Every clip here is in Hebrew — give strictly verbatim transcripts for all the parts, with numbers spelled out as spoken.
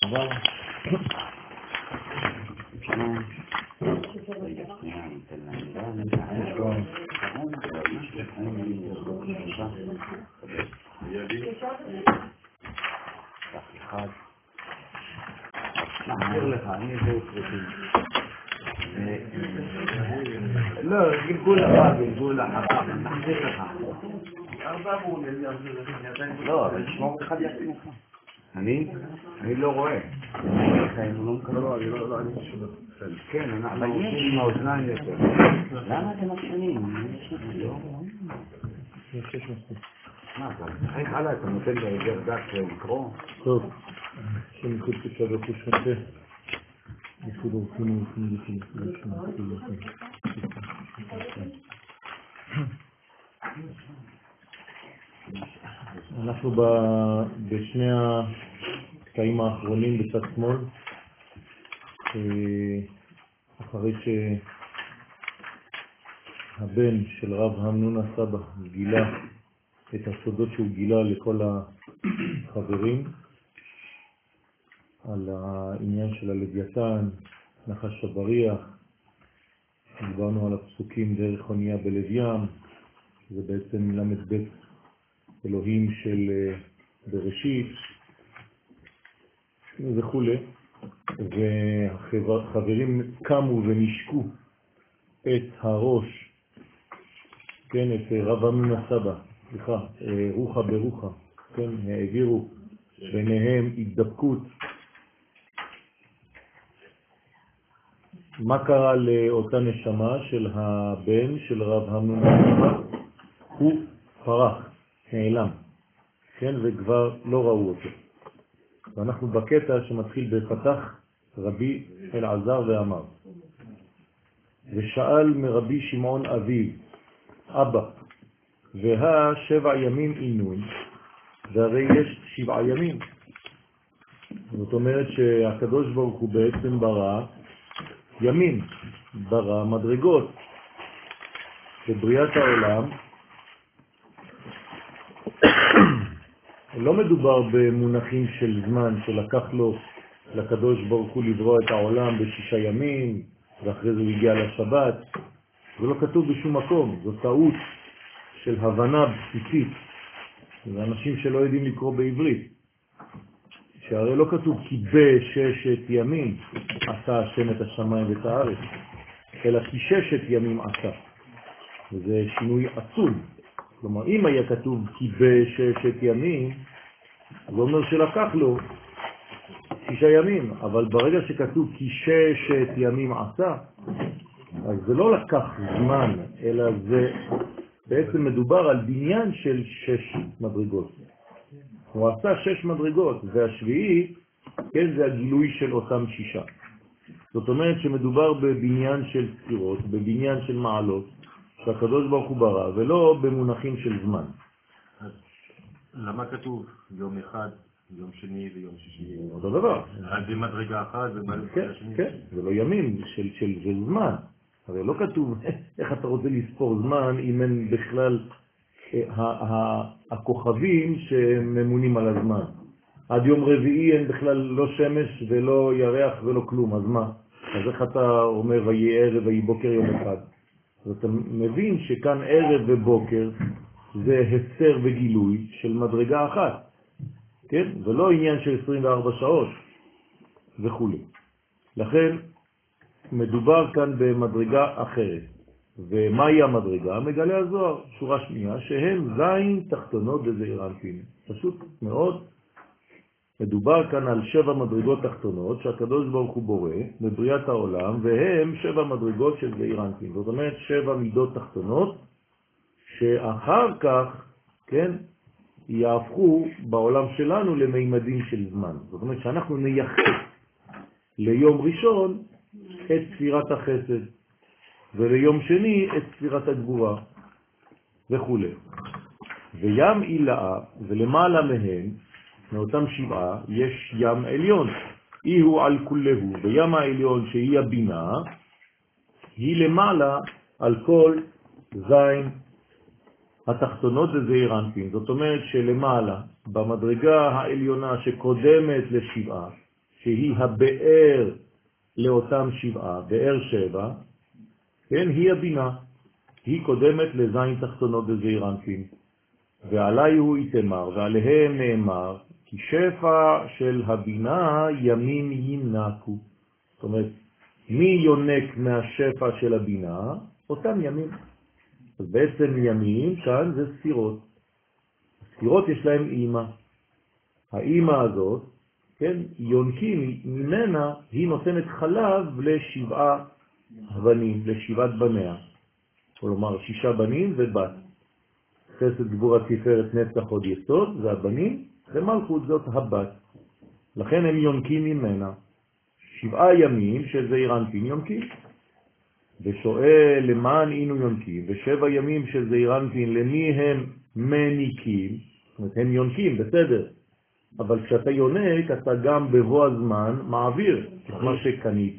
אבל רגע, שנייה, ניתן להם יש לו אחד נחזיר לך, אני זה פרטים לא, גלגול אחד, גלגול אחד נחזיר לך לא, אבל שמור אחד יעצמך אני? אני לא רואה אני לא מקבל לא, אני לא, אני משודע כן, אבל יש עם האוזניים יותר למה אתם מקשנים? יש שש מספיק מה, אתה משחק הלאה, אתה נותן להיגר דק לקרוא? טוב, שמחית כשאלה חושכתה יחוד אורחינו ופני לפני אנחנו בשני הקטעים האחרונים בצד שמאל אחרי שהבן של רב אמנון הסבא גילה את הסודות שהוא גילה לכל החברים על העניין של הלוויתן, נחש הבריח, דיברנו על הפסוקים דרך אונייה בלב ים, זה בעצם למד בית אלוהים של בראשית וכו'. והחברים קמו ונשקו את הראש, כן, את רב אמנון הסבא, סליחה, רוחה ברוחה, כן, העבירו ביניהם התדבקות. מה קרה לאותה נשמה של הבן של רב אמנון הסבא? הוא פרח, נעלם, כן, וכבר לא ראו אותו. ואנחנו בקטע שמתחיל בפתח רבי אלעזר ואמר, ושאל מרבי שמעון אביו, אבא, וה שבע ימים עינון, והרי יש שבעה ימים. זאת אומרת שהקדוש ברוך הוא בעצם ברא ימים, ברא מדרגות. בבריאת העולם לא מדובר במונחים של זמן שלקח לו לקדוש ברוך הוא לברוא את העולם בשישה ימים, ואחרי זה הוא הגיע לשבת. זה לא כתוב בשום מקום, זו טעות של הבנה בסיסית. זה אנשים שלא יודעים לקרוא בעברית. שהרי לא כתוב כי בששת ימים עשה השם את השמיים ואת הארץ, אלא כי ששת ימים עשה. וזה שינוי עצום. כלומר, אם היה כתוב כי בששת ימים, זה אומר שלקח לו שישה ימים, אבל ברגע שכתוב כי ששת ימים עשה, אז זה לא לקח זמן, אלא זה בעצם מדובר על בניין של שש מדרגות. הוא עשה שש מדרגות, והשביעי, כן, זה הגילוי של אותם שישה. זאת אומרת שמדובר בבניין של ספירות, בבניין של מעלות, שהקדוש ברוך הוא ברא, ולא במונחים של זמן. אז למה כתוב יום אחד, יום שני ויום שישי? אותו דבר. אז זה מדרגה אחת ובמדרגה השני? כן, זה לא ימים של, של, של זמן. הרי לא כתוב איך אתה רוצה לספור זמן אם אין בכלל הכוכבים שממונים על הזמן. עד יום רביעי אין בכלל לא שמש ולא ירח ולא כלום, אז מה? אז איך אתה אומר ויהי ערב ויהי בוקר יום אחד? אז אתה מבין שכאן ערב ובוקר זה הסר וגילוי של מדרגה אחת, כן? ולא עניין של עשרים וארבע שעות וכו'. לכן מדובר כאן במדרגה אחרת. ומהי המדרגה? מגלה הזוהר, שורה שנייה, שהם זין תחתונות בזעיר אנפין. פשוט מאוד. מדובר כאן על שבע מדרגות תחתונות שהקדוש ברוך הוא בורא בבריאת העולם, והם שבע מדרגות של זעיר אנפין. זאת אומרת שבע מידות תחתונות שאחר כך, כן, יהפכו בעולם שלנו למימדים של זמן. זאת אומרת שאנחנו נייחד ליום ראשון את ספירת החסד, וליום שני את ספירת הגבורה וכו'. וים אילאה, ולמעלה מהם, מאותם שבעה, יש ים עליון. אי הוא על כולהו, וים העליון שהיא הבינה, היא למעלה על כל זין התחתונות וזעיר אנפין. זאת אומרת שלמעלה, במדרגה העליונה שקודמת לשבעה, שהיא הבאר לאותם שבעה, באר שבע, כן, היא הבינה. היא קודמת לזין תחתונות בזעיר אנפין. ועלי הוא יתמר, ועליהם נאמר, כי שפע של הבינה ימים ינקו. זאת אומרת, מי יונק מהשפע של הבינה? אותם ימים. אז בעצם ימים כאן זה ספירות. ספירות יש להם אימא. האימא הזאת, כן, יונקים ממנה, היא נותנת חלב לשבעה בנים, לשבעת בניה. כלומר, שישה בנים ובת. חסד גבורה תפארת נצח עוד יסוד, זה הבנים, ומלכות זאת הבת. לכן הם יונקים ממנה. שבעה ימים של זעיר אנפין יונקים. ושואל למען אינו יונקים, ושבע ימים של זעיר אנפין למי הם מניקים. זאת אומרת, הם יונקים, בסדר. אבל כשאתה יונק, אתה גם בבוא הזמן מעביר את מה שקנית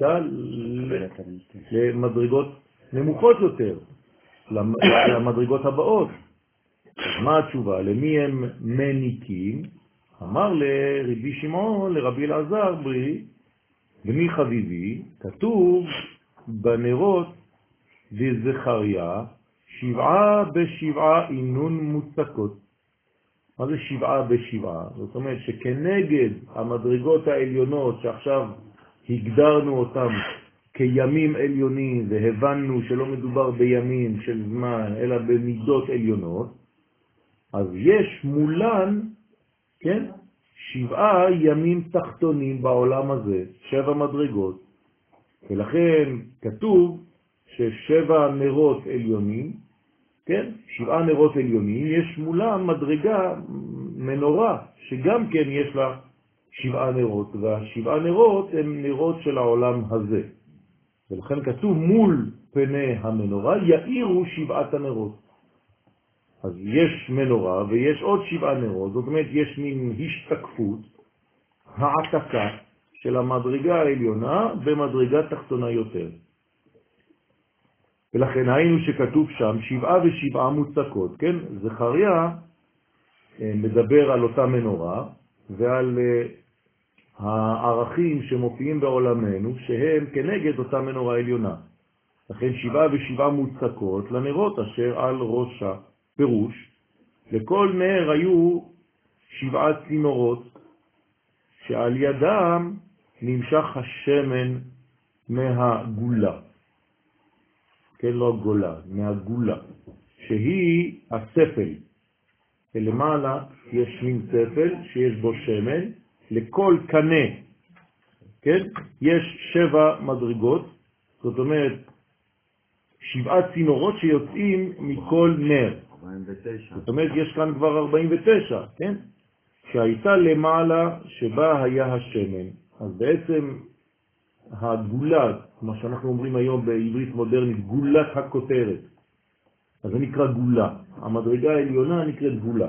למדרגות נמוכות יותר, למדרגות הבאות. מה התשובה? למי הם מניקים? אמר לרבי שמעון, לרבי אלעזר ברי, בני חביבי, כתוב בנרות דזכריה, שבעה בשבעה אינון מוצקות. מה זה שבעה בשבעה? זאת אומרת שכנגד המדרגות העליונות שעכשיו הגדרנו אותם כימים עליונים והבנו שלא מדובר בימים של זמן אלא במידות עליונות, אז יש מולן, כן, שבעה ימים תחתונים בעולם הזה, שבע מדרגות, ולכן כתוב ששבע נרות עליונים, כן, שבעה נרות עליונים, יש מולה מדרגה, מנורה, שגם כן יש לה שבעה נרות, והשבעה נרות הם נרות של העולם הזה. ולכן כתוב מול פני המנורה יאירו שבעת הנרות. אז יש מנורה ויש עוד שבעה נרות, זאת אומרת יש מין השתקפות, העתקה של המדרגה העליונה במדרגה תחתונה יותר. ולכן היינו שכתוב שם שבעה ושבעה מוצקות, כן? זכריה מדבר על אותה מנורה ועל הערכים שמופיעים בעולמנו שהם כנגד אותה מנורה עליונה. לכן שבעה ושבעה מוצקות לנרות אשר על ראשה. פירוש, לכל נר היו שבעה צינורות שעל ידם נמשך השמן מהגולה. כן, לא גולה, מהגולה, שהיא הספל. ולמעלה יש מין ספל שיש בו שמן, לכל קנה, כן, יש שבע מדרגות, זאת אומרת, שבעה צינורות שיוצאים מכל נר. ארבעים ותשע. זאת אומרת, יש כאן כבר ארבעים ותשע, כן? שהייתה למעלה שבה היה השמן. אז בעצם הגולה, מה שאנחנו אומרים היום בעברית מודרנית, גולת הכותרת. אז זה נקרא גולה. המדרגה העליונה נקראת גולה.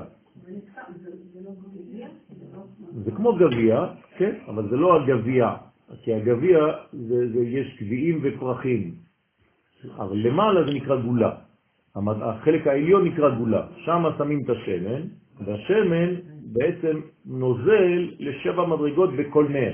זה כמו גביע, כן? אבל זה לא הגביע. כי הגביע זה, זה יש גביעים ופרחים. אבל למעלה זה נקרא גולה. החלק העליון נקרא גולה. שם שמים את השמן, והשמן בעצם נוזל לשבע מדרגות בכל נר.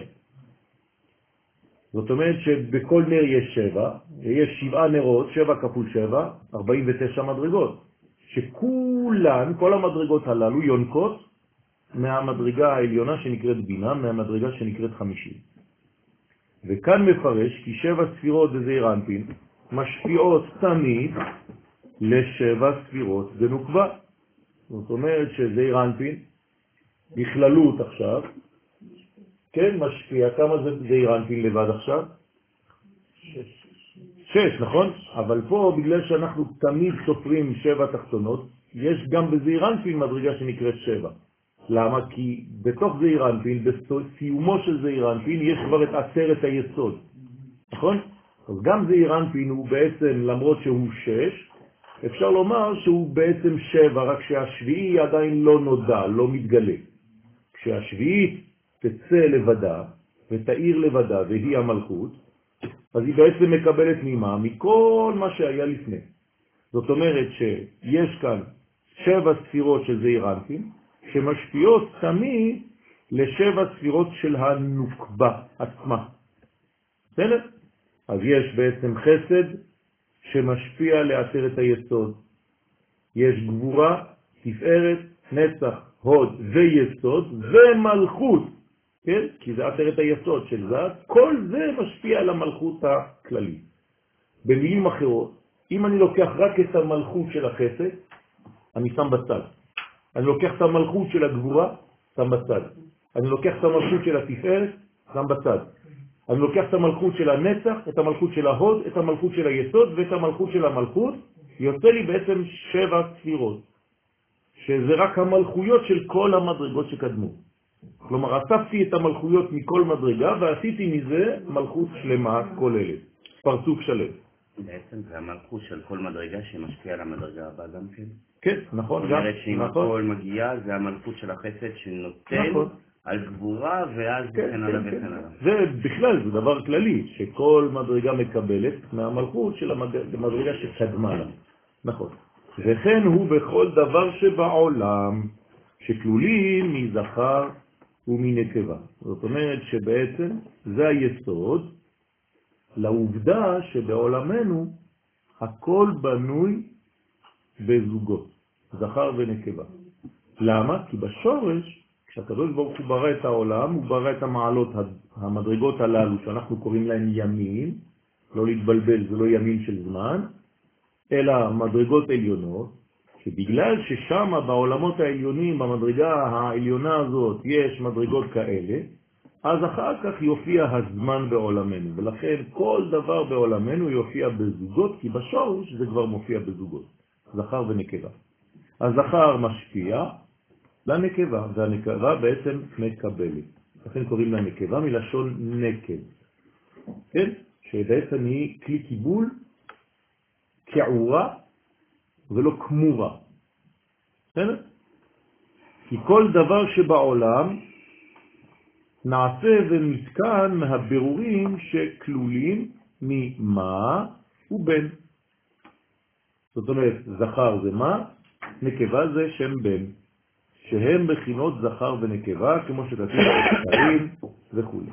זאת אומרת שבכל נר יש שבע, ויש שבעה נרות, שבע כפול שבע, ארבעים ותשע מדרגות, שכולן, כל המדרגות הללו יונקות מהמדרגה העליונה שנקראת בינה, מהמדרגה שנקראת חמישים. וכאן מפרש כי שבע ספירות בזעיר אנפין משפיעות תמיד לשבע ספירות בנוקבה. זאת אומרת שזעיר אנפין בכללות עכשיו, כן, משפיע. כמה זה זעיר אנפין לבד עכשיו? שש. שש, נכון? אבל פה, בגלל שאנחנו תמיד סופרים שבע תחתונות, יש גם בזעיר אנפין מדרגה שנקראת שבע. למה? כי בתוך זעיר אנפין, בסיומו של זעיר אנפין, יש כבר את עשרת היסוד. נכון? אז גם זעיר אנפין הוא בעצם, למרות שהוא שש, אפשר לומר שהוא בעצם שבע, רק שהשביעי עדיין לא נודע, לא מתגלה. כשהשביעית תצא לבדה ותאיר לבדה והיא המלכות, אז היא בעצם מקבלת ממה? מכל מה שהיה לפני. זאת אומרת שיש כאן שבע ספירות של זעיר אנפין שמשפיעות תמיד לשבע ספירות של הנוקבה עצמה. בסדר? אז יש בעצם חסד שמשפיע לאתר את היסוד. יש גבורה, תפארת, נצח, הוד ויסוד ומלכות. כן? כי זה אתר את היסוד של זה. כל זה משפיע על המלכות הכללית. במילים אחרות, אם אני לוקח רק את המלכות של החסד, אני שם בצד. אני לוקח את המלכות של הגבורה, שם בצד. אני לוקח את המלכות של התפארת, שם בצד. אני לוקח את המלכות של הנצח, את המלכות של ההוד, את המלכות של היסוד ואת המלכות של המלכות, יוצא לי בעצם שבע ספירות, שזה רק המלכויות של כל המדרגות שקדמו. כלומר, אספתי את המלכויות מכל מדרגה ועשיתי מזה מלכות שלמה כוללת, פרצוף שלם. בעצם זה המלכות של כל מדרגה שמשפיעה על המדרגה הבאה גם כן? כן, נכון. זאת אומרת שאם הכל מגיע, זה המלכות של החסד שנותן נכון. על גבורה ואז כן, וכן כן, הלאה כן. וכן הלאה. זה בכלל, זה דבר כללי, שכל מדרגה מקבלת מהמלכות של המדרגה שקדמה לה. נכון. וכן הוא בכל דבר שבעולם, שכלולים מזכר ומנקבה. זאת אומרת שבעצם זה היסוד לעובדה שבעולמנו הכל בנוי בזוגות, זכר ונקבה. למה? כי בשורש, כשהקדוש ברוך הוא ברא את העולם, הוא ברא את המעלות, המדרגות הללו, שאנחנו קוראים להם ימים, לא להתבלבל, זה לא ימים של זמן, אלא מדרגות עליונות, שבגלל ששם בעולמות העליונים, במדרגה העליונה הזאת, יש מדרגות כאלה, אז אחר כך יופיע הזמן בעולמנו, ולכן כל דבר בעולמנו יופיע בזוגות, כי בשורש זה כבר מופיע בזוגות, זכר ונקבה. הזכר משפיע לנקבה, והנקבה בעצם מקבלת. לכן קוראים לה נקבה מלשון נקב. כן? שבעצם היא כלי קיבול כעורה ולא כמורה. כן? כי כל דבר שבעולם נעשה ומתקן מהבירורים שכלולים ממה ובין. זאת אומרת, זכר זה מה, נקבה זה שם בן, שהם בחינות זכר ונקבה, כמו שכתוב בפסוקים וכו'.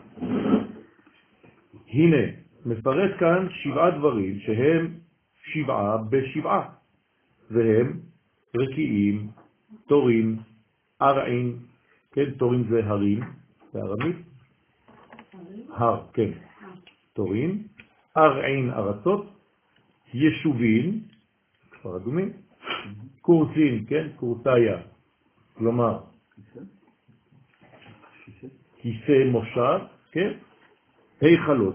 הנה, מפרט כאן שבעה דברים שהם שבעה בשבעה, והם רקיעים, תורים, ארעין, כן, תורים זה הרים, בארמית, הר, כן, תורים, ארעין ארצות, יישובים, כבר אדומים, קורסים, כן, קורסיה, כלומר, כיסא מושב, כן, היכלות,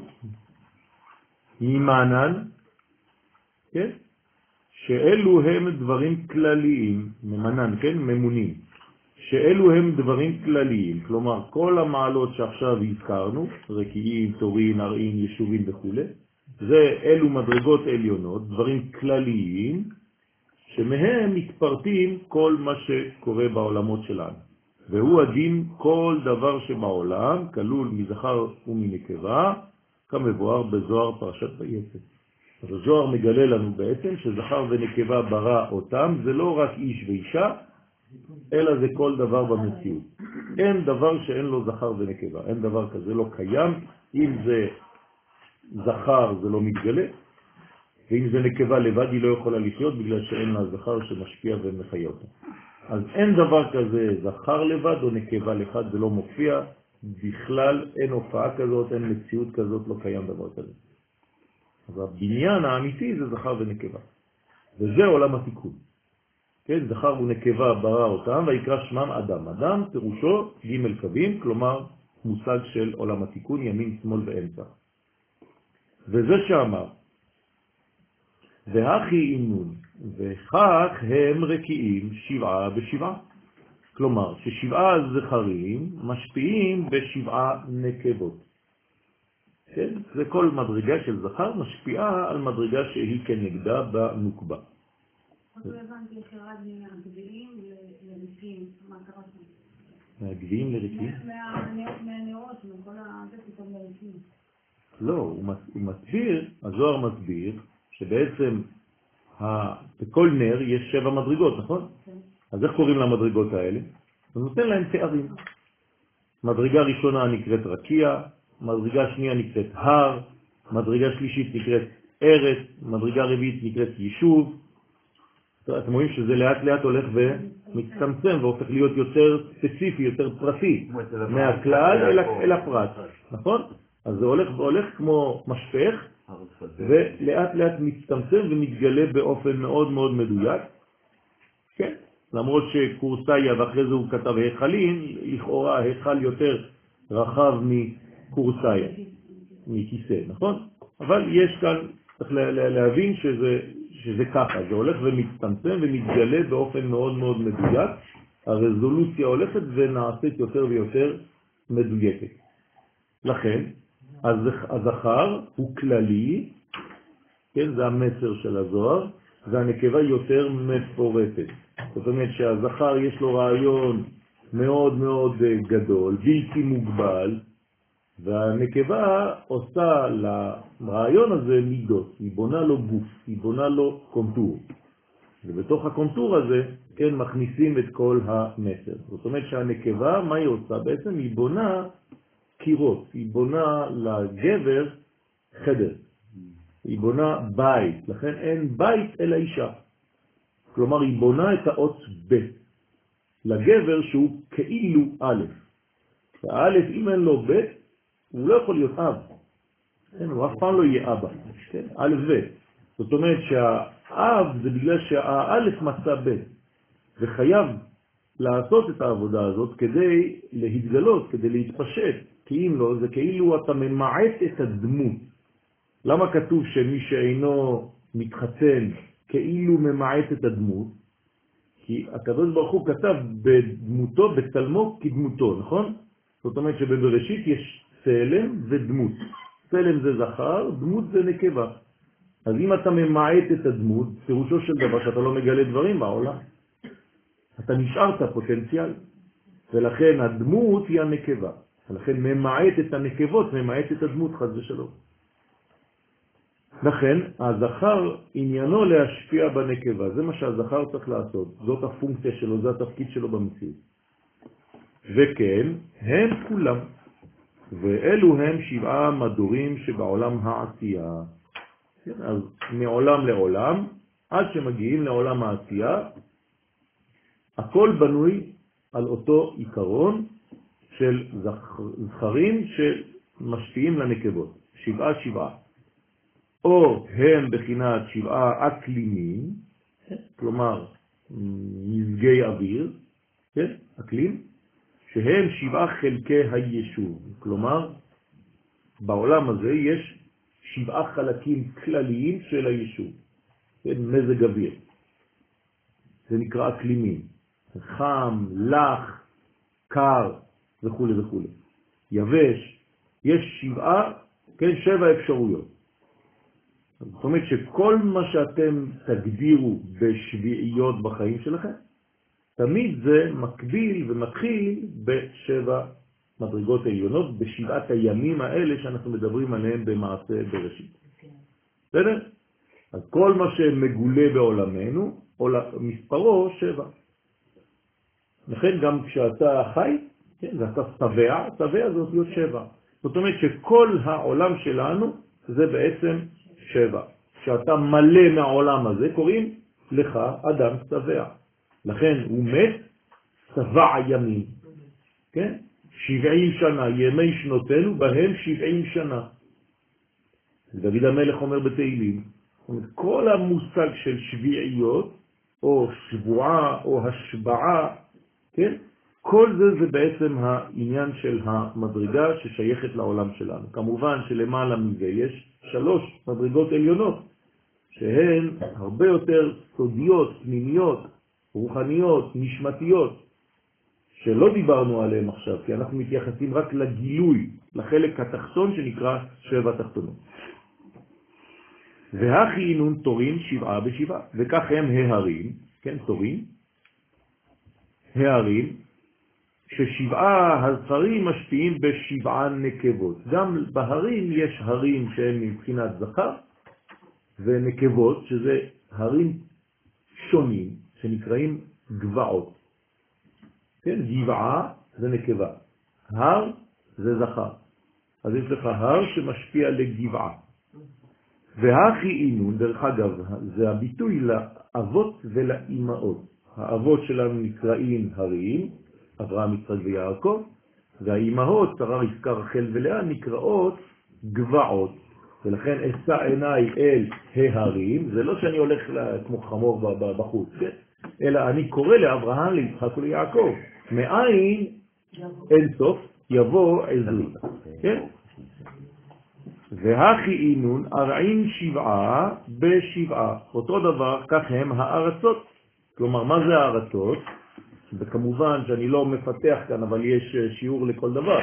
ימנן, כן, שאלו הם דברים כלליים, ממנן, כן, ממונים, שאלו הם דברים כלליים, כלומר, כל המעלות שעכשיו הזכרנו, רקיעים, תורים, ארעין, יישובים וכו', זה אלו מדרגות עליונות, דברים כלליים, שמהם מתפרטים כל מה שקורה בעולמות שלנו. והוא הדין כל דבר שבעולם, כלול מזכר ומנקבה, כמבואר בזוהר פרשת ויצא. אז הזוהר מגלה לנו בעצם שזכר ונקבה ברא אותם, זה לא רק איש ואישה, אלא זה כל דבר במציאות. אין דבר שאין לו זכר ונקבה, אין דבר כזה, לא קיים. אם זה זכר זה לא מתגלה, ואם זה נקבה לבד היא לא יכולה לחיות בגלל שאין לה זכר שמשפיע ומחיה אותה. אז אין דבר כזה זכר לבד או נקבה לבד, זה לא מופיע בכלל, אין הופעה כזאת, אין מציאות כזאת, לא קיים דבר כזה. אז הבניין האמיתי זה זכר ונקבה, וזה עולם התיקון. כן, זכר ונקבה ברא אותם ויקרא שמם אדם. אדם פירושו ג' קווים, כלומר מושג של עולם התיקון, ימין, שמאל ואמצע. וזה שאמר והכי אימון, וכך הם רקיעים שבעה בשבעה. כלומר, ששבעה זכרים משפיעים בשבעה נקבות. כן? זה כל מדרגה של זכר משפיעה על מדרגה שהיא כנגדה בנוקבה. עוד לא הבנתי איך ירד מהגביעים לריקים, מה קרה שם? מהגביעים לריקים? מהנאות, מכל הזה פתאום לריקים. לא, הוא מסביר, הזוהר מסביר, שבעצם בכל נר יש שבע מדרגות, נכון? אז איך קוראים למדרגות האלה? הוא נותן להם תארים. מדרגה ראשונה נקראת רקיע, מדרגה שנייה נקראת הר, מדרגה שלישית נקראת ארץ, מדרגה רביעית נקראת יישוב. אתם רואים שזה לאט לאט הולך ומצטמצם והופך להיות יותר ספציפי, יותר פרטי, מהכלל אל, אל הפרט, נכון? אז זה הולך והולך כמו משפך, ולאט לאט מצטמצם ומתגלה באופן מאוד מאוד מדויק. כן? למרות שקורסאיה ואחרי זה הוא כתב היכלים, לכאורה היכל יותר רחב מקורסאיה, מכיסא, נכון? אבל יש כאן, צריך להבין שזה, שזה ככה, זה הולך ומצטמצם ומתגלה באופן מאוד מאוד מדויק, הרזולוציה הולכת ונעשית יותר ויותר מדויקת. לכן, הזכר הוא כללי, כן, זה המסר של הזוהר, והנקבה יותר מפורטת. זאת אומרת שהזכר יש לו רעיון מאוד מאוד גדול, בלתי מוגבל, והנקבה עושה לרעיון הזה מידות, היא בונה לו גוף, היא בונה לו קונטור. ובתוך הקונטור הזה, כן, מכניסים את כל המסר. זאת אומרת שהנקבה, מה היא עושה? בעצם היא בונה קירות, היא בונה לגבר חדר, היא בונה בית, לכן אין בית אלא אישה. כלומר, היא בונה את האות ב' לגבר שהוא כאילו א'. הא', אם אין לו ב', הוא לא יכול להיות אב. כן, הוא אף פעם לא יהיה אבא. כן, א' ב'. זאת אומרת שהאב זה בגלל שהאלף מצא ב', וחייב לעשות את העבודה הזאת כדי להתגלות, כדי להתפשט. כי אם לא, זה כאילו אתה ממעט את הדמות. למה כתוב שמי שאינו מתחתן כאילו ממעט את הדמות? כי הקדוש ברוך הוא כתב בדמותו, בצלמו כדמותו, נכון? זאת אומרת שבבראשית יש צלם ודמות. צלם זה זכר, דמות זה נקבה. אז אם אתה ממעט את הדמות, פירושו של דבר שאתה לא מגלה דברים בעולם. אתה נשארת פוטנציאל, ולכן הדמות היא הנקבה. ולכן ממעט את הנקבות, ממעט את הדמות חד ושלום. לכן הזכר עניינו להשפיע בנקבה, זה מה שהזכר צריך לעשות, זאת הפונקציה שלו, זה התפקיד שלו במציאות. וכן, הם כולם, ואלו הם שבעה מדורים שבעולם העשייה. אז מעולם לעולם, עד שמגיעים לעולם העשייה, הכל בנוי על אותו עיקרון של זכרים שמשפיעים לנקבות, שבעה שבעה. או הם בחינת שבעה אקלימים, כלומר מזגי אוויר, כן? אקלים, שהם שבעה חלקי היישוב. כלומר, בעולם הזה יש שבעה חלקים כלליים של היישוב, כן? מזג אוויר. זה נקרא אקלימים. חם, לח, קר וכו' וכו'. יבש, יש שבעה, כן, שבע אפשרויות. זאת אומרת שכל מה שאתם תגדירו בשביעיות בחיים שלכם, תמיד זה מקביל ומתחיל בשבע מדרגות עליונות, בשבעת הימים האלה שאנחנו מדברים עליהם במעשה בראשית. בסדר? אז כל מה שמגולה בעולמנו, מספרו שבע. לכן גם כשאתה חי, כן, ואתה שבע, שבע זה אותיות שבע. זאת אומרת שכל העולם שלנו זה בעצם שבע. כשאתה מלא מהעולם הזה, קוראים לך אדם שבע. לכן הוא מת שבע ימים. כן? שבעים שנה, ימי שנותינו, בהם שבעים שנה. דוד המלך אומר בתהילים, כל המושג של שביעיות, או שבועה, או השבעה, כן? כל זה זה בעצם העניין של המדרגה ששייכת לעולם שלנו. כמובן שלמעלה מזה יש שלוש מדרגות עליונות, שהן הרבה יותר סודיות, פנימיות, רוחניות, נשמתיות, שלא דיברנו עליהן עכשיו, כי אנחנו מתייחסים רק לגילוי, לחלק התחתון שנקרא שבע תחתונות. והחינון תורים שבעה בשבעה, וכך הם ההרים, כן, תורים, ההרים, ששבעה הזכרים משפיעים בשבעה נקבות. גם בהרים יש הרים שהם מבחינת זכר, ונקבות, שזה הרים שונים, שנקראים גבעות. כן, גבעה זה נקבה. הר זה זכר. אז יש לך הר שמשפיע לגבעה. והכי אינון, דרך אגב, זה הביטוי לאבות ולאימהות. האבות שלנו נקראים הרים, אברהם, יצחק ויעקב, והאימהות, שרה, רבקה, רחל ולאה, נקראות גבעות. ולכן אשא עיניי אל ההרים, זה לא שאני הולך כמו חמור בחוץ, כן? אלא אני קורא לאברהם, ליצחק וליעקב. מאין אין סוף יבוא עזרי. כן? והכי אינון ארעים שבעה בשבעה. אותו דבר, כך הם הארצות. כלומר, מה זה הארצות? וכמובן שאני לא מפתח כאן, אבל יש שיעור לכל דבר.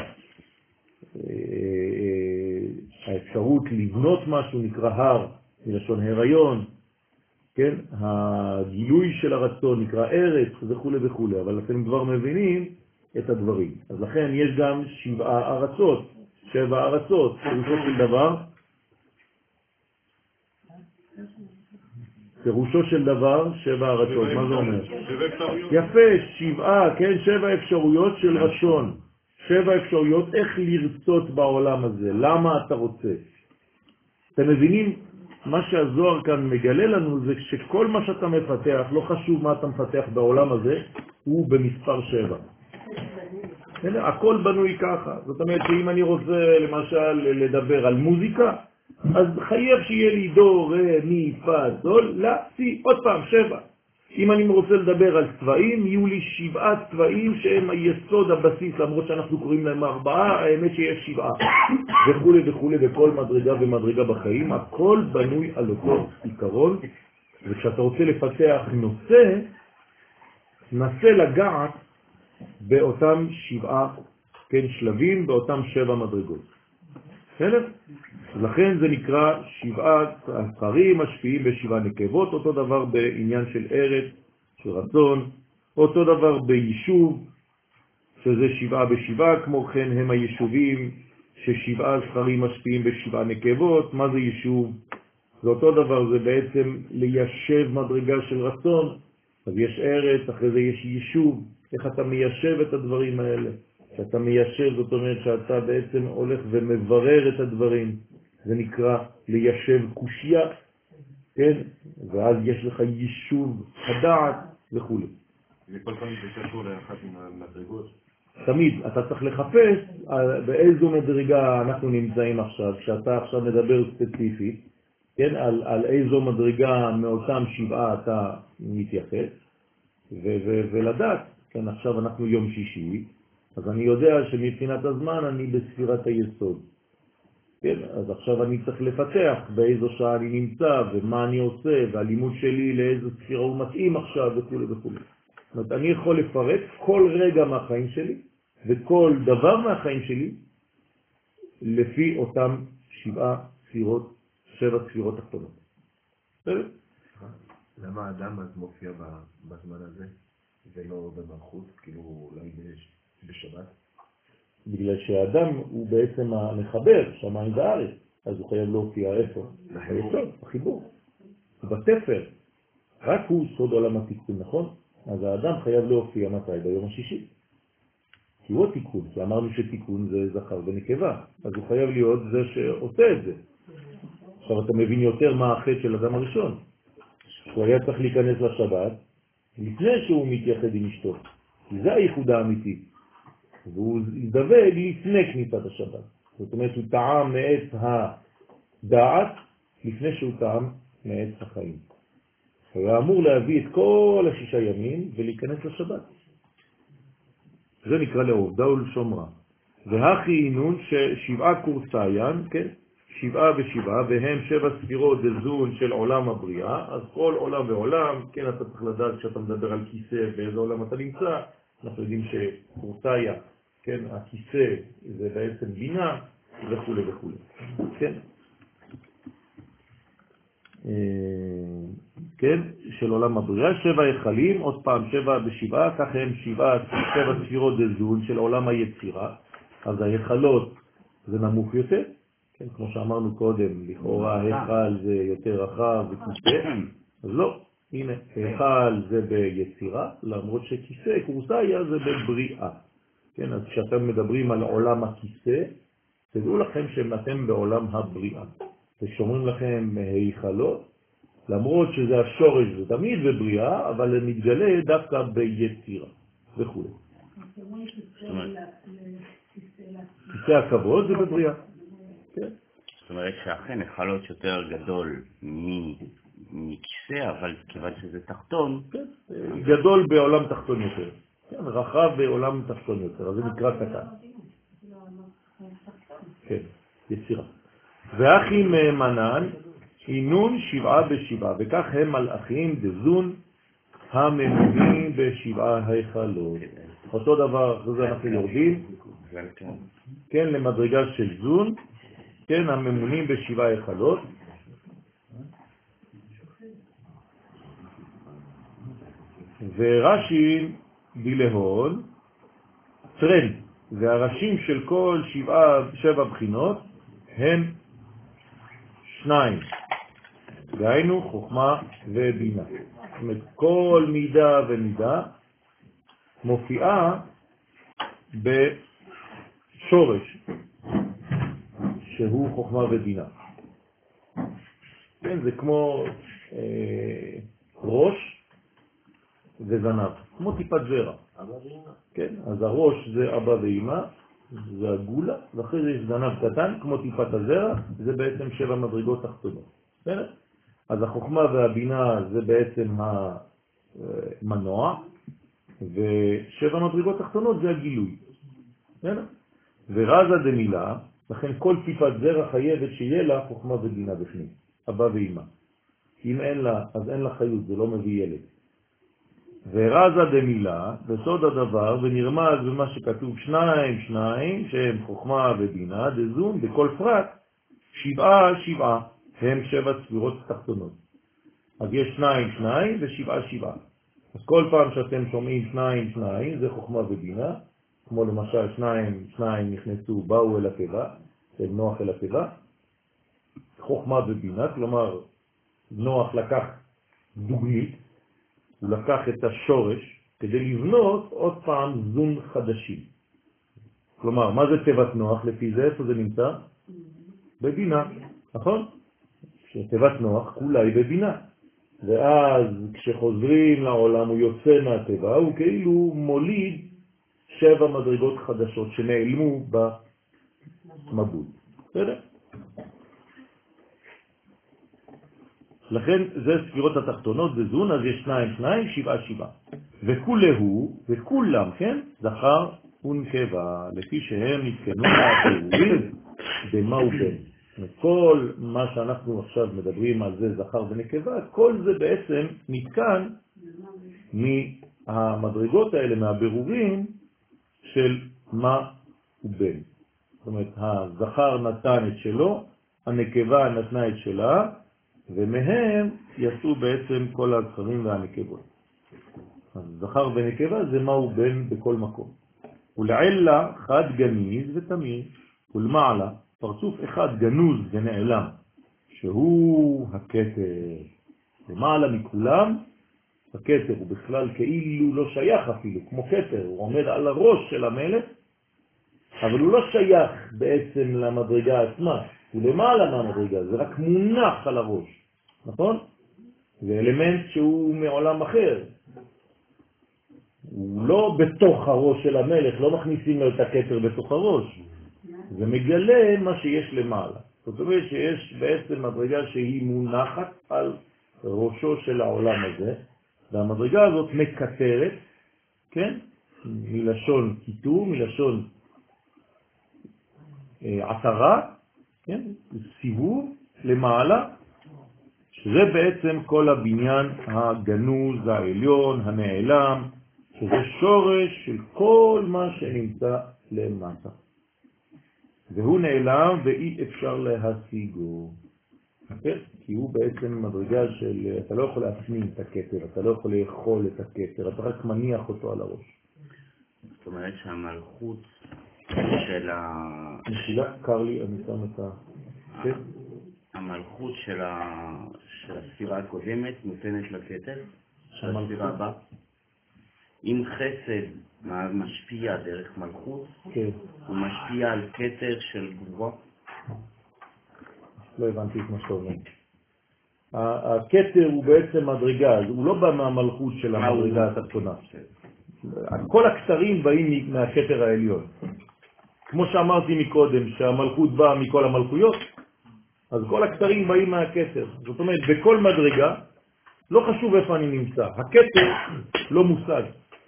האפשרות לבנות משהו נקרא הר, מלשון הריון, כן? הגילוי של הרצון נקרא ארץ וכו' וכו', אבל אתם כבר מבינים את הדברים. אז לכן יש גם שבעה ארצות, שבע ארצות, פירושו של דבר, פירושו של דבר, שבע ארצות, מה זה אומר? יפה, שבעה, כן, שבע אפשרויות של רצון. שבע אפשרויות איך לרצות בעולם הזה, למה אתה רוצה. אתם מבינים? מה שהזוהר כאן מגלה לנו זה שכל מה שאתה מפתח, לא חשוב מה אתה מפתח בעולם הזה, הוא במספר שבע. הכל בנוי ככה. זאת אומרת שאם אני רוצה למשל לדבר על מוזיקה, אז חייב שיהיה לי דו, רה, מי, פה, זול, לא, סי, עוד פעם, שבע. אם אני רוצה לדבר על צבעים, יהיו לי שבעה צבעים שהם היסוד, הבסיס, למרות שאנחנו קוראים להם ארבעה, האמת שיש שבעה. וכו' וכו' בכל מדרגה ומדרגה בחיים, הכל בנוי על אותו עיקרון, וכשאתה רוצה לפתח נושא, נסה לגעת באותם שבעה, כן, שלבים, באותם שבע מדרגות. בסדר? לכן זה נקרא שבעה זכרים משפיעים בשבעה נקבות, אותו דבר בעניין של ארץ, של רצון, אותו דבר ביישוב, שזה שבעה בשבעה, כמו כן הם היישובים ששבעה זכרים משפיעים בשבעה נקבות. מה זה יישוב? זה אותו דבר, זה בעצם ליישב מדרגה של רצון. אז יש ארץ, אחרי זה יש יישוב. איך אתה מיישב את הדברים האלה? שאתה מיישב, זאת אומרת שאתה בעצם הולך ומברר את הדברים. זה נקרא ליישב קושיה, כן? ואז יש לך יישוב הדעת וכו'. וכל פעם זה קשור לאחת עם המדרגות. תמיד אתה צריך לחפש באיזו מדרגה אנחנו נמצאים עכשיו, כשאתה עכשיו מדבר ספציפית, כן? על, על איזו מדרגה מאותם שבעה אתה מתייחס, ו- ו- ולדעת, כן? עכשיו אנחנו יום שישי, אז אני יודע שמבחינת הזמן אני בספירת היסוד. כן, אז עכשיו אני צריך לפתח באיזו שעה אני נמצא ומה אני עושה והלימוד שלי לאיזו ספירה הוא מתאים עכשיו וכו' וכו'. זאת אומרת, אני יכול לפרט כל רגע מהחיים שלי וכל דבר מהחיים שלי לפי אותם שבעה ספירות, שבע ספירות תחתונות. בסדר? למה האדם אז מופיע בזמן הזה ולא במלכות, כאילו אולי בשבת? בגלל שהאדם הוא בעצם המחבר, שמיים וארץ, אז הוא חייב להופיע איפה? היסוד, החיבור. הוא בתפר. רק הוא סוד עולם התיקון, נכון? אז האדם חייב להופיע מתי? ביום השישי. כי הוא התיקון, כי אמרנו שתיקון זה זכר ונקבה, אז הוא חייב להיות זה שעושה את זה. עכשיו אתה מבין יותר מה החטא של אדם הראשון. הוא היה צריך להיכנס לשבת לפני שהוא מתייחד עם אשתו. כי זה הייחוד האמיתי. והוא ידבק לפני כניסת השבת. זאת אומרת, הוא טעם מעץ הדעת לפני שהוא טעם מעץ החיים. הוא היה אמור להביא את כל השישה ימים ולהיכנס לשבת. זה נקרא לעובדה ולשומרה. והכי אינון ששבעה קורסאיין, כן? שבעה ושבעה, והם שבע ספירות דזון של עולם הבריאה. אז כל עולם ועולם, כן, אתה צריך לדעת כשאתה מדבר על כיסא באיזה עולם אתה נמצא. אנחנו יודעים שקורסאיה, כן, הכיסא זה בעצם בינה וכו' וכו'. כן? כן, של עולם הבריאה, שבע יחלים, עוד פעם שבע בשבעה, כך הם שבעה, שבע ספירות דזון של עולם היצירה. אז היחלות זה נמוך יותר, כן, כמו שאמרנו קודם, לכאורה היכל זה יותר רחב וכיסא, אז לא. הנה, היכל זה ביצירה, למרות שכיסא, קורסאיה זה בבריאה. כן, אז כשאתם מדברים על עולם הכיסא, תדעו לכם שאתם בעולם הבריאה. ושומרים לכם היכלות, למרות שזה השורש זה תמיד בבריאה, אבל זה מתגלה דווקא ביצירה וכו'. כיסא הכבוד זה בבריאה. זאת אומרת שאכן היכלות יותר גדול מכיסא, אבל כיוון שזה תחתון. גדול בעולם תחתון יותר. רחב בעולם תחתון יותר, אז זה נקרא קטן. כן, יצירה. ואחים מנן, עינון שבעה בשבעה, וכך הם מלאכים דזון הממונים בשבעה היכלות. אותו דבר, אחרי זה אנחנו יורדים, כן, למדרגה של זון, כן, הממונים בשבעה היכלות. ורש"י בלהון, טרנד, והראשים של כל שבעה, שבע בחינות הם שניים, דהיינו חוכמה ובינה. זאת אומרת, כל מידה ומידה מופיעה בשורש שהוא חוכמה ובינה. כן, זה כמו אה, ראש וזנב, כמו טיפת זרע. כן, אז הראש זה אבא ואמא, זה הגולה, ואחרי זה יש זנב קטן, כמו טיפת הזרע, זה בעצם שבע מדרגות תחתונות. אז החוכמה והבינה זה בעצם המנוע, ושבע מדרגות תחתונות זה הגילוי. ורזה דמילה, לכן כל טיפת זרע חייבת שיהיה לה חוכמה ובינה בפנים, אבא ואמא. אם אין לה, אז אין לה חיות, זה לא מביא ילד. ורזה דמילה, בסוד הדבר, ונרמז במה שכתוב שניים, שניים, שהם חוכמה ובינה, דזון, בכל פרט, שבעה, שבעה, הם שבע ספירות תחתונות. אז יש שניים, שניים, ושבעה, שבעה. אז כל פעם שאתם שומעים שניים, שניים, זה חוכמה ובינה, כמו למשל שניים, שניים נכנסו, באו אל הטבע, של נוח אל הטבע, חוכמה ובינה, כלומר, נוח לקח דוגמית, הוא לקח את השורש כדי לבנות עוד פעם זון חדשים. כלומר, מה זה תיבת נוח? לפי זה, איפה זה נמצא? בבינה, נכון? שתיבת נוח כולה היא בבינה. ואז כשחוזרים לעולם הוא יוצא מהטבע, הוא כאילו מוליד שבע מדרגות חדשות שנעלמו במבול. בסדר? לכן זה ספירות התחתונות בזון, אז יש שניים, שניים, שבעה, שבעה. וכולהו, וכולם, כן, זכר ונקבה, לפי שהם נתקנו מהבירורים במה ובן. כל מה שאנחנו עכשיו מדברים על זה, זכר ונקבה, כל זה בעצם נתקן מהמדרגות האלה, מהבירורים של מה ובן. זאת אומרת, הזכר נתן את שלו, הנקבה נתנה את שלה, ומהם יצאו בעצם כל הזכרים והנקבות. אז זכר ונקבה זה מהו בן בכל מקום. ולעלה חד גניז ותמיר, ולמעלה פרצוף אחד גנוז ונעלם, שהוא הכתר. למעלה מכולם, הכתר הוא בכלל כאילו לא שייך אפילו, כמו כתר, הוא עומד על הראש של המלך, אבל הוא לא שייך בעצם למדרגה עצמה, הוא למעלה מהמדרגה, זה רק מונח על הראש, נכון? זה אלמנט שהוא מעולם אחר. הוא לא בתוך הראש של המלך, לא מכניסים לו את הכתר בתוך הראש. זה מגלה מה שיש למעלה. זאת אומרת שיש בעצם מדרגה שהיא מונחת על ראשו של העולם הזה, והמדרגה הזאת מקטרת, כן? מלשון כיתור, מלשון אה, עטרה, כן? סיבוב למעלה, שזה בעצם כל הבניין הגנוז, העליון, הנעלם, שזה שורש של כל מה שנמצא למטה. והוא נעלם ואי אפשר להשיגו. כן? כי הוא בעצם מדרגה של, אתה לא יכול להפנים את הכתר, אתה לא יכול לאכול את הכתר, אתה רק מניח אותו על הראש. זאת אומרת שהמלכות של ה... מחילה, קר לי, אני שם את ה... כן? המלכות של הספירה הקודמת נותנת לכתר, של הספירה הבאה. אם חסד משפיע דרך מלכות, כן. הוא משפיע על כתר של גבורה? לא הבנתי את מה שאתה אומר. הכתר הוא בעצם מדרגה, הוא לא בא מהמלכות של המדרגה התחתונה. כל הכתרים באים מהכתר העליון. כמו שאמרתי מקודם, שהמלכות באה מכל המלכויות, אז כל הכתרים באים מהכתר. זאת אומרת, בכל מדרגה, לא חשוב איפה אני נמצא, הכתר לא מושג.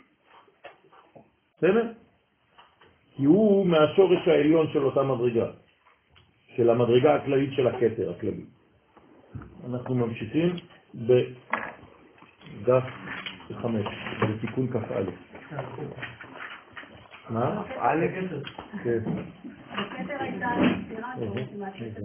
בסדר? כי הוא מהשורש העליון של אותה מדרגה, של המדרגה הכללית של הכתר הכללי. אנחנו ממשיכים בדף חמש, בתיקון כף א'. מה? א'? כן. בכתר הייתה סתירה מהכתר.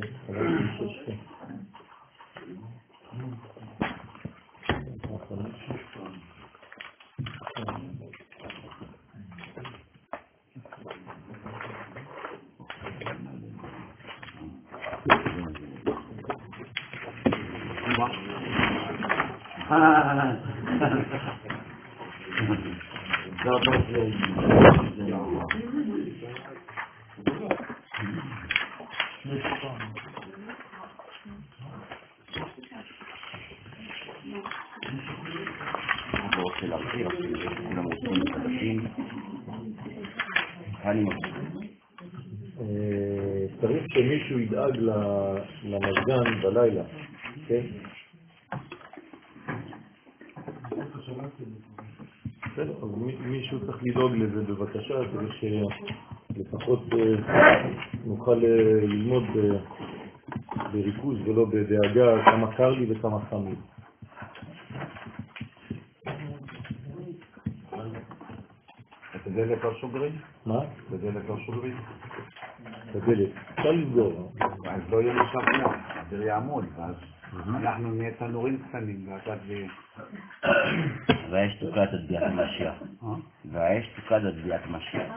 צריך שמישהו ידאג למזגן בלילה, כן? אז מישהו צריך לדאוג לזה בבקשה, כדי שלפחות נוכל ללמוד בריכוז ולא בדאגה כמה קר לי וכמה חם לי. את הדלת לא סוגרים? מה? את הדלת לא סוגרים? את הדלת. אפשר לסגור. אז לא יהיה נשאר כמו, זה יעמוד, ואז אנחנו נהיה תנורים קטנים, ואתה זה... והאש תוקעת את ביאת המשיח. והאש תוקעת את ביאת המשיח.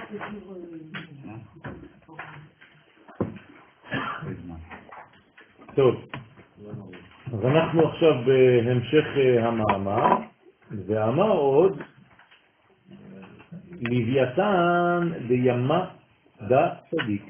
טוב, אז אנחנו עכשיו בהמשך המאמר, ואמר עוד, לוויתן בימה דה צדיק.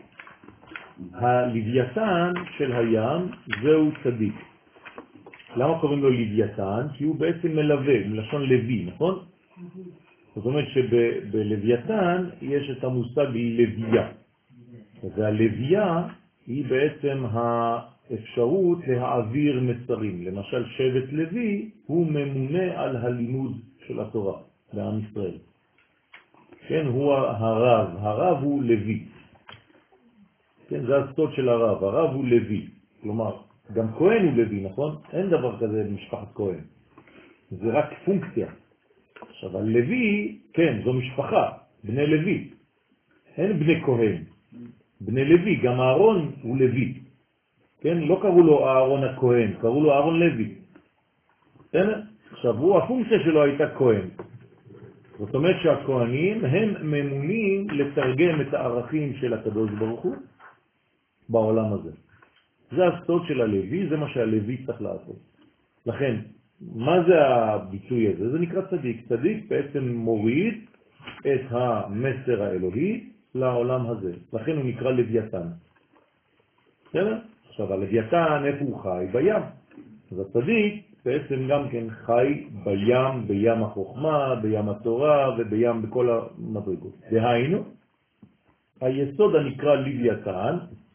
הלוויתן של הים זהו צדיק. למה קוראים לו לוויתן? כי הוא בעצם מלווה, מלשון לוי, נכון? זאת אומרת שבלוויתן יש את המושג לוויה. והלוויה היא בעצם האפשרות להעביר מסרים. למשל שבט לוי הוא ממונה על הלימוד של התורה בעם ישראל. כן, הוא הרב, הרב הוא לוי. כן, זה הסוד של הרב, הרב הוא לוי. כלומר, גם כהן הוא לוי, נכון? אין דבר כזה במשפחת כהן. זה רק פונקציה. עכשיו, הלוי, כן, זו משפחה, בני לוי. אין בני כהן. בני לוי, גם אהרון הוא לוי. כן, לא קראו לו אהרון הכהן, קראו לו אהרון לוי. כן? עכשיו, הוא, הפונקציה שלו הייתה כהן. זאת אומרת שהכהנים הם ממונים לתרגם את הערכים של הקדוש ברוך הוא בעולם הזה. זה הסוד של הלוי, זה מה שהלוי צריך לעשות. לכן, מה זה הביטוי הזה? זה נקרא צדיק. צדיק בעצם מוריד את המסר האלוהי לעולם הזה. לכן הוא נקרא לוויתן. בסדר? עכשיו, הלוויתן, איפה הוא חי? בים. אז הצדיק בעצם גם כן חי בים, בים החוכמה, בים התורה ובים בכל המדרגות. דהיינו, היסוד הנקרא לוויתן,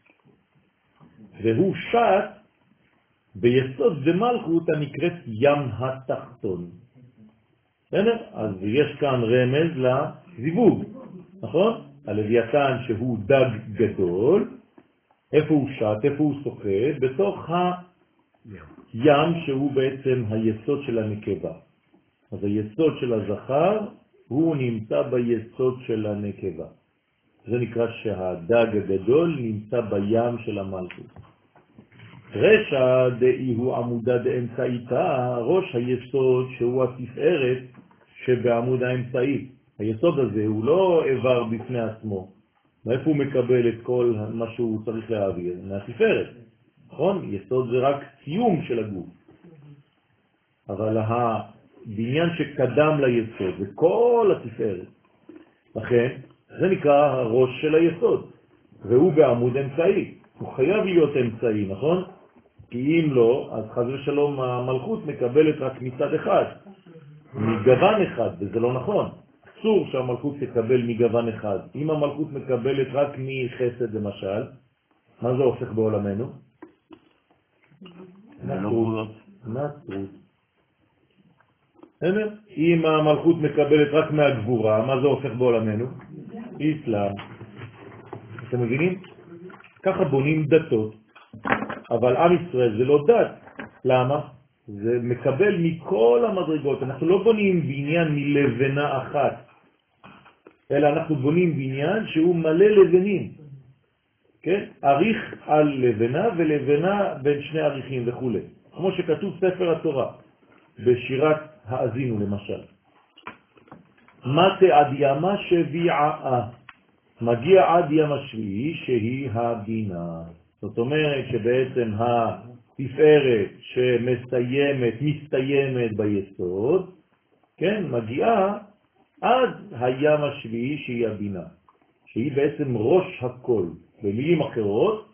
והוא שט ביסוד דמלכות הנקראת ים התחתון. בסדר? אז יש כאן רמז לזיווג, נכון? הלוויתן שהוא דג גדול, איפה הוא שט, איפה הוא שוחה? בתוך הים שהוא בעצם היסוד של הנקבה. אז היסוד של הזכר הוא נמצא ביסוד של הנקבה. זה נקרא שהדג הגדול נמצא בים של המלכות. רשע דאי הוא עמודה דאמצעיתה, ראש היסוד שהוא התפארת שבעמוד האמצעי. היסוד הזה הוא לא עבר בפני עצמו. מאיפה הוא מקבל את כל מה שהוא צריך להעביר? מהתפארת. נכון? יסוד זה רק סיום של הגוף. אבל בניין שקדם ליסוד, זה כל התפארת. לכן, זה נקרא הראש של היסוד, והוא בעמוד אמצעי. הוא חייב להיות אמצעי, נכון? כי אם לא, אז חז ושלום המלכות מקבלת רק מצד אחד, מגוון אחד, וזה לא נכון. אסור שהמלכות תקבל מגוון אחד. אם המלכות מקבלת רק מחסד למשל, מה זה הופך בעולמנו? נצרות. נצרות. אם המלכות מקבלת רק מהגבורה, מה זה הופך בעולמנו? איסלאם. אתם מבינים? ככה בונים דתות, אבל עם ישראל זה לא דת. למה? זה מקבל מכל המדרגות. אנחנו לא בונים בניין מלבנה אחת, אלא אנחנו בונים בניין שהוא מלא לבנים. כן? עריך על לבנה ולבנה בין שני עריכים וכו'. כמו שכתוב ספר התורה, בשירת האזינו למשל. מטה עד ימה שביעה, מגיע עד ים השביעי שהיא הבינה. זאת אומרת שבעצם התפארת שמסיימת, מסתיימת ביסוד, כן, מגיעה עד הים השביעי שהיא הבינה, שהיא בעצם ראש הכל. במילים אחרות,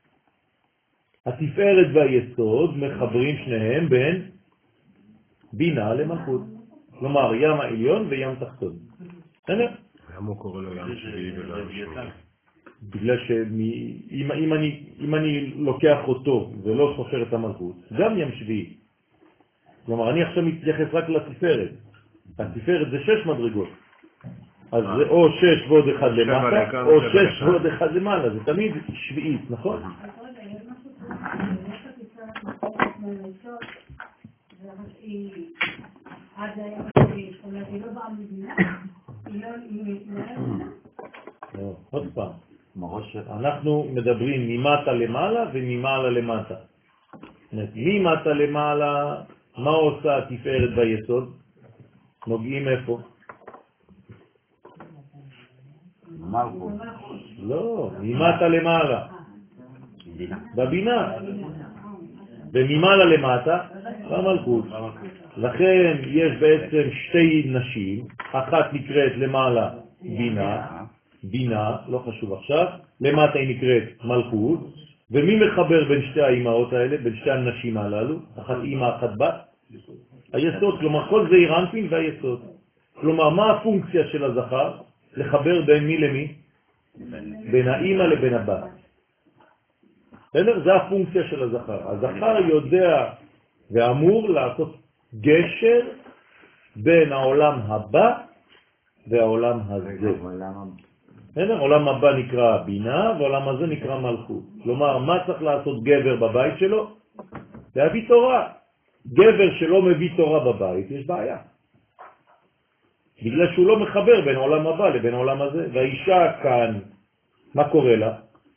התפארת והיסוד מחברים שניהם בין בינה למלכות. כלומר, ים העליון וים תחתון. בסדר? למה הוא קורא לו ים שביעי ולא ים שביעי? בגלל שאם אם אני, אם אני לוקח אותו ולא סופר את המלכות, גם ים שביעי. כלומר, אני עכשיו מתייחס רק לתפארת. התפארת זה שש מדרגות. אז זה או שש ועוד אחד למטה, או שש ועוד אחד למעלה. זה תמיד שביעית, נכון? אז רגע, יש משהו פה, יש התפארת מחלקת מהיסוד, והיא עד הים השביעי, זאת אומרת, היא לא באה מבינה, היא לא מתנהלת. עוד פעם, אנחנו מדברים ממטה למעלה וממעלה למטה. ממטה למעלה, מה עושה התפארת ביסוד? נוגעים איפה? מלכות. לא, ממטה למעלה. בבינה. וממעלה למטה, במלכות. לכן יש בעצם שתי נשים, אחת נקראת למעלה בינה, בינה, לא חשוב עכשיו, למטה היא נקראת מלכות, ומי מחבר בין שתי האימהות האלה, בין שתי הנשים הללו, אחת אימא, אחת בת? היסוד, כלומר כל זה אירנפין והיסוד. כלומר, מה הפונקציה של הזכר? לחבר בין מי למי? בין האימא לבין הבת. בסדר? זה הפונקציה של הזכר. הזכר יודע ואמור לעשות גשר בין העולם הבא והעולם הזה. בסדר? עולם הבא נקרא בינה ועולם הזה נקרא מלכות. כלומר, מה צריך לעשות גבר בבית שלו? להביא תורה. גבר שלא מביא תורה בבית, יש בעיה. בגלל שהוא לא מחבר בין עולם הבא לבין עולם הזה. והאישה כאן, מה קורה לה?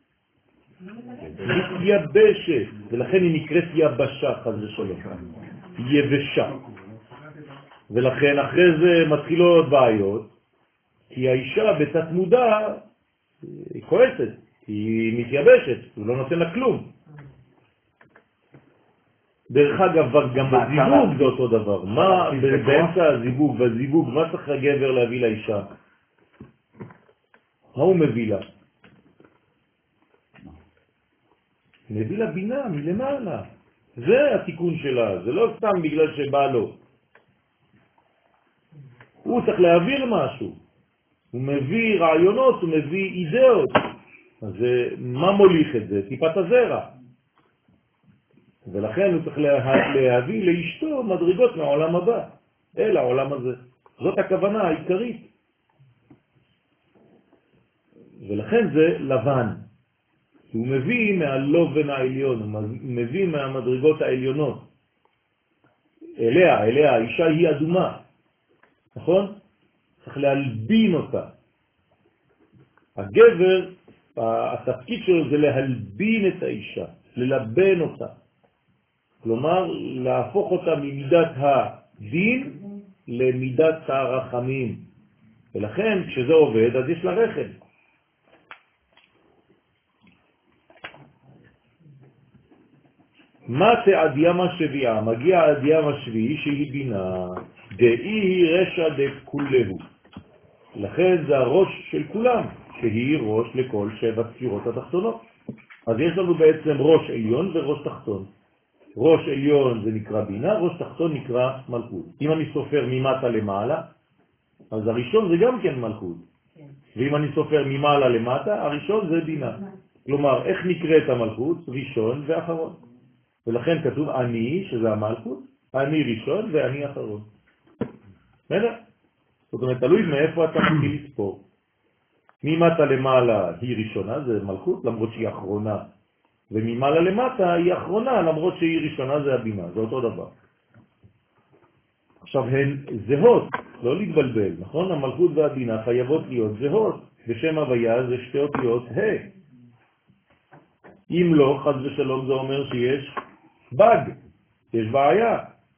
מתייבשת, ולכן היא נקראת יבשה, חס ושלום. יבשה. ולכן אחרי זה מתחילות בעיות, כי האישה בתת מודע היא כועסת, היא מתייבשת, הוא לא נותן לה כלום. דרך אגב, גם בזיווג זה אותו דבר. מה באמצע הזיווג, בזיווג, מה צריך הגבר להביא לאישה? מה הוא מביא לה? מביא לה בינה מלמעלה. זה התיקון שלה, זה לא סתם בגלל שבא לו. הוא צריך להעביר משהו. הוא מביא רעיונות, הוא מביא אידאות. אז מה מוליך את זה? טיפת הזרע. ולכן הוא צריך להביא לאשתו מדרגות מהעולם הבא, אל העולם הזה. זאת הכוונה העיקרית. ולכן זה לבן. הוא מביא מהלובן העליון, הוא מביא מהמדרגות העליונות. אליה, אליה, האישה היא אדומה. נכון? צריך להלבין אותה. הגבר, התפקיד שלו זה להלבין את האישה, ללבן אותה. כלומר, להפוך אותה ממידת הדין למידת הרחמים. ולכן, כשזה עובד, אז יש לה רחם. מה זה עד ים השביעה? מגיע עד ים השביעי שהיא בינה. דאי היא רשע דכולהו. לכן זה הראש של כולם, שהיא ראש לכל שבע ספירות התחתונות. אז יש לנו בעצם ראש עליון וראש תחתון. ראש עליון זה נקרא בינה, ראש תחתון נקרא מלכות. אם אני סופר ממטה למעלה, אז הראשון זה גם כן מלכות. ואם אני סופר ממעלה למטה, הראשון זה בינה. כלומר, איך נקראת המלכות? ראשון ואחרון. ולכן כתוב אני, שזה המלכות, אני ראשון ואני אחרון. בסדר? זאת אומרת, תלוי מאיפה אתה מתחיל לספור. ממטה למעלה היא ראשונה, זה מלכות, למרות שהיא אחרונה. וממעלה למטה היא אחרונה, למרות שהיא ראשונה, זה הבינה. זה אותו דבר. עכשיו, הן זהות, לא להתבלבל, נכון? המלכות והבינה חייבות להיות זהות. בשם הוויה זה שתי אותיות ה'. אם לא, חס ושלום זה אומר שיש בג, יש בעיה.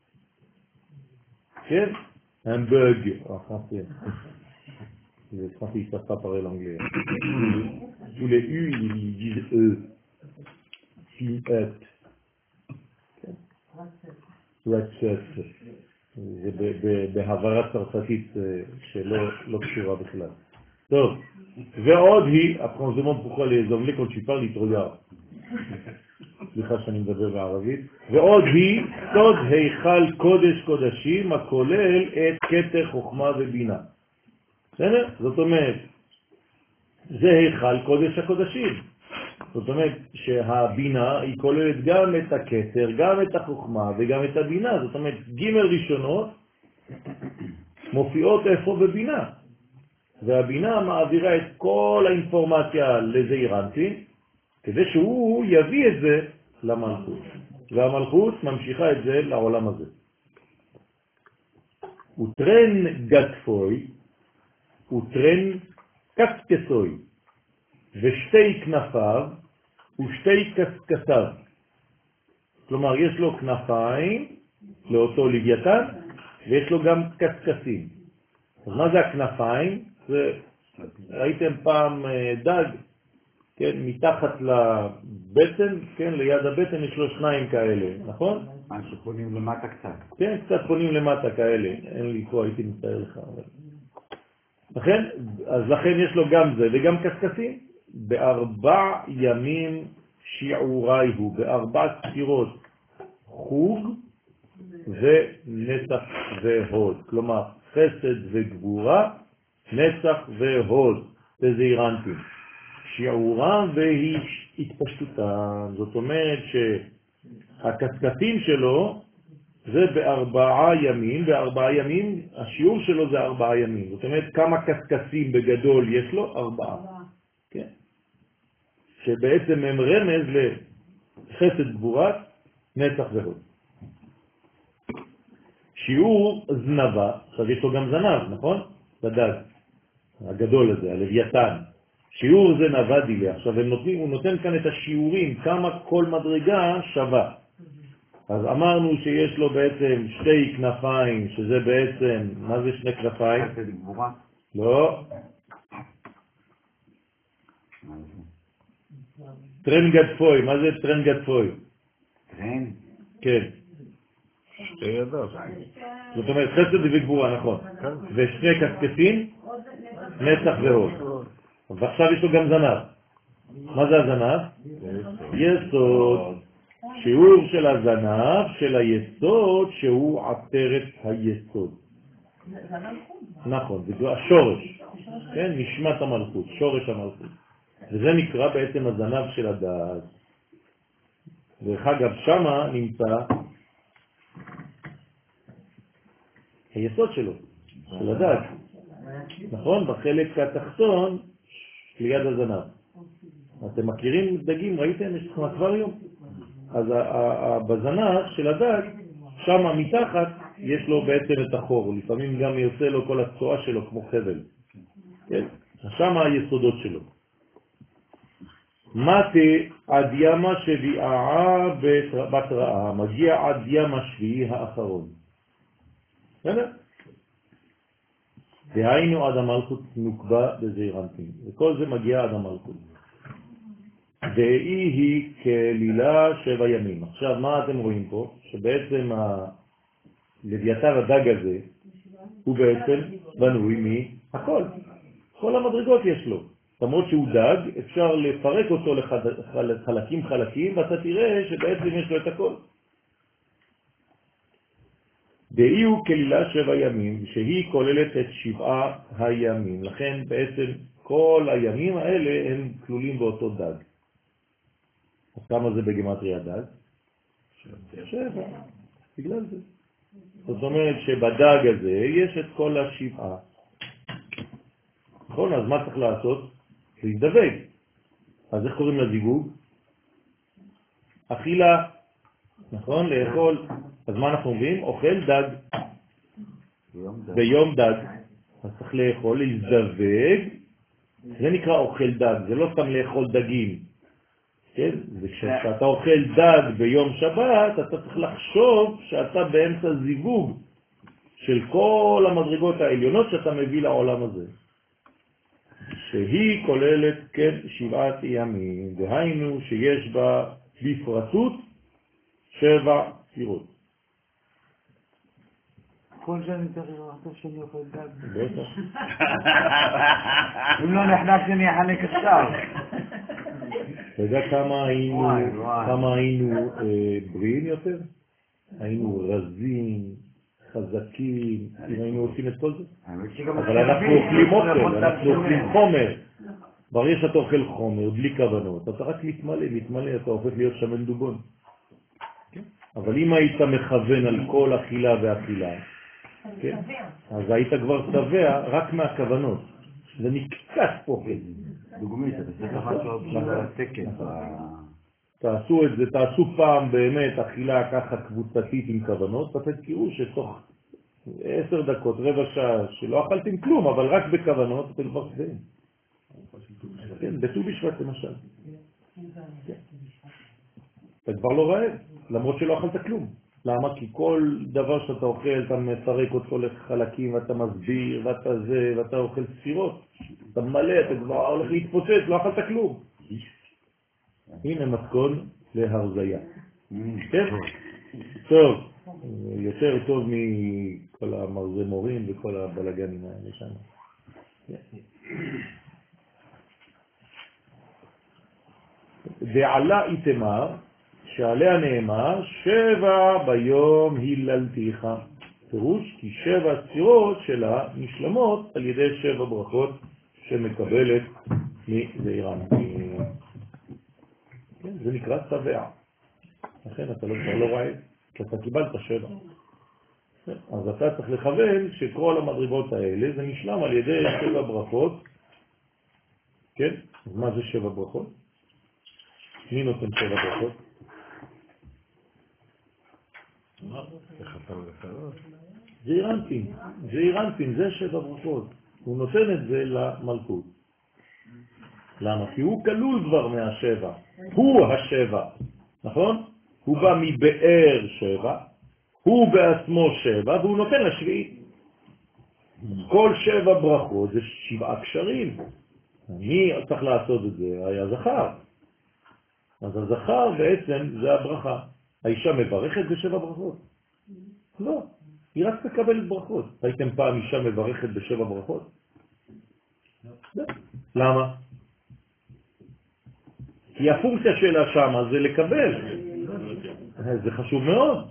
כן? un bug en français. Les Français, ils ne savent pas parler l'anglais. Tous les U, ils disent E. Fill up. רצת. זה בהעברה צרפתית שלא קשורה בכלל. טוב, ועוד היא, après on se demande pourquoi les anglais quand tu parles ils te regardent. סליחה שאני מדבר בערבית. ועוד היא סוד היכל קודש קודשים הכולל את כתר חוכמה ובינה. בסדר? זאת אומרת, זה היכל קודש הקודשים. זאת אומרת שהבינה היא כוללת גם את הכתר, גם את החוכמה וגם את הבינה. זאת אומרת, ג' ראשונות מופיעות איפה בבינה. והבינה מעבירה את כל האינפורמציה לזעיר אנפין, כדי שהוא יביא את זה למלכות. והמלכות ממשיכה את זה לעולם הזה. וטרן גדפוי, וטרן קסקסוי, ושתי כנפיו, ושתי קסקסיו. כלומר, יש לו כנפיים, לאותו לוויתן, ויש לו גם קסקסים. אז מה זה הכנפיים? זה, ראיתם פעם דג, כן, מתחת לבטן, כן, ליד הבטן יש לו שניים כאלה, נכון? מה שפונים למטה קצת. כן, קצת פונים למטה כאלה, אין לי פה, הייתי מצטער לך. אבל... לכן, אז לכן יש לו גם זה וגם קסקסים. בארבע ימים שיעורי הוא, בארבע ספירות, חוג ונצח והוד. כלומר, חסד וגבורה, נצח והוד, בזעיר אנפין. שיעורם והתפשטותם. זאת אומרת שהקסקסים שלו זה בארבעה ימים, בארבעה ימים, השיעור שלו זה ארבעה ימים. זאת אומרת, כמה קסקסים בגדול יש לו? ארבעה. כן. שבעצם הם רמז לחסד גבורת, נצח והוד. שיעור זנבה, עכשיו יש לו גם זנב, נכון? בדג, הגדול הזה, הלוויתן. שיעור זה נבא דילה. עכשיו נותנים, הוא נותן כאן את השיעורים, כמה כל מדרגה שווה. אז אמרנו שיש לו בעצם שתי כנפיים, שזה בעצם, מה זה שני כנפיים? חסד גבורה? לא. טרן גדפוי, מה זה טרן גדפוי? טרן? כן. שתי ידות. זאת אומרת חסד וגבורה, נכון. ושני קסקסים, נצח והוד. ועכשיו יש לו גם זנב. מה זה הזנב? יסוד. שיעור של הזנב, של היסוד, שהוא עטרת היסוד. נכון, זה השורש. כן, נשמת המלכות, שורש המלכות. וזה נקרא בעצם הזנב של הדעת. דרך אגב, שמה נמצא היסוד שלו, של הדעת. נכון? בחלק התחתון, ליד הזנב. אתם מכירים דגים? ראיתם? יש לכם אקווריום? אז בזנב של הדג, שם מתחת, יש לו בעצם את החור. לפעמים גם יוצא לו כל הצועה שלו כמו חבל. כן? שם היסודות שלו. מתי עד ימה שביעה בתראה, מגיע עד ימה שביעי האחרון. בסדר? דהיינו עד המלכות נוקבה בזעיר אנפין. וכל זה מגיע עד המלכות. והיא היא כלילה שבע ימים. עכשיו, מה אתם רואים פה? שבעצם הלוויתן הדג הזה, הוא בעצם בנוי מהכל. כל המדרגות יש לו. למרות שהוא דג, אפשר לפרק אותו לחלקים חלקים, ואתה תראה שבעצם יש לו את הכל. דהי הוא כלילה שבע ימים, שהיא כוללת את שבעה הימים. לכן בעצם כל הימים האלה הם כלולים באותו דג. אז כמה זה בגימטריה דג? שבע. בגלל זה. זאת אומרת שבדג הזה יש את כל השבעה. נכון, אז מה צריך לעשות? להזדווג. אז איך קוראים לזיווג? אכילה. נכון, לאכול. אז מה אנחנו אומרים? אוכל דג. ביום דג. אז צריך לאכול, להזדווג. זה נקרא אוכל דג, זה לא סתם לאכול דגים. כן? וכשאתה אוכל דג ביום שבת, אתה צריך לחשוב שאתה באמצע זיווג של כל המדרגות העליונות שאתה מביא לעולם הזה. שהיא כוללת, כן, שבעת ימים, דהיינו שיש בה בפרטות שבע ספירות. כל שאני צריך לחשוב שאני אוכל דג. בטח. אם לא נחנק שאני אחנק עכשיו. אתה יודע כמה היינו, כמה היינו אה, בריאים יותר? היינו רזים, חזקים, אם היינו עושים את כל זה. אבל אנחנו אוכלים אוכל, אנחנו אוכלים חומר. ברגע שאתה אוכל חומר, בלי כוונות, אתה רק מתמלא, מתמלא, אתה הופך להיות שמן דובון. אבל אם היית מכוון על כל אכילה ואכילה, כן? אז היית כבר שבע רק מהכוונות. זה נקצת פה. דוגמית, אתה צריך משהו בתקן. תעשו את זה, תעשו פעם באמת אכילה ככה קבוצתית עם כוונות, ואתם תראו שתוך עשר דקות, רבע שעה, שלא אכלתם כלום, אבל רק בכוונות, אתם כבר שבעים. כן, בט"ו בשבט למשל. אתה כבר לא רעב, למרות שלא אכלת כלום. למה? כי כל דבר שאתה אוכל, אתה מפרק אותו לחלקים, ואתה מסביר, ואתה זה, ואתה אוכל ספירות. אתה מלא, אתה כבר הולך להתפוצץ, לא אכלת כלום. הנה מתכון להרזיה. כן? טוב, יותר טוב מכל המרזמורים וכל הבלגנים האלה שם. ועלה איתמר, שעליה נאמר, שבע ביום היללתיך. פירוש כי שבע ספירות שלה נשלמות על ידי שבע ברכות שמקבלת מזעירן. כן, זה נקרא שבע. לכן אתה לא, לא רעב, כי אתה קיבלת שבע. אז אתה צריך לכוון שכל המדרגות האלה זה נשלם על ידי שבע ברכות. כן? אז מה זה שבע ברכות? מי נותן שבע ברכות? זעירנטין, זעירנטין, זה שבע ברכות. הוא נותן את זה למלכות. למה? כי הוא כלול כבר מהשבע. הוא השבע, נכון? הוא בא מבאר שבע, הוא בעצמו שבע, והוא נותן לשביעית. כל שבע ברכות זה שבעה קשרים. מי צריך לעשות את זה? היה זכר. אז הזכר בעצם זה הברכה. האישה מברכת בשבע ברכות? לא, היא רק תקבלת ברכות. הייתם פעם אישה מברכת בשבע ברכות? לא. למה? כי הפונקציה שלה שמה זה לקבל. זה חשוב מאוד.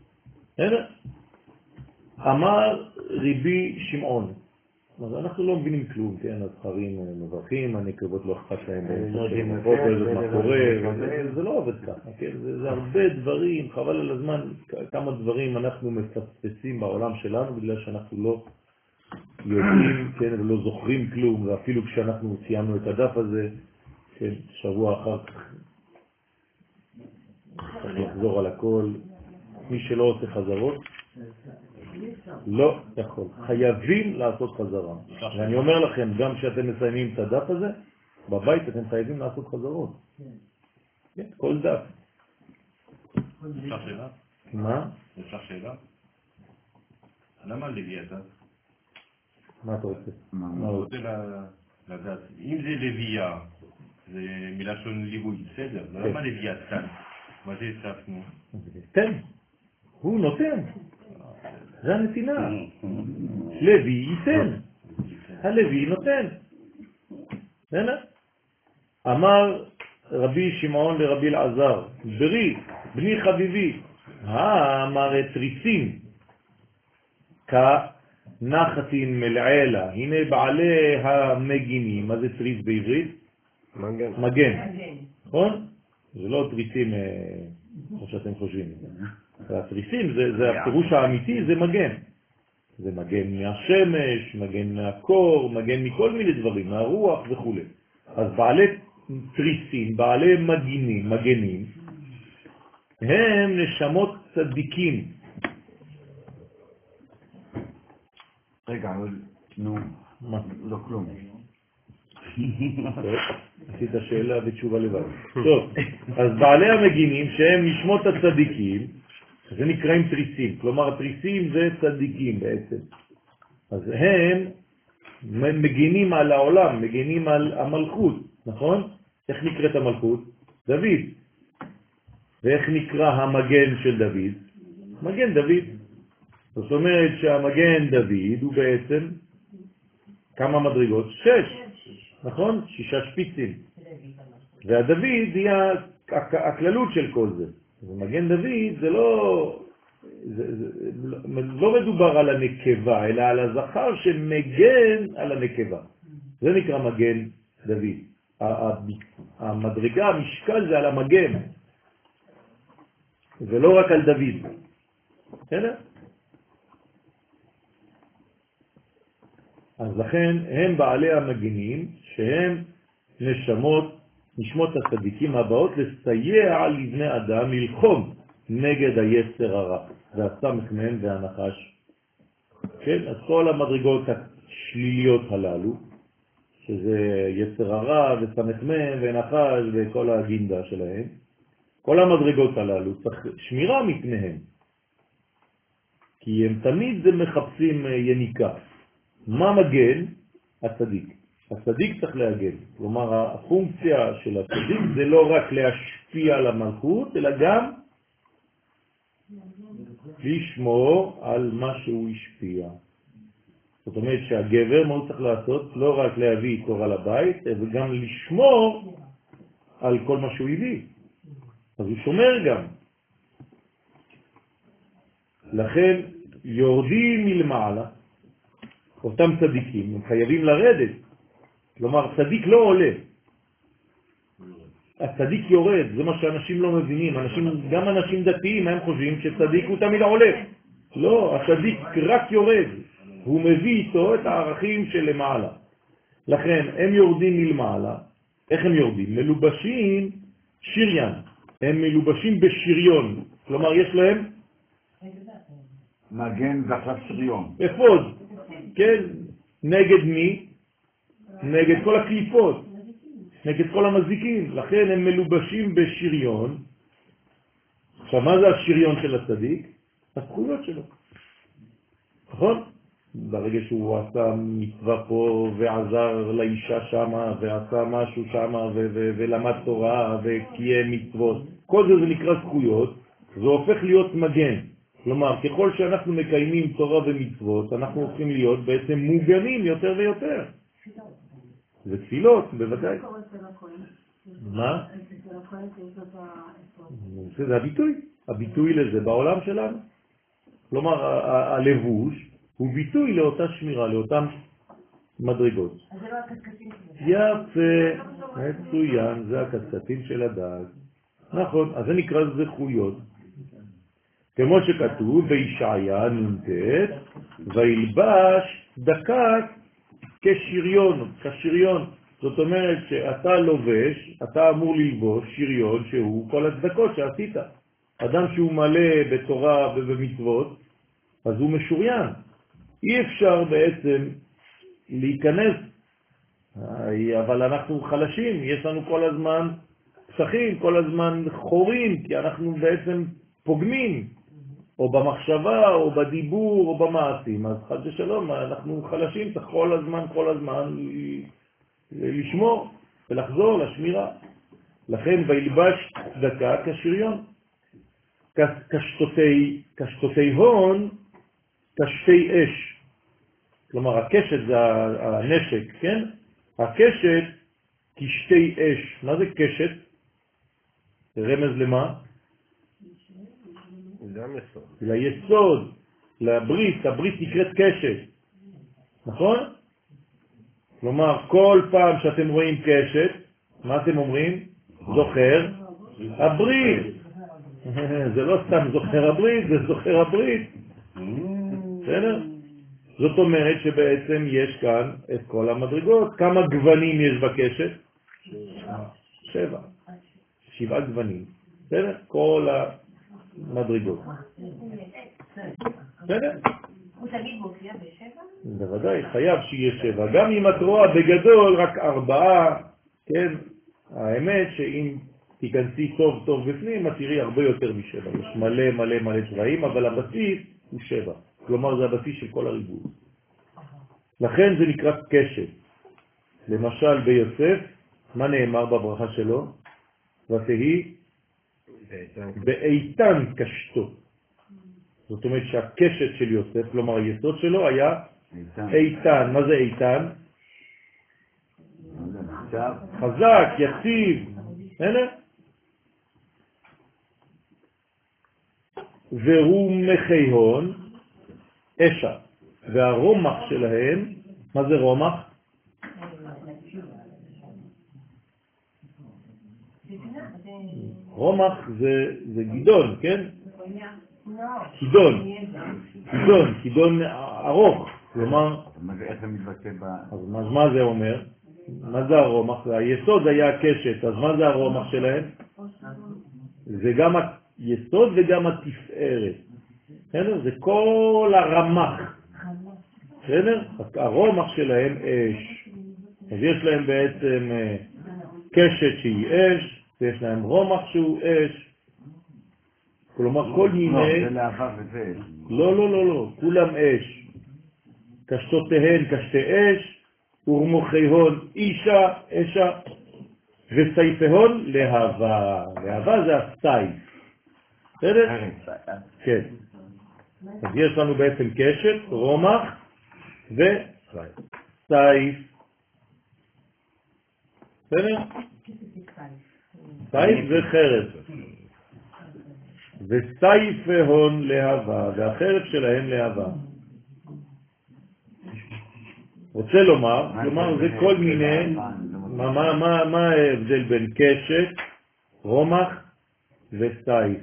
אמר ריבי שמעון. אז אנחנו לא מבינים כלום, כן? הזכרים מברכים, הנקבות לא אכפת להם, מה קורה, זה לא עובד ככה, כן? זה הרבה דברים, חבל על הזמן, כמה דברים אנחנו מפספסים בעולם שלנו, בגלל שאנחנו לא יודעים, כן, ולא זוכרים כלום, ואפילו כשאנחנו סיימנו את הדף הזה, כן, שבוע אחר כך, צריך לחזור על הכל, מי שלא עושה חזרות, לא יכול. חייבים לעשות חזרה. ואני אומר לכם, גם כשאתם מסיימים את הדף הזה, בבית אתם חייבים לעשות חזרות. כן, כל דף. אפשר שאלה? מה? אפשר שאלה? למה לוויתן? מה אתה רוצה? אני רוצה לדעת, אם זה לוויה, זה מלשון ליווי, בסדר, למה לוויתן? מה זה הצפנו? תן. הוא נותן. זה הנתינה. לוי ייתן. הלוי נותן. הנה. אמר רבי שמעון לרבי אלעזר, ברי, בני חביבי, האמר תריסים, כנחתין מלעלה. הנה בעלי המגינים, מה זה תריס בעברית? מגן. מגן. נכון? זה לא תריסים כמו שאתם חושבים. התריסים, זה, זה הפירוש האמיתי, זה מגן. זה מגן מהשמש, מגן מהקור, מגן מכל מיני דברים, מהרוח וכו'. אז בעלי תריסים, בעלי מגינים, מגנים, הם נשמות צדיקים. רגע, נו, מה? לא כלום. עשית שאלה ותשובה לבד. טוב, אז בעלי המגינים שהם נשמות הצדיקים, זה נקראים תריסים. כלומר, התריסים זה צדיקים בעצם. אז הם מגינים על העולם, מגינים על המלכות, נכון? איך נקראת המלכות? דוד. ואיך נקרא המגן של דוד? מגן דוד. זאת אומרת שהמגן דוד הוא בעצם כמה מדרגות? שש. נכון? שישה שפיצים. והדוד היא הכללות של כל זה. ומגן דוד זה לא, זה, זה, לא מדובר על הנקבה, אלא על הזכר שמגן על הנקבה. זה נקרא מגן דוד. המדרגה, המשקל זה על המגן. ולא רק על דוד. בסדר? אז לכן הם בעלי המגנים שהם נשמות, נשמות הצדיקים הבאות לסייע לבני אדם ללחום נגד היצר הרע והסמך מהם והנחש. כן? אז כל המדרגות השליליות הללו, שזה יצר הרע וסמך מהם ונחש וכל הגינדה שלהם, כל המדרגות הללו צריך שמירה מפניהם, כי הם תמיד מחפשים יניקה. מה מגן? הצדיק. הצדיק צריך להגן. כלומר, הפונקציה של הצדיק זה לא רק להשפיע על המלכות, אלא גם לשמור על מה שהוא השפיע. זאת אומרת שהגבר, מה הוא צריך לעשות? לא רק להביא תורה לבית, אלא גם לשמור על כל מה שהוא הביא. אז הוא שומר גם. לכן יורדים מלמעלה, אותם צדיקים, הם חייבים לרדת. כלומר, צדיק לא עולה. הצדיק יורד, זה מה שאנשים לא מבינים. אנשים, גם אנשים דתיים, הם חושבים שצדיק הוא תמיד עולה. לא, הצדיק רק יורד. הוא מביא איתו את הערכים של למעלה. לכן, הם יורדים מלמעלה. איך הם יורדים? מלובשים שריין. הם מלובשים בשריון. כלומר, יש להם מגן ועכשיו שריון. אפוד. כן, נגד מי? נגד כל הקליפות, נגד כל המזיקים. לכן הם מלובשים בשריון. עכשיו, מה זה השריון של הצדיק? הזכויות שלו. נכון? ברגע שהוא עשה מצווה פה ועזר לאישה שמה ועשה משהו שמה ו- ו- ולמד תורה וקיים מצוות, כל זה זה נקרא זכויות, זה הופך להיות מגן. כלומר, ככל שאנחנו מקיימים תורה ומצוות, אנחנו הופכים להיות בעצם מוגנים יותר ויותר. זה תפילות, בוודאי. מה? זה הביטוי. הביטוי לזה בעולם שלנו. כלומר, הלבוש הוא ביטוי לאותה שמירה, לאותם מדרגות. אז זה לא הקשקשים שלנו. יפה, מצוין, זה הקשקשים של הדעת. נכון, אז זה נקרא זכויות. כמו שכתוב בישעיה נ"ט, וילבש דקת כשריון, כשריון. זאת אומרת שאתה לובש, אתה אמור ללבוש שריון שהוא כל הצדקות שעשית. אדם שהוא מלא בתורה ובמצוות, אז הוא משוריין. אי אפשר בעצם להיכנס, אבל אנחנו חלשים, יש לנו כל הזמן פסחים, כל הזמן חורים, כי אנחנו בעצם פוגמים, או במחשבה, או בדיבור, או במעשים. אז חד ושלום, אנחנו חלשים, צריך כל הזמן, כל הזמן לשמור ולחזור לשמירה. לכן וילבש צדקה כשריון. כשתותי, כשתותי הון, כשתי אש. כלומר, הקשת זה הנשק, כן? הקשת כשתי אש. מה זה קשת? רמז למה? זה המסור. ליסוד, לברית, הברית נקראת קשת. נכון? כלומר, כל פעם שאתם רואים קשת, מה אתם אומרים? זוכר הברית. זה לא סתם זוכר הברית, זה זוכר הברית. בסדר? זאת אומרת שבעצם יש כאן את כל המדרגות. כמה גוונים יש בקשת? שבע. שבעה גוונים. בסדר? כל המדרגות. בסדר? הוא תמיד מופיע בשבע? בוודאי, חייב שיהיה שבע. גם אם את רואה בגדול רק ארבעה, כן? האמת שאם תיכנסי טוב טוב בפנים, את תראי הרבה יותר משבע. יש מלא מלא מלא צבעים, אבל הבסיס הוא שבע. כלומר, זה הבסיס של כל הריבוע. לכן זה נקרא קשת. למשל ביוסף, מה נאמר בברכה שלו? ותהי באיתן קשתו. זאת אומרת שהקשת של יוסף, כלומר היסוד שלו היה איתן. מה זה איתן? חזק, יציב. הנה. והוא מחיון אשה. והרומח שלהם, מה זה רומח? רומח זה, זה גידון, כן? קידון, קידון, קידון ארוך. כלומר, איך זה מתבטא ב... אז מה, מה זה אומר? מה זה הרומח? היסוד היה הקשת, אז מה זה הרומח שלהם? זה גם היסוד וגם התפארת. בסדר? זה כל הרמח. בסדר? הרומח שלהם אש. אז יש להם בעצם קשת שהיא אש, ויש להם רומח שהוא אש. כלומר כל מיני... לא, זה להבה וזה. לא, לא, לא, לא. כולם אש. קשתותיהן קשתי אש, ורמוחיהון אישה, אשה, וסייפהון להבה. להבה זה הסייף. בסדר? כן. אז יש לנו בעצם קשת, רומח וסייף. בסדר? סייף וחרב. וסייפהון להבה, והחרב שלהם להבה. רוצה לומר, כלומר זה כל מיני, מה, מה, מה, מה ההבדל בין קשת, רומח וסייף?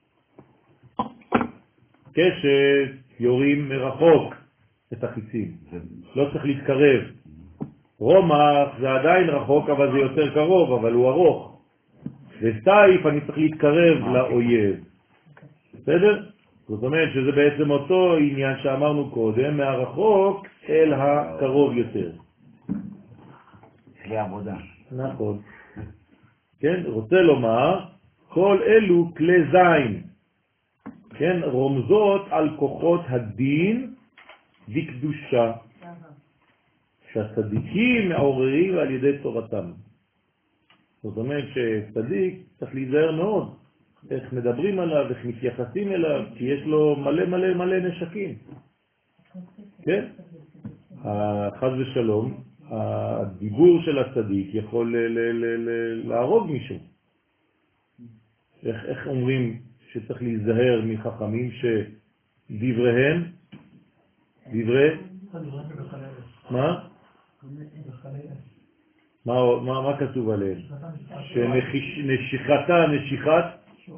קשת יורים מרחוק את החיצים, לא צריך להתקרב. רומח זה עדיין רחוק אבל זה יותר קרוב, אבל הוא ארוך. וסייף אני צריך להתקרב לאויב. בסדר? זאת אומרת שזה בעצם אותו עניין שאמרנו קודם, מהרחוק אל הקרוב יותר. כלי עבודה. נכון. כן, רוצה לומר, כל אלו כלי זין, כן, רומזות על כוחות הדין בקדושה, שהצדיקים מעוררים על ידי תורתם. זאת אומרת שצדיק צריך להיזהר מאוד. איך מדברים עליו, איך מתייחסים אליו, כי יש לו מלא מלא מלא נשקים. כן? חס ושלום, הדיבור של הצדיק יכול להרוג מישהו. איך, איך אומרים שצריך להיזהר מחכמים שדבריהם, דברי? מה? מה, מה, מה כתוב עליהם? שנשיכתה נשיכת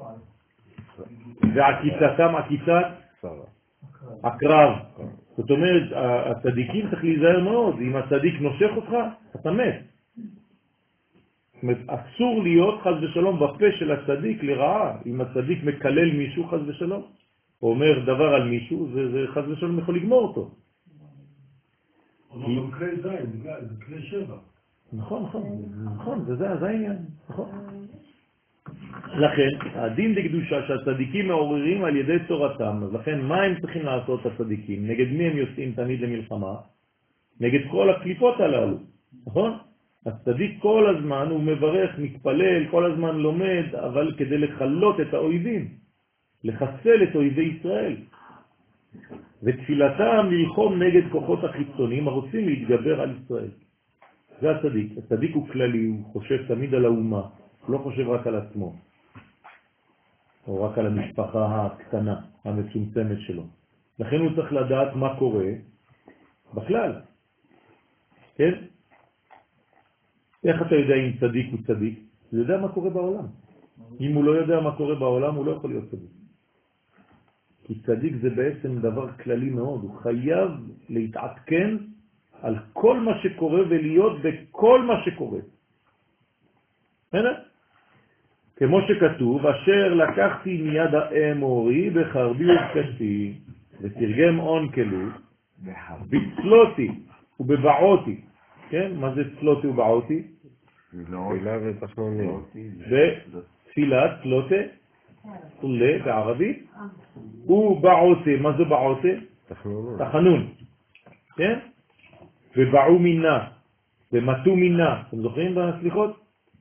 ועקיצתם עקיצת הקרב. זאת אומרת, הצדיקים צריך להיזהר מאוד. אם הצדיק נושך אותך, אתה מת. זאת אומרת, אסור להיות חס ושלום בפה של הצדיק לרעה. אם הצדיק מקלל מישהו חס ושלום, או אומר דבר על מישהו, זה, זה חס ושלום יכול לגמור אותו. אבל גם כלי זין, זה כלי שבע. נכון, נכון, נכון, זה, זה, זה העניין, נכון. לכן, הדין דקדושה שהצדיקים מעוררים על ידי תורתם, אז לכן מה הם צריכים לעשות הצדיקים? נגד מי הם יוצאים תמיד למלחמה? נגד כל הקליפות הללו, נכון? הצדיק כל הזמן הוא מברך, מתפלל, כל הזמן לומד, אבל כדי לחלות את האויבים, לחסל את אויבי ישראל. ותפילתם ללחום נגד כוחות החיצוניים הרוצים להתגבר על ישראל. זה הצדיק. הצדיק הוא כללי, הוא חושב תמיד על האומה, הוא לא חושב רק על עצמו, או רק על המשפחה הקטנה, המצומצמת שלו. לכן הוא צריך לדעת מה קורה בכלל. כן? איך אתה יודע אם צדיק הוא צדיק? הוא יודע מה קורה בעולם. אם הוא לא יודע מה קורה בעולם, הוא לא יכול להיות צדיק. כי צדיק זה בעצם דבר כללי מאוד. הוא חייב להתעדכן על כל מה שקורה ולהיות בכל מה שקורה. הנה? כמו שכתוב, אשר לקחתי מיד האמורי בחרבי ובקשתי, ותרגם אונקלוס, בצלותי ובבעותי. כן? מה זה צלותי ובעותי? תפילה ותחנונים. בתפילה, צלותי, צולה בערבית, ובעותי. מה זה בעותי? תחנונים. תחנון. כן? ובעו מינה, ומתו מינה. אתם זוכרים בסליחות?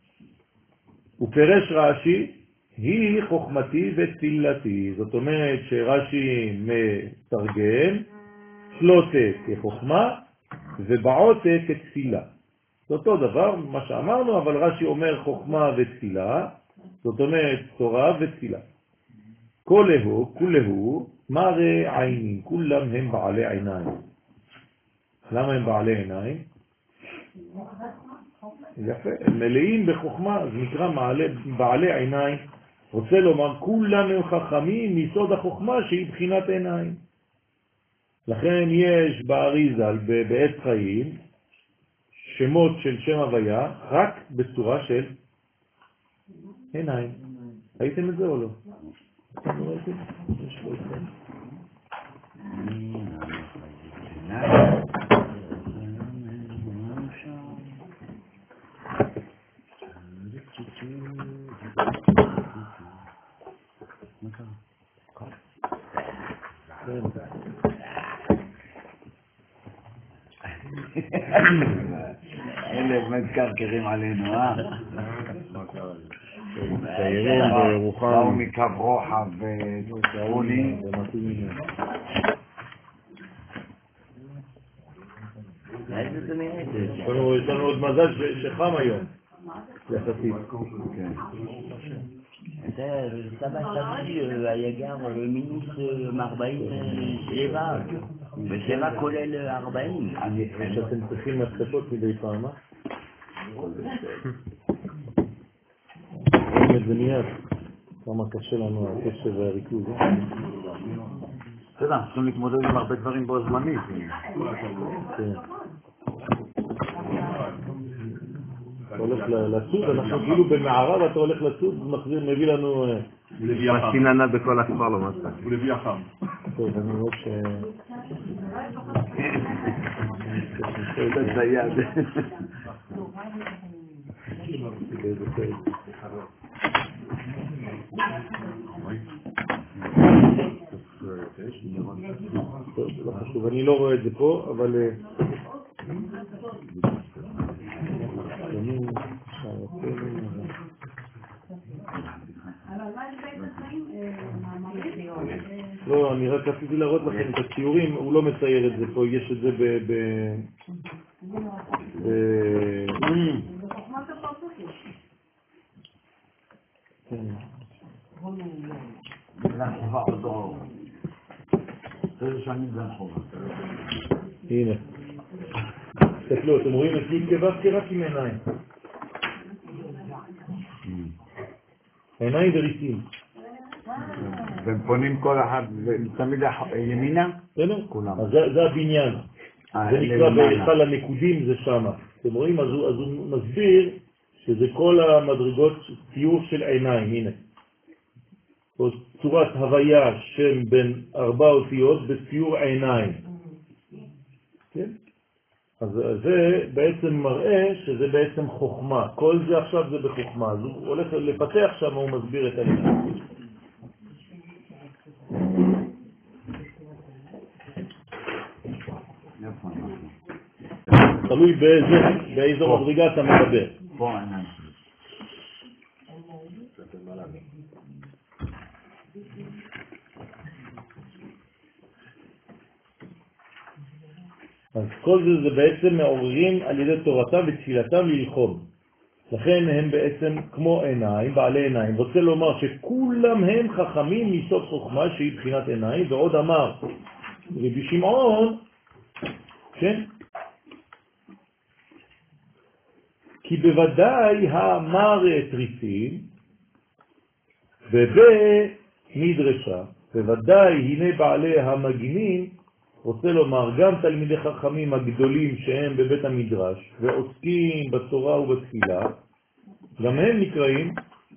ופרש רש"י, היא חוכמתי ותפילתי. זאת אומרת שרש"י מתרגם צלותה כחוכמה ובעותה כתפילה. זה אותו דבר, מה שאמרנו, אבל רש"י אומר חוכמה ותפילה, זאת אומרת תורה ותפילה. כולהו, כולהו, מראה עינים, כולם הם בעלי עיניים. למה הם בעלי עיניים? יפה, הם מלאים בחוכמה, זה נקרא מעלה, בעלי עיניים. רוצה לומר, כולם הם חכמים מסוד החוכמה שהיא בחינת עיניים. לכן יש באריזל, בעץ חיים, שמות של שם הוויה, רק בצורה של עיניים. ראיתם את זה או לא? אתם לא ראיתם? יש פה אתכם. אלה מתקרקרים עלינו, אה? צעירים בירוחם. באו מקו רוחב וצפוני. יש לנו עוד מזל שחם היום. יחסית. סבא סבי היה גר מינוס ארבעים ושבע, ושבע כולל ארבעים. שאתם צריכים מסכות מדי פעם, אה? רואים את זה מיד, כמה קשה לנו הקשב והריכוז. בסדר, צריכים להתמודד עם הרבה דברים בו זמנית. כן. אתה הולך לצוד, אנחנו כאילו במערה ואתה הולך לצוד, מחזיר, מביא לנו... משכין ענד בכל הכפר לא מסע. הוא לוי החם. טוב, אני רואה ש... זה יד. באיזה פרק. טוב, לא חשוב, אני לא רואה את זה פה, אבל... לא, אני רק רציתי להראות לכם את הציורים, הוא לא מצייר את זה פה, יש את זה ב... ב... ב... הנה. תסתכלו, אתם רואים את י' כבב כרק עם עיניים. עיניים וריסים. והם פונים כל אחד, תמיד ימינה? בסדר? כולם. אז זה הבניין. זה נקרא בהיכל הנקודים, זה שם. אתם רואים? אז הוא מסביר שזה כל המדרגות ציור של עיניים. הנה. צורת הוויה שם בין ארבע אותיות בציור עיניים. כן? אז זה בעצם מראה שזה בעצם חוכמה. כל זה עכשיו זה בחוכמה. אז הוא הולך לפתח שם, הוא מסביר את הנקודה. תלוי באיזה, באיזו מדרגה אתה מדבר. פה עיניים. אז כל זה זה בעצם מעוררים על ידי תורתם ותפילתם ללחום. לכן הם בעצם כמו עיניים, בעלי עיניים. רוצה לומר שכולם הם חכמים מסוד חוכמה שהיא בחינת עיניים, ועוד אמר רבי שמעון, כן? כי בוודאי האמר תריסים ובנדרשה, בוודאי הנה בעלי המגינים, רוצה לומר גם תלמידי חכמים הגדולים שהם בבית המדרש ועוסקים בתורה ובתפילה, גם הם נקראים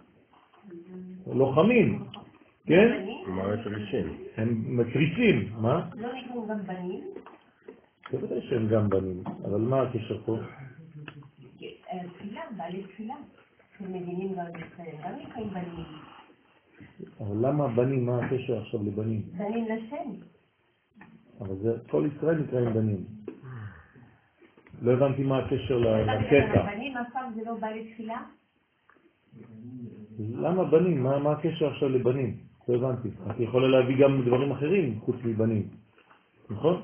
לוחמים, כן? מה מפרישים? הם מפרישים, מה? לא נקראו גם בנים? זה בטח שהם גם בנים, אבל מה הקשר פה? תפילה, בעלי תפילה, שמבינים גם ישראל, גם נקראים בנים. אבל למה בנים? מה הקשר עכשיו לבנים? בנים לשם. אבל זה, כל ישראל נקראים בנים. לא הבנתי מה הקשר לקטע. בנים אף פעם זה לא בעלי תפילה? למה בנים? מה, מה הקשר עכשיו לבנים? לא הבנתי. את יכולה להביא גם דברים אחרים חוץ מבנים, נכון?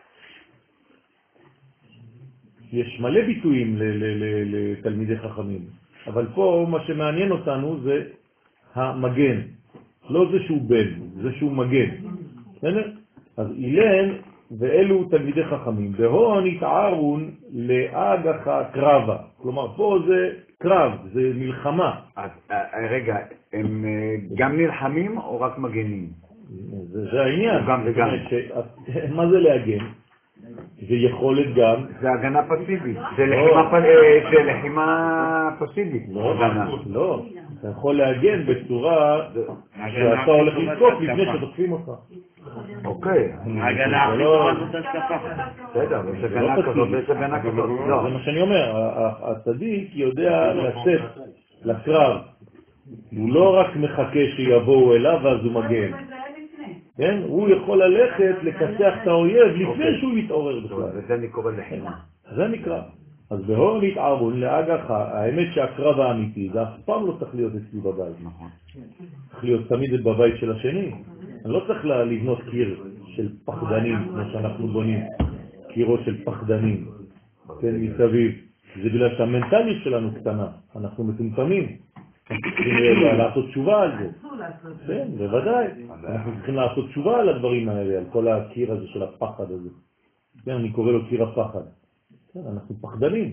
יש מלא ביטויים לתלמידי חכמים, אבל פה מה שמעניין אותנו זה המגן, לא זה שהוא בן, זה שהוא מגן. בסדר? אז אילן ואלו תלמידי חכמים, בהון התערון לאגח הקרבה. כלומר, פה זה קרב, זה מלחמה. אז רגע, הם גם נלחמים או רק מגנים? זה, זה העניין. גם וגם. מה זה להגן? זה יכולת גם. זה הגנה פסיבית. זה לחימה, פ... זה לחימה פסיבית. לא, לא. אתה יכול להגן בצורה שאתה הולך לתקוף לפני שתוקפים אותך. אוקיי. הגנה הכי זאת השקפה. בסדר, יש הגנה כזאת ויש הגנה כזאת. זה מה שאני אומר, הצדיק יודע לצאת לקרב. הוא לא רק מחכה שיבואו אליו ואז הוא מגן. כן? הוא יכול ללכת לכסח את האויב לפני שהוא יתעורר בכלל. וזה אני קורא לחימה. זה נקרא. אז בהון התערון לאגח, האמת שהקרב האמיתי, זה אף פעם לא צריך להיות אצלי בבית. נכון. צריך להיות תמיד בבית של השני. אני לא צריך לבנות קיר של פחדנים, כמו שאנחנו בונים, קירות של פחדנים, כן, מסביב. זה בגלל שהמנטליות שלנו קטנה, אנחנו מטומטמים. צריכים לעשות תשובה על זה. כן, בוודאי. אנחנו צריכים לעשות תשובה על הדברים האלה, על כל הקיר הזה של הפחד הזה. כן, אני קורא לו קיר הפחד. כן, אנחנו פחדנים.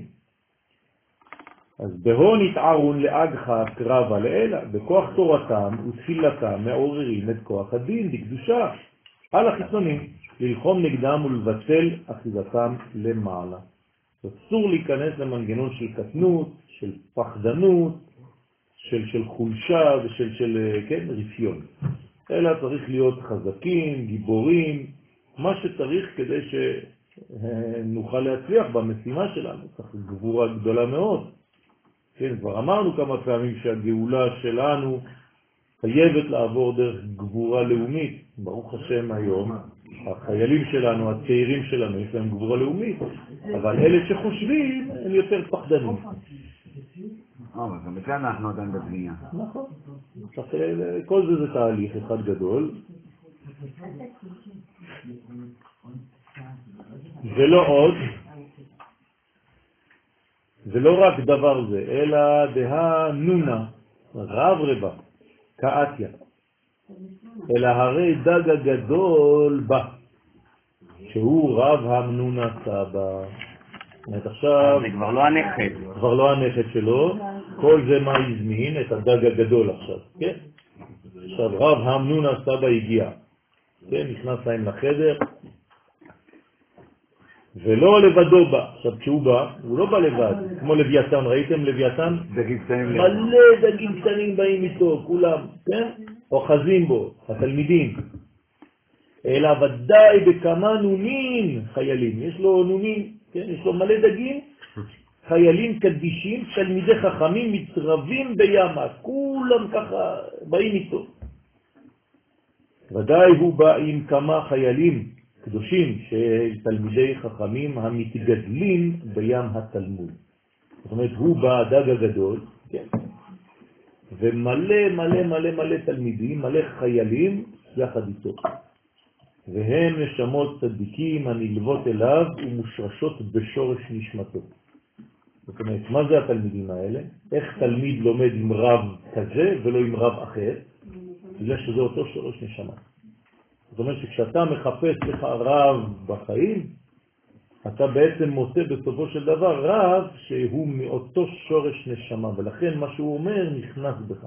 אז בהון התערון לאגחה קרבה לאלה, בכוח תורתם ותפילתם מעוררים את כוח הדין בקדושה על החיצונים, ללחום נגדם ולבטל אחיזתם למעלה. אסור להיכנס למנגנון של קטנות, של פחדנות, של, של חולשה ושל של, כן, רפיון. אלא צריך להיות חזקים, גיבורים, מה שצריך כדי שנוכל להצליח במשימה שלנו. צריך גבורה גדולה מאוד. כן, כבר אמרנו כמה פעמים שהגאולה שלנו חייבת לעבור דרך גבורה לאומית. ברוך השם היום, החיילים שלנו, הצעירים שלנו, יש להם גבורה לאומית, אבל אלה שחושבים הם יותר פחדנים. אבל גם בזה אנחנו עדיין בבנייה. נכון. כל זה זה תהליך אחד גדול. ולא עוד, ולא רק דבר זה, אלא דה נונה, רב רבה, כאתיה, אלא הרי דג הגדול בה, שהוא רב המנונה סבא. עכשיו, זה כבר לא הנכד. כבר לא הנכד שלו, כל זה מה הזמין, את הדג הגדול עכשיו, כן? עכשיו רב המנונה סבא הגיע, כן? נכנס להם לחדר, ולא לבדו בא. עכשיו כשהוא בא, הוא לא בא לבד, כמו לוויתן, ראיתם לוויתן? דגים קטנים. מלא דגים קטנים באים איתו, כולם, כן? אוחזים בו, התלמידים. אלא ודאי בכמה נונים חיילים, יש לו נונים, כן? יש לו מלא דגים, חיילים קדישים, תלמידי חכמים מתרבים בימה, כולם ככה באים איתו. ודאי הוא בא עם כמה חיילים קדושים של תלמידי חכמים המתגדלים בים התלמוד. זאת אומרת, הוא בא הדג הגדול, כן? ומלא מלא מלא מלא תלמידים, מלא חיילים יחד איתו. והם נשמות צדיקים הנלוות אליו ומושרשות בשורש נשמתו. זאת אומרת, מה זה התלמידים האלה? איך תלמיד לומד עם רב כזה ולא עם רב אחר? בגלל שזה אותו שורש נשמה. זאת אומרת שכשאתה מחפש לך רב בחיים, אתה בעצם מוצא בסופו של דבר רב שהוא מאותו שורש נשמה, ולכן מה שהוא אומר נכנס בך.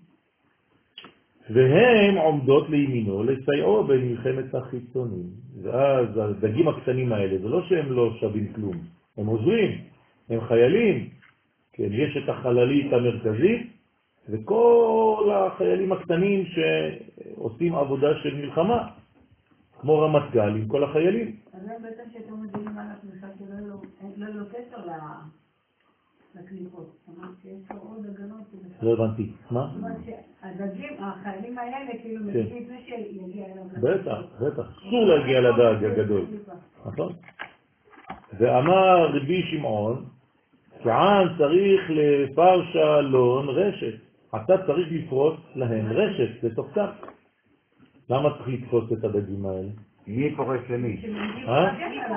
והם עומדות לימינו לסייעו במלחמת החיצונים. ואז הדגים הקטנים האלה, זה לא שהם לא שווים כלום, הם עוזרים, הם חיילים. כן, יש את החללית המרכזית וכל החיילים הקטנים שעושים עבודה של מלחמה, כמו רמת גל עם כל החיילים. אז זה בעצם שאתם מבינים על התמיכה שלא לא קשר לקליפות. זאת אומרת שיש פה עוד הגנות. לא הבנתי. מה? זאת אומרת שהדגים, החיילים האלה כאילו מגיעים לפני שיגיע אליו. בטח, בטח. אסור להגיע לדג הגדול. נכון? ואמר רבי שמעון, כען צריך לפרשה לון רשת. אתה צריך לפרוץ להם רשת לתוקתם. למה צריך לתפוס את הדגים האלה? מי פורס למי? אה?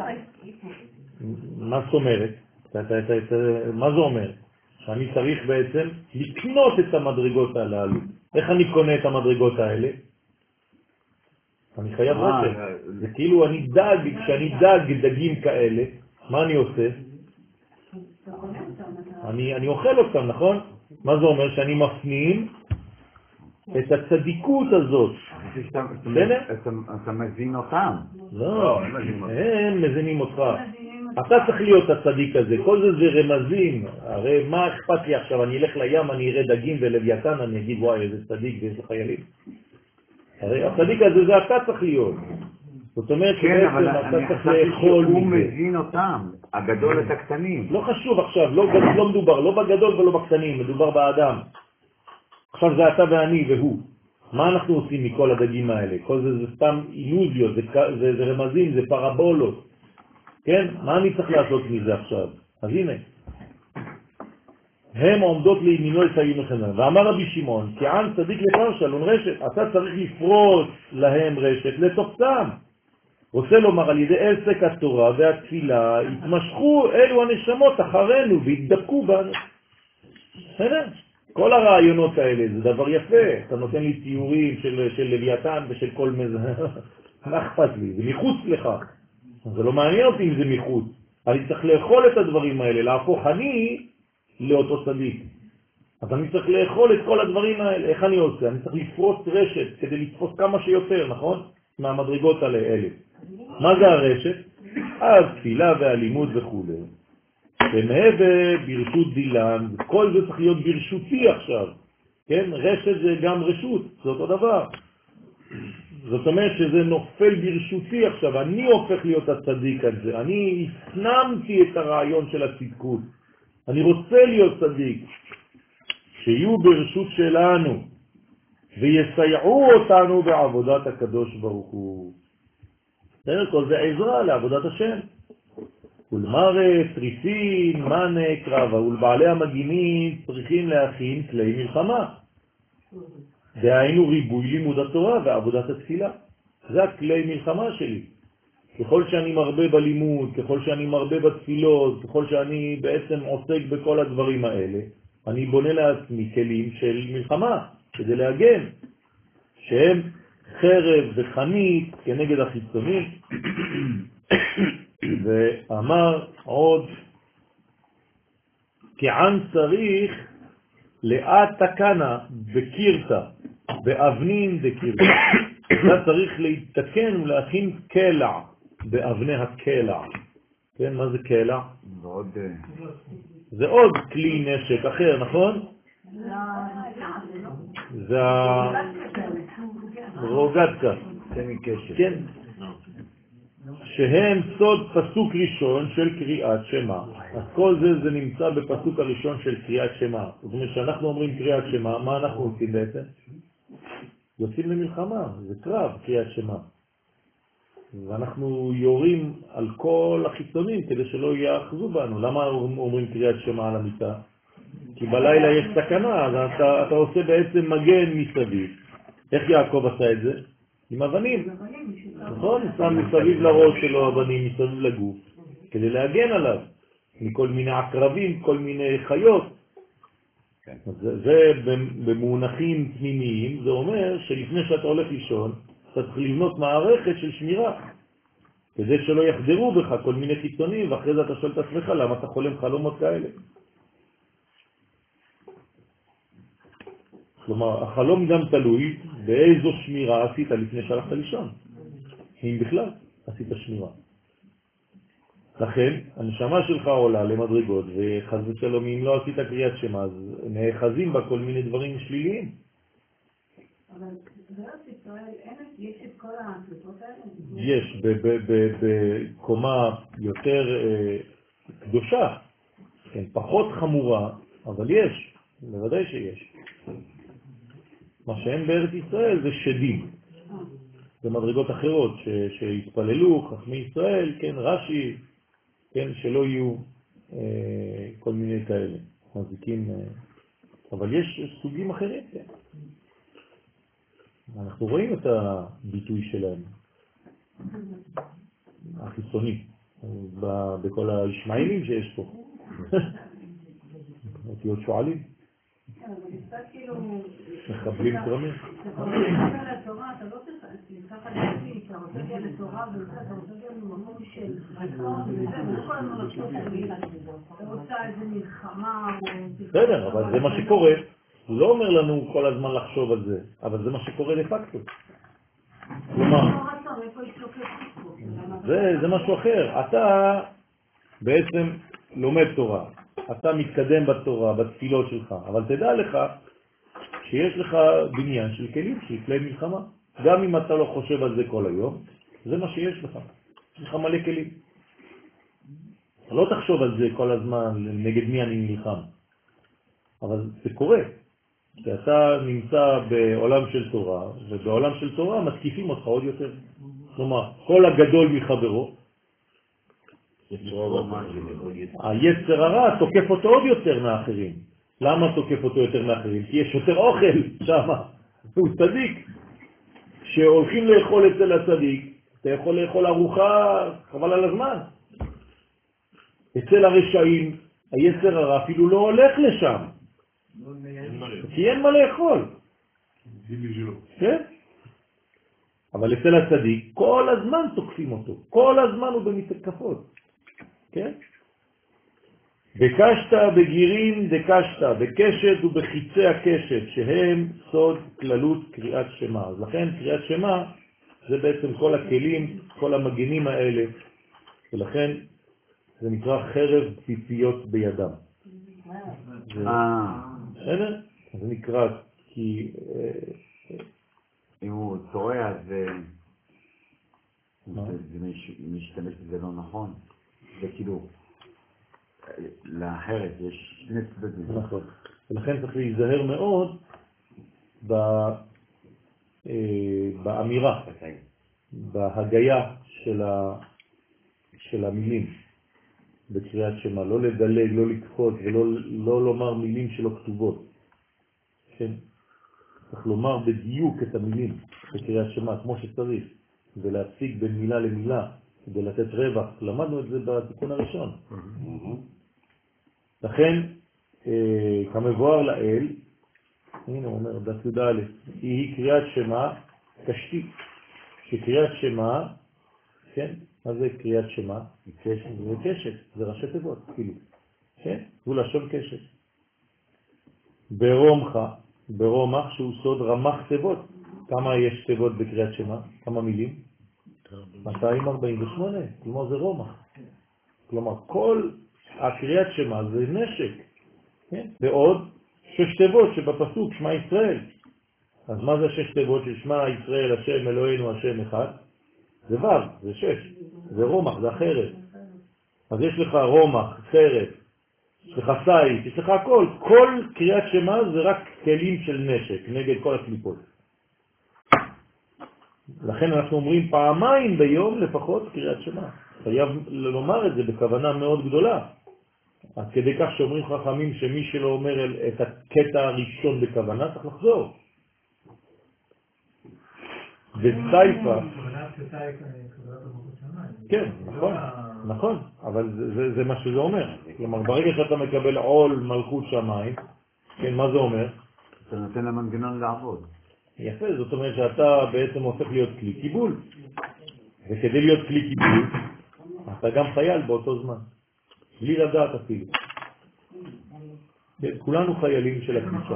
מה זאת אומרת? מה זה אומר? שאני צריך בעצם לקנות את המדרגות הללו. איך אני קונה את המדרגות האלה? אני חייב רשת. זה כאילו אני דג, כשאני דג דגים כאלה, מה אני עושה? אני, אני אוכל אותם, נכון? מה זה אומר? שאני מפנים את הצדיקות הזאת. אתה מזין אותם. לא, הם מזינים אותך. אתה צריך להיות הצדיק הזה. כל זה זה רמזים. הרי מה אכפת לי עכשיו? אני אלך לים, אני אראה דגים ולוויתן, אני אגיד וואי איזה צדיק ויש לך חיילים. הרי הצדיק הזה זה אתה צריך להיות. זאת אומרת שבעצם אתה צריך לאכול מזה. הוא מזין אותם, הגדול את הקטנים. לא חשוב עכשיו, לא, לא מדובר, לא בגדול ולא בקטנים, מדובר באדם. עכשיו זה אתה ואני והוא. מה אנחנו עושים מכל הדגים האלה? כל זה זה סתם אילוזיות, זה, זה, זה רמזים, זה פרבולות. כן? מה אני צריך לעשות מזה עכשיו? אז הנה. הם עומדות לימינו לסיים לכם. ואמר רבי שמעון, כען צדיק לפרשה לון רשת, אתה צריך לפרוץ להם רשת לתוקתם. רוצה לומר על ידי עסק התורה והתפילה, התמשכו אלו הנשמות אחרינו והתדבקו בנו. בסדר? כל הרעיונות האלה זה דבר יפה. אתה נותן לי ציורים של, של לוויתן ושל כל מזה. מה אכפת לי? זה מחוץ לך. זה לא מעניין אותי אם זה מחוץ. אני צריך לאכול את הדברים האלה, להפוך אני לאותו צדיק. אז אני צריך לאכול את כל הדברים האלה. איך אני עושה? אני צריך לפרוץ רשת כדי לתפוס כמה שיותר, נכון? מהמדרגות האלה. מה זה הרשת? אז תפילה והלימוד וכו'. ומהווה ברשות דילן, כל זה צריך להיות ברשותי עכשיו. כן? רשת זה גם רשות, זה אותו דבר. זאת אומרת שזה נופל ברשותי עכשיו, אני הופך להיות הצדיק הזה. אני הפנמתי את הרעיון של הצדקות. אני רוצה להיות צדיק. שיהיו ברשות שלנו ויסייעו אותנו בעבודת הקדוש ברוך הוא. זה כל זה עזרה לעבודת השם. ולמראה, טריפין, מנה, קרבה, ולבעלי המגינים צריכים להכין כלי מלחמה. דהיינו ריבוי לימוד התורה ועבודת התפילה. זה הכלי מלחמה שלי. ככל שאני מרבה בלימוד, ככל שאני מרבה בתפילות, ככל שאני בעצם עוסק בכל הדברים האלה, אני בונה לעצמי כלים של מלחמה, כדי להגן, שהם חרב וחנית כנגד החיצונים. ואמר עוד, כען צריך לאט תקנה בקירתה, באבנים דקירתה. אתה צריך להתתקן ולהכין קלע, באבני הקלע. כן, מה זה קלע? זה עוד כלי נשק אחר, נכון? זה הרוגטקה. כן. שהם סוד פסוק ראשון של קריאת שמה. אז כל זה זה נמצא בפסוק הראשון של קריאת שמה. זאת אומרת שאנחנו אומרים קריאת שמה, מה אנחנו עושים בעצם? יוצאים למלחמה, זה קרב, קריאת שמה. ואנחנו יורים על כל החיצונים כדי שלא יאחזו בנו. למה אומרים קריאת שמה על המיטה? כי בלילה יש סכנה, אז אתה, אתה עושה בעצם מגן מסביב. איך יעקב עשה את זה? עם אבנים. נכון? שם מסביב לראש שלו אבנים, מסביב לגוף, כדי להגן עליו מכל מיני עקרבים, כל מיני חיות. זה, זה במונחים פנימיים, זה אומר שלפני שאתה הולך לישון, אתה צריך לבנות מערכת של שמירה, כדי שלא יחדרו בך כל מיני חיצונים, ואחרי זה אתה שואל את עצמך למה אתה חולם חלומות כאלה. כלומר, החלום גם תלוי באיזו שמירה עשית לפני שהלכת לישון. אם בכלל עשית שמירה. לכן, הנשמה שלך עולה למדרגות, וחז ושלום, אם לא עשית קריאת שמה, אז נאחזים בה כל מיני דברים שליליים. אבל בארץ ישראל, יש את כל הקליפות האלה? יש, בקומה יותר קדושה, כן, פחות חמורה, אבל יש, בוודאי שיש. מה שאין בארץ ישראל זה שדים. זה מדרגות אחרות שהתפללו, חכמי ישראל, כן, רש"י, כן, שלא יהיו אה, כל מיני כאלה, מזיקים, אה, אבל יש סוגים אחרים, כן. אנחנו רואים את הביטוי שלהם, החיצוני, בכל הישמעאלים שיש פה. אותיות שואלים. מחבלים קרמים. אתה רוצה להגיע לתורה, אתה לא צריך ככה להגיד, אתה רוצה להגיע לתורה ואתה רוצה להגיע ממקום של רצון, וזה כל הזמן לחשוב תמיד, אתה רוצה איזה מלחמה או... בסדר, אבל זה מה שקורה. הוא לא אומר לנו כל הזמן לחשוב על זה, אבל זה מה שקורה לפקטו. כלומר, זה משהו אחר. אתה בעצם לומד תורה. אתה מתקדם בתורה, בתפילות שלך, אבל תדע לך שיש לך בניין של כלים, של כלי מלחמה. גם אם אתה לא חושב על זה כל היום, זה מה שיש לך. יש לך מלא כלים. לא תחשוב על זה כל הזמן, נגד מי אני נלחם. אבל זה קורה. כי אתה נמצא בעולם של תורה, ובעולם של תורה מתקיפים אותך עוד יותר. כלומר, כל הגדול מחברו, היצר הרע תוקף אותו עוד יותר מאחרים. למה תוקף אותו יותר מאחרים? כי יש יותר אוכל שם. הוא צדיק. כשהולכים לאכול אצל הצדיק, אתה יכול לאכול ארוחה חבל על הזמן. אצל הרשעים, היצר הרע אפילו לא הולך לשם. כי אין מה לאכול. כן? אבל אצל הצדיק כל הזמן תוקפים אותו. כל הזמן הוא במתקפות. כן? בקשת בגירים דקשת, בקשת ובחיצי הקשת, שהם סוד כללות קריאת שמה. אז לכן קריאת שמה זה בעצם כל הכלים, כל המגנים האלה, ולכן זה נקרא חרב פיפיות בידם. בסדר? זה נקרא כי... אם הוא טועה, אז זה משתמש בזה לא נכון. זה כאילו, לאחרת יש שני צדדים. נכון. ולכן צריך להיזהר מאוד באמירה, בהגיה של המילים בקריאת שמה. לא לדלג, לא לקפוץ ולא לומר מילים שלא כתובות. כן? צריך לומר בדיוק את המילים בקריאת שמה, כמו שצריך, ולהפסיק בין מילה למילה, כדי לתת רווח. למדנו את זה בתיקון הראשון. לכן, כמבואר לאל, הנה הוא אומר, דף י"א, היא קריאת שמה קשתי. שקריאת שמה, כן? מה זה קריאת שמה? זה קשת, זה ראשי תיבות, כאילו. כן? הוא לשון קשת. ברומך, ברומך שהוא סוד רמח תיבות. כמה יש תיבות בקריאת שמה? כמה מילים? מאתיים ארבעים ושמונה, כלומר זה רומח. כלומר כל הקריאת שמה זה נשק. כן? ועוד שש תיבות שבפסוק שמע ישראל. אז מה זה שש תיבות של שמע ישראל השם אלוהינו השם אחד? זה ו', זה שש. זה רומח, זה אחרת. אז יש לך רומח, חרב, יש לך סייט, יש לך הכל. כל קריאת שמה זה רק כלים של נשק נגד כל הקליפות. לכן אנחנו אומרים פעמיים ביום לפחות קריאת שמה. חייב לומר את זה בכוונה מאוד גדולה. עד כדי כך שאומרים חכמים שמי שלא אומר את הקטע הראשון בכוונה צריך לחזור. בסייפה, כן, נכון, נכון, אבל זה, זה, זה מה שזה אומר. כלומר, ברגע שאתה מקבל עול מלכות שמיים, כן, מה זה אומר? אתה נותן למנגנון לעבוד. יפה, זאת אומרת שאתה בעצם הופך להיות כלי קיבול. וכדי להיות כלי קיבול, אתה גם חייל באותו זמן. בלי לדעת אפילו. כולנו חיילים של הקדושה.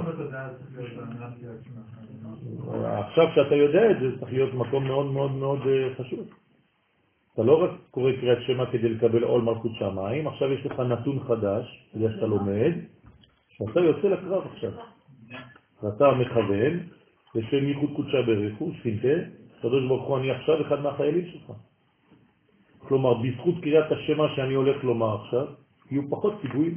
עכשיו שאתה יודע את זה, צריך להיות מקום מאוד מאוד מאוד חשוב. אתה לא רק קורא קריאת שמע כדי לקבל עול מלכות שמיים, עכשיו יש לך נתון חדש, כדי שאתה לומד, שאתה יוצא לקרב עכשיו. ואתה מכוון, לשם ייחוד קודשה ברכו, שכינתה, קדוש ברוך הוא אני עכשיו אחד מהחיילים שלך. כלומר, בזכות קריאת השמע שאני הולך לומר עכשיו, יהיו פחות ציוויים.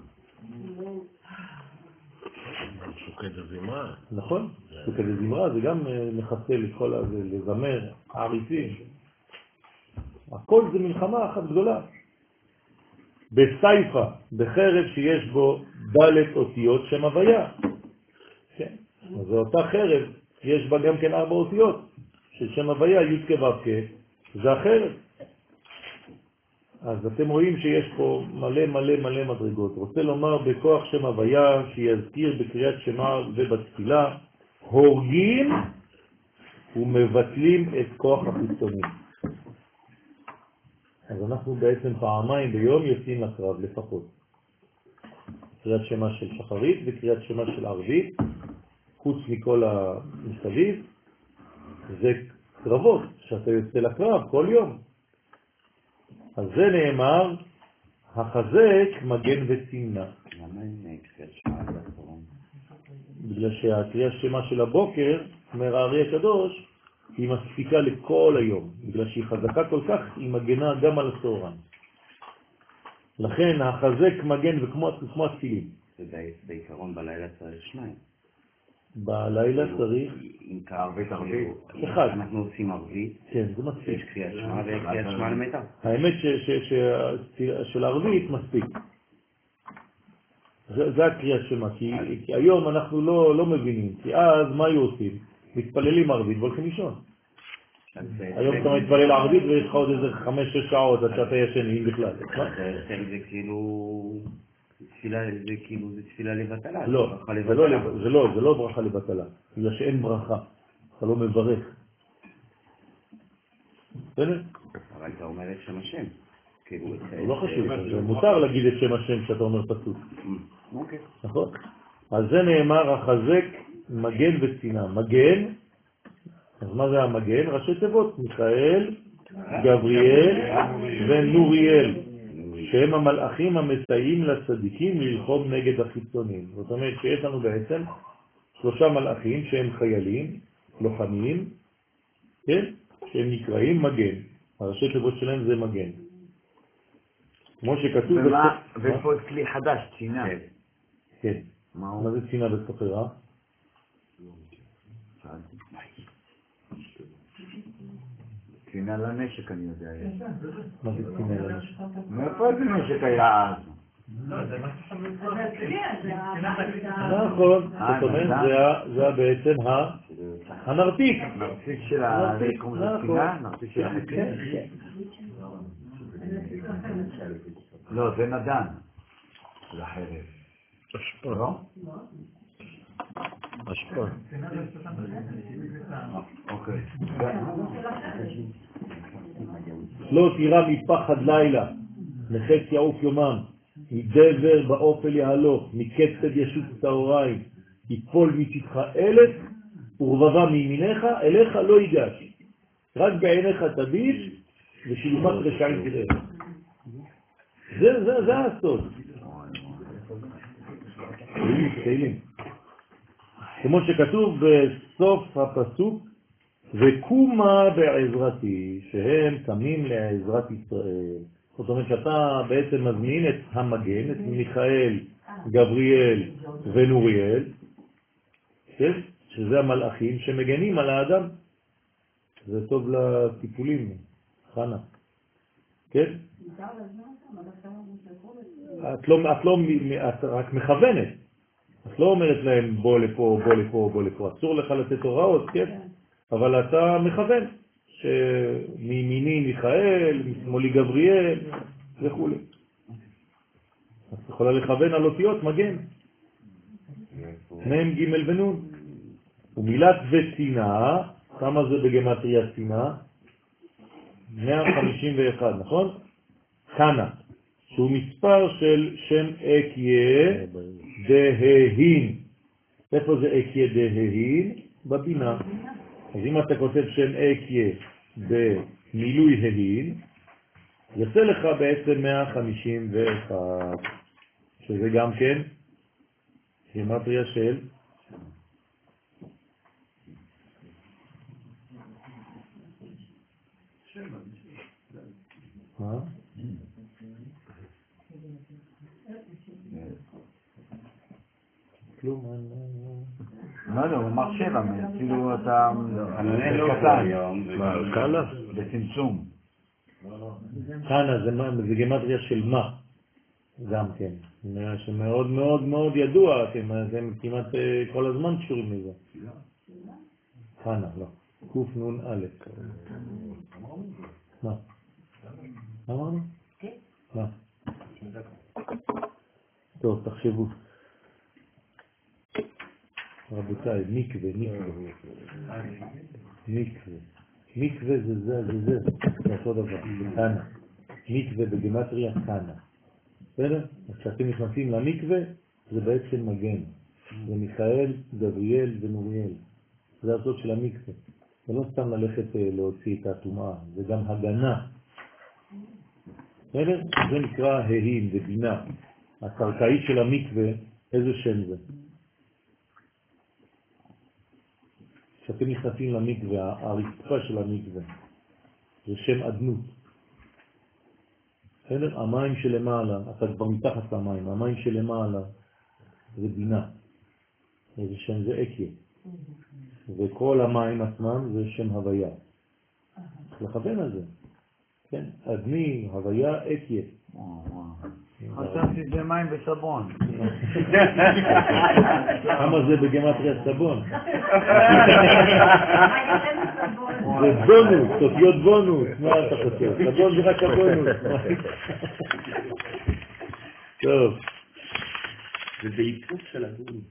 שוקד הזמרה. נכון, שוקד הזמרה זה גם מחסל את כל הזה, לזמר, העריצים. הכל זה מלחמה אחת גדולה. בסייפה, בחרב שיש בו דלת אותיות שם הוויה. כן, אז זו אותה חרב, יש בה גם כן ארבע אותיות, של שם הוויה, י' כ' ו' כ', זה החרב. אז אתם רואים שיש פה מלא מלא מלא מדרגות. רוצה לומר בכוח שם הוויה שיזכיר בקריאת שמע ובתפילה, הורגים ומבטלים את כוח החיצונים. אז אנחנו בעצם פעמיים ביום יוצאים לקרב לפחות. קריאת שמע של שחרית וקריאת שמע של ערבית, חוץ מכל המסביב, זה קרבות שאתה יוצא לקרב כל יום. אז זה נאמר, החזק מגן וצמנה. למה אין קריאת שמע באחרון? בגלל שהקריאת שמע של הבוקר, אומר הארי הקדוש, היא מספיקה לכל היום. בגלל שהיא חזקה כל כך, היא מגנה גם על הצהריים. לכן החזק מגן וכמו התפילים. זה בעיקרון בלילה צריך שניים. בלילה צריך... אם כערבית ערבית. אחד. אנחנו עושים ערבית. כן, זה מספיק. יש קריאת שמע וקריאת שמע למיטה. האמת של ערבית מספיק. זה הקריאת שמע, כי היום אנחנו לא מבינים. כי אז מה היו עושים? מתפללים ערבית והולכים לישון. היום אתה מתפלל ערבית ויש לך עוד איזה חמש שש שעות עד שאתה ישנים בכלל. זה כאילו... זה כאילו, זה תפילה לבטלה. לא, זה לא, זה לא ברכה לבטלה. בגלל שאין ברכה. אתה לא מברך. בסדר? אבל אתה אומר את שם השם. לא חשוב, זה מותר להגיד את שם השם כשאתה אומר פסוק. אוקיי. נכון? אז זה נאמר החזק מגן וצנעה. מגן, אז מה זה המגן? ראשי תיבות, מיכאל, גבריאל ונוריאל, שהם המלאכים המסייעים לצדיקים ללחום נגד החיצונים. זאת אומרת שיש לנו בעצם שלושה מלאכים שהם חיילים, לוחמים, כן? שהם נקראים מגן. הראשי תיבות שלהם זה מגן. כמו שכתוב... ופה כלי חדש, צינה. כן. מה זה צינה בסוחרה? צינה לנשק אני יודע. מה זה צינה לנשק? מאיפה זה נשק היה אז? נכון, זאת אומרת זה בעצם הנרתיק. הנרתיק של הצינה? נרתיק של החצים? לא, זה נדן. זה החרב. אשפה. לא? אשפה. אוקיי. לא תירא מפחד לילה, מחץ יעוף יומם, מדבר באופל יהלוך, מקצת ישות צהריים, יפול מצדך אלף, ורבבה מימינך, אליך לא ייגש. רק בעיניך תביט, ושילמת רשעים תראה. זה, זה, זה הסוד. כמו שכתוב בסוף הפסוק, וקומה בעזרתי, שהם קמים לעזרת ישראל. זאת אומרת שאתה בעצם מזמין את המגן, את מיכאל, גבריאל ונוריאל, כן? שזה המלאכים שמגנים על האדם. זה טוב לטיפולים, חנה. כן? את לא, את לא, את רק מכוונת. את לא אומרת להם בוא לפה, בוא לפה, בוא לפה. אסור לך לתת הוראות, כן? אבל אתה מכוון שמימיני מיכאל, משמאלי גבריאל וכו'. אז יכולה לכוון על אותיות מגן. מ' ג' ונון. ומילת וסינה, כמה זה בגמטריה סינה? מאה חמישים ואחת, נכון? קנה, שהוא מספר של שם אקיה דההין. איפה זה אקיה דההין? בבינה. אז אם אתה כותב שם אקיה במילוי ההין, יוצא לך בעצם מאה חמישים ואחת, שזה גם כן גמטריה של מה? כלום, לא, לא, הוא אמר שבע, כאילו אתה קטן, קלה? בצמצום. קנה זה גמטריה של מה? גם כן, שמאוד מאוד מאוד ידוע, אתם כמעט כל הזמן קשורים לזה. קנה, לא. קוף נון א'. מה? מה אמרנו? מה? טוב, תחשבו. רבותיי, מקווה, מקווה. מקווה. מקווה זה זה, זה זה. זה אותו דבר, זה קנה. מקווה בגמטריה קנה. בסדר? אז כשאתם נכנסים למקווה, זה בעצם מגן. זה מיכאל, גבריאל ונוריאל. זה הסוד של המקווה. זה לא סתם ללכת להוציא את הטומאה, זה גם הגנה. בסדר? זה נקרא ההין, זה בינה. הקרקעית של המקווה, איזה שם זה? כשאתם נכנסים למקווה, הרצפה של המקווה, זה שם עדנות. בסדר? המים שלמעלה, אתה כבר מתחת למים, המים שלמעלה זה בינה. איזה שם זה אקיה. וכל המים עצמם זה שם הוויה. צריך לכוון על זה. כן? אדמי, הוויה, אקיה. חשבתי זה מים וסבון. כמה זה בגמטריה סבון? זה בונוס, אותיות בונוס. מה אתה חושב? סבון זה רק הבונוס. טוב. זה בהיפוך של הבונוס.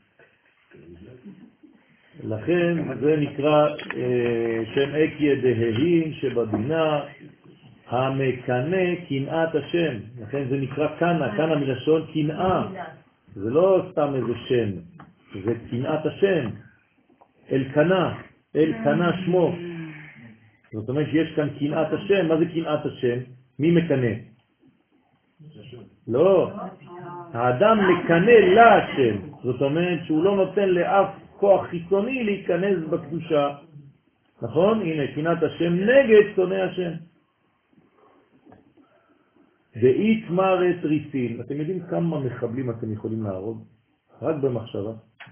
לכן זה נקרא שם אקיה דההין שבבינה המקנה קנאת השם. לכן זה נקרא קנה, קנה מלשון קנאה. זה לא סתם איזה שם, זה קנאת השם. אל קנה, אל קנה שמו. זאת אומרת שיש כאן קנאת השם. מה זה קנאת השם? מי מקנה? לא. האדם מקנה להשם. זאת אומרת שהוא לא נותן לאף כוח חיצוני להיכנס בקדושה. נכון? הנה, קנאת השם נגד שונא השם. דאית מרת ריסין. אתם יודעים כמה מחבלים אתם יכולים להרוג? רק במחשבה.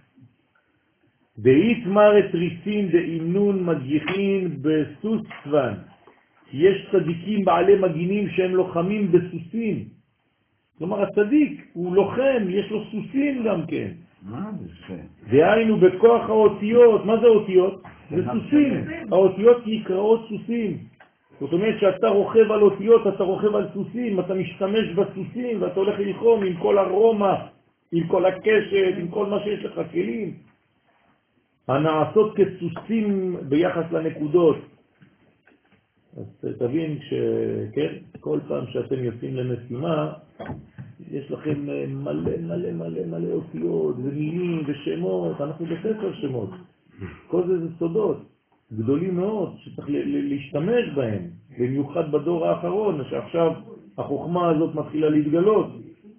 דאית מרת ריסין דאימנון מגיחין בסוס צוון. יש צדיקים בעלי מגינים שהם לוחמים בסוסים. כלומר, הצדיק הוא לוחם, יש לו סוסים גם כן. מה זה? דהיינו בכוח האותיות. מה זה אותיות? זה סוסים. האותיות נקראות סוסים. זאת אומרת שאתה רוכב על אותיות, אתה רוכב על סוסים, אתה משתמש בסוסים ואתה הולך ללחום עם כל הרומא, עם כל הקשת, עם כל מה שיש לך כלים. הנעשות כסוסים ביחס לנקודות. אז תבין שכן, כל פעם שאתם יוצאים למשימה, יש לכם מלא מלא מלא מלא אותיות ומילים ושמות. אנחנו בספר שמות. כל זה זה סודות גדולים מאוד שצריך להשתמש בהם, במיוחד בדור האחרון, שעכשיו החוכמה הזאת מתחילה להתגלות.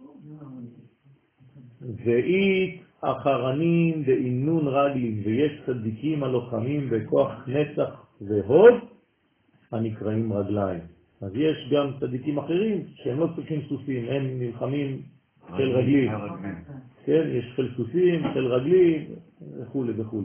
ואית אחרנים דאינון רגלים, ויש צדיקים הלוחמים בכוח נצח והוד הנקראים רגליים. אז יש גם צדיקים אחרים שהם לא צריכים סוסים, הם נלחמים של רגלים. כן, יש של סוסים, של רגלים וכו' וכו'.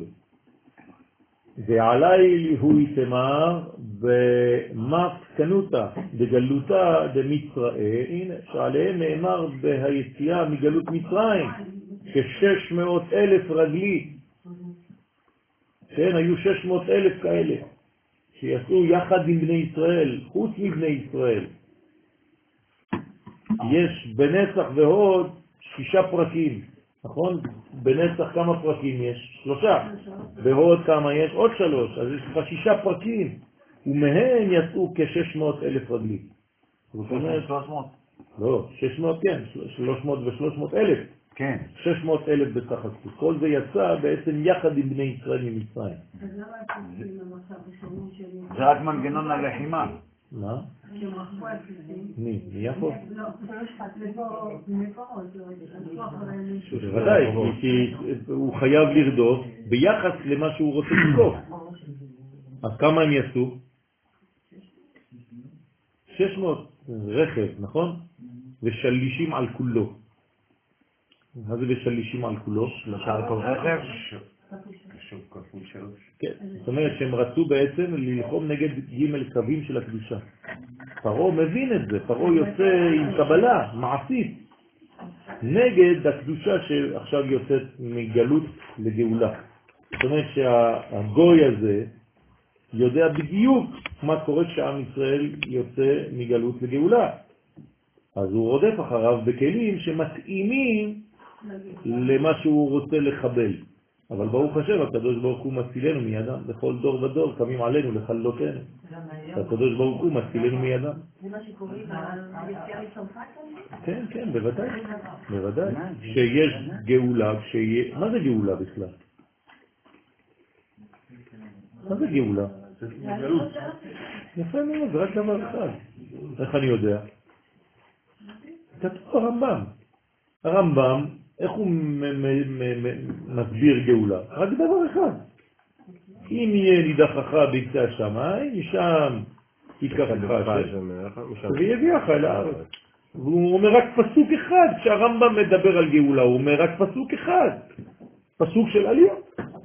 ועלי הוא יתמר במפקנותה, בגלותה דמצראה. הנה, שעליהם נאמר בהיציאה מגלות מצרים, כ-שש מאות אלף רגלי. כן, היו שש מאות אלף כאלה, שיעשו יחד עם בני ישראל, חוץ מבני ישראל. יש בנצח והוד שישה פרקים, נכון? בנצח כמה פרקים יש? שלושה. בהוד כמה יש? עוד שלוש. אז יש לך שישה פרקים, ומהם יצאו כ-שש מאות אלף רגלים. זאת אומרת, שלוש מאות. לא, שש מאות כן, שלוש מאות ו-שלוש מאות אלף. כן. שש מאות אלף בסך הכל. כל זה יצא בעצם יחד עם בני ישראל ממצרים. זה רק מנגנון הלחימה. מה? שהם רכבו על סוסים. מי? מיפו? לא, בוודאי, כי הוא חייב לרדוף ביחס למה שהוא רוצה לתקוף. אז כמה הם יעשו? שש מאות רכב, נכון? ושלישים על כולו. מה זה ושלישים על כולו? שלושה על כל רכב. קשור כפול שלוש. כן, זאת אומרת שהם רצו בעצם ללחום נגד ג' קווים של הקדושה. פרעה מבין את זה, פרעה יוצא עם קבלה מעשית נגד הקדושה שעכשיו יוצאת מגלות לגאולה. זאת אומרת שהגוי הזה יודע בדיוק מה קורה כשעם ישראל יוצא מגלות לגאולה. אז הוא רודף אחריו בכלים שמתאימים למה שהוא רוצה לחבל. אבל ברוך השם, הקדוש ברוך הוא מצילנו מידם, בכל דור ודור קמים עלינו לחלותנו. הקדוש ברוך הוא מצילנו מידם. זה מה שקוראים ביציאה מצרפת? כן, כן, בוודאי. בוודאי. שיש גאולה, כשיהיה... מה זה גאולה בכלל? מה זה גאולה? יפה מאוד, זה רק דבר אחד. איך אני יודע? כתוב הרמב"ם. הרמב"ם, איך הוא מסביר גאולה? רק דבר אחד. אם יהיה נידחך בקצה השמיים, משם ייקח לך ויביאך אל הארץ. והוא אומר רק פסוק אחד, כשהרמב"ם מדבר על גאולה, הוא אומר רק פסוק אחד. פסוק של עלייה.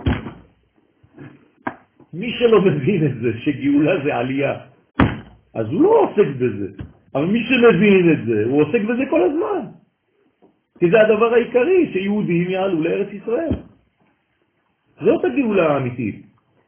מי שלא מבין את זה, שגאולה זה עלייה, אז הוא לא עוסק בזה. אבל מי שמבין את זה, הוא עוסק בזה כל הזמן. כי זה הדבר העיקרי, שיהודים יעלו לארץ ישראל. זאת הגאולה האמיתית.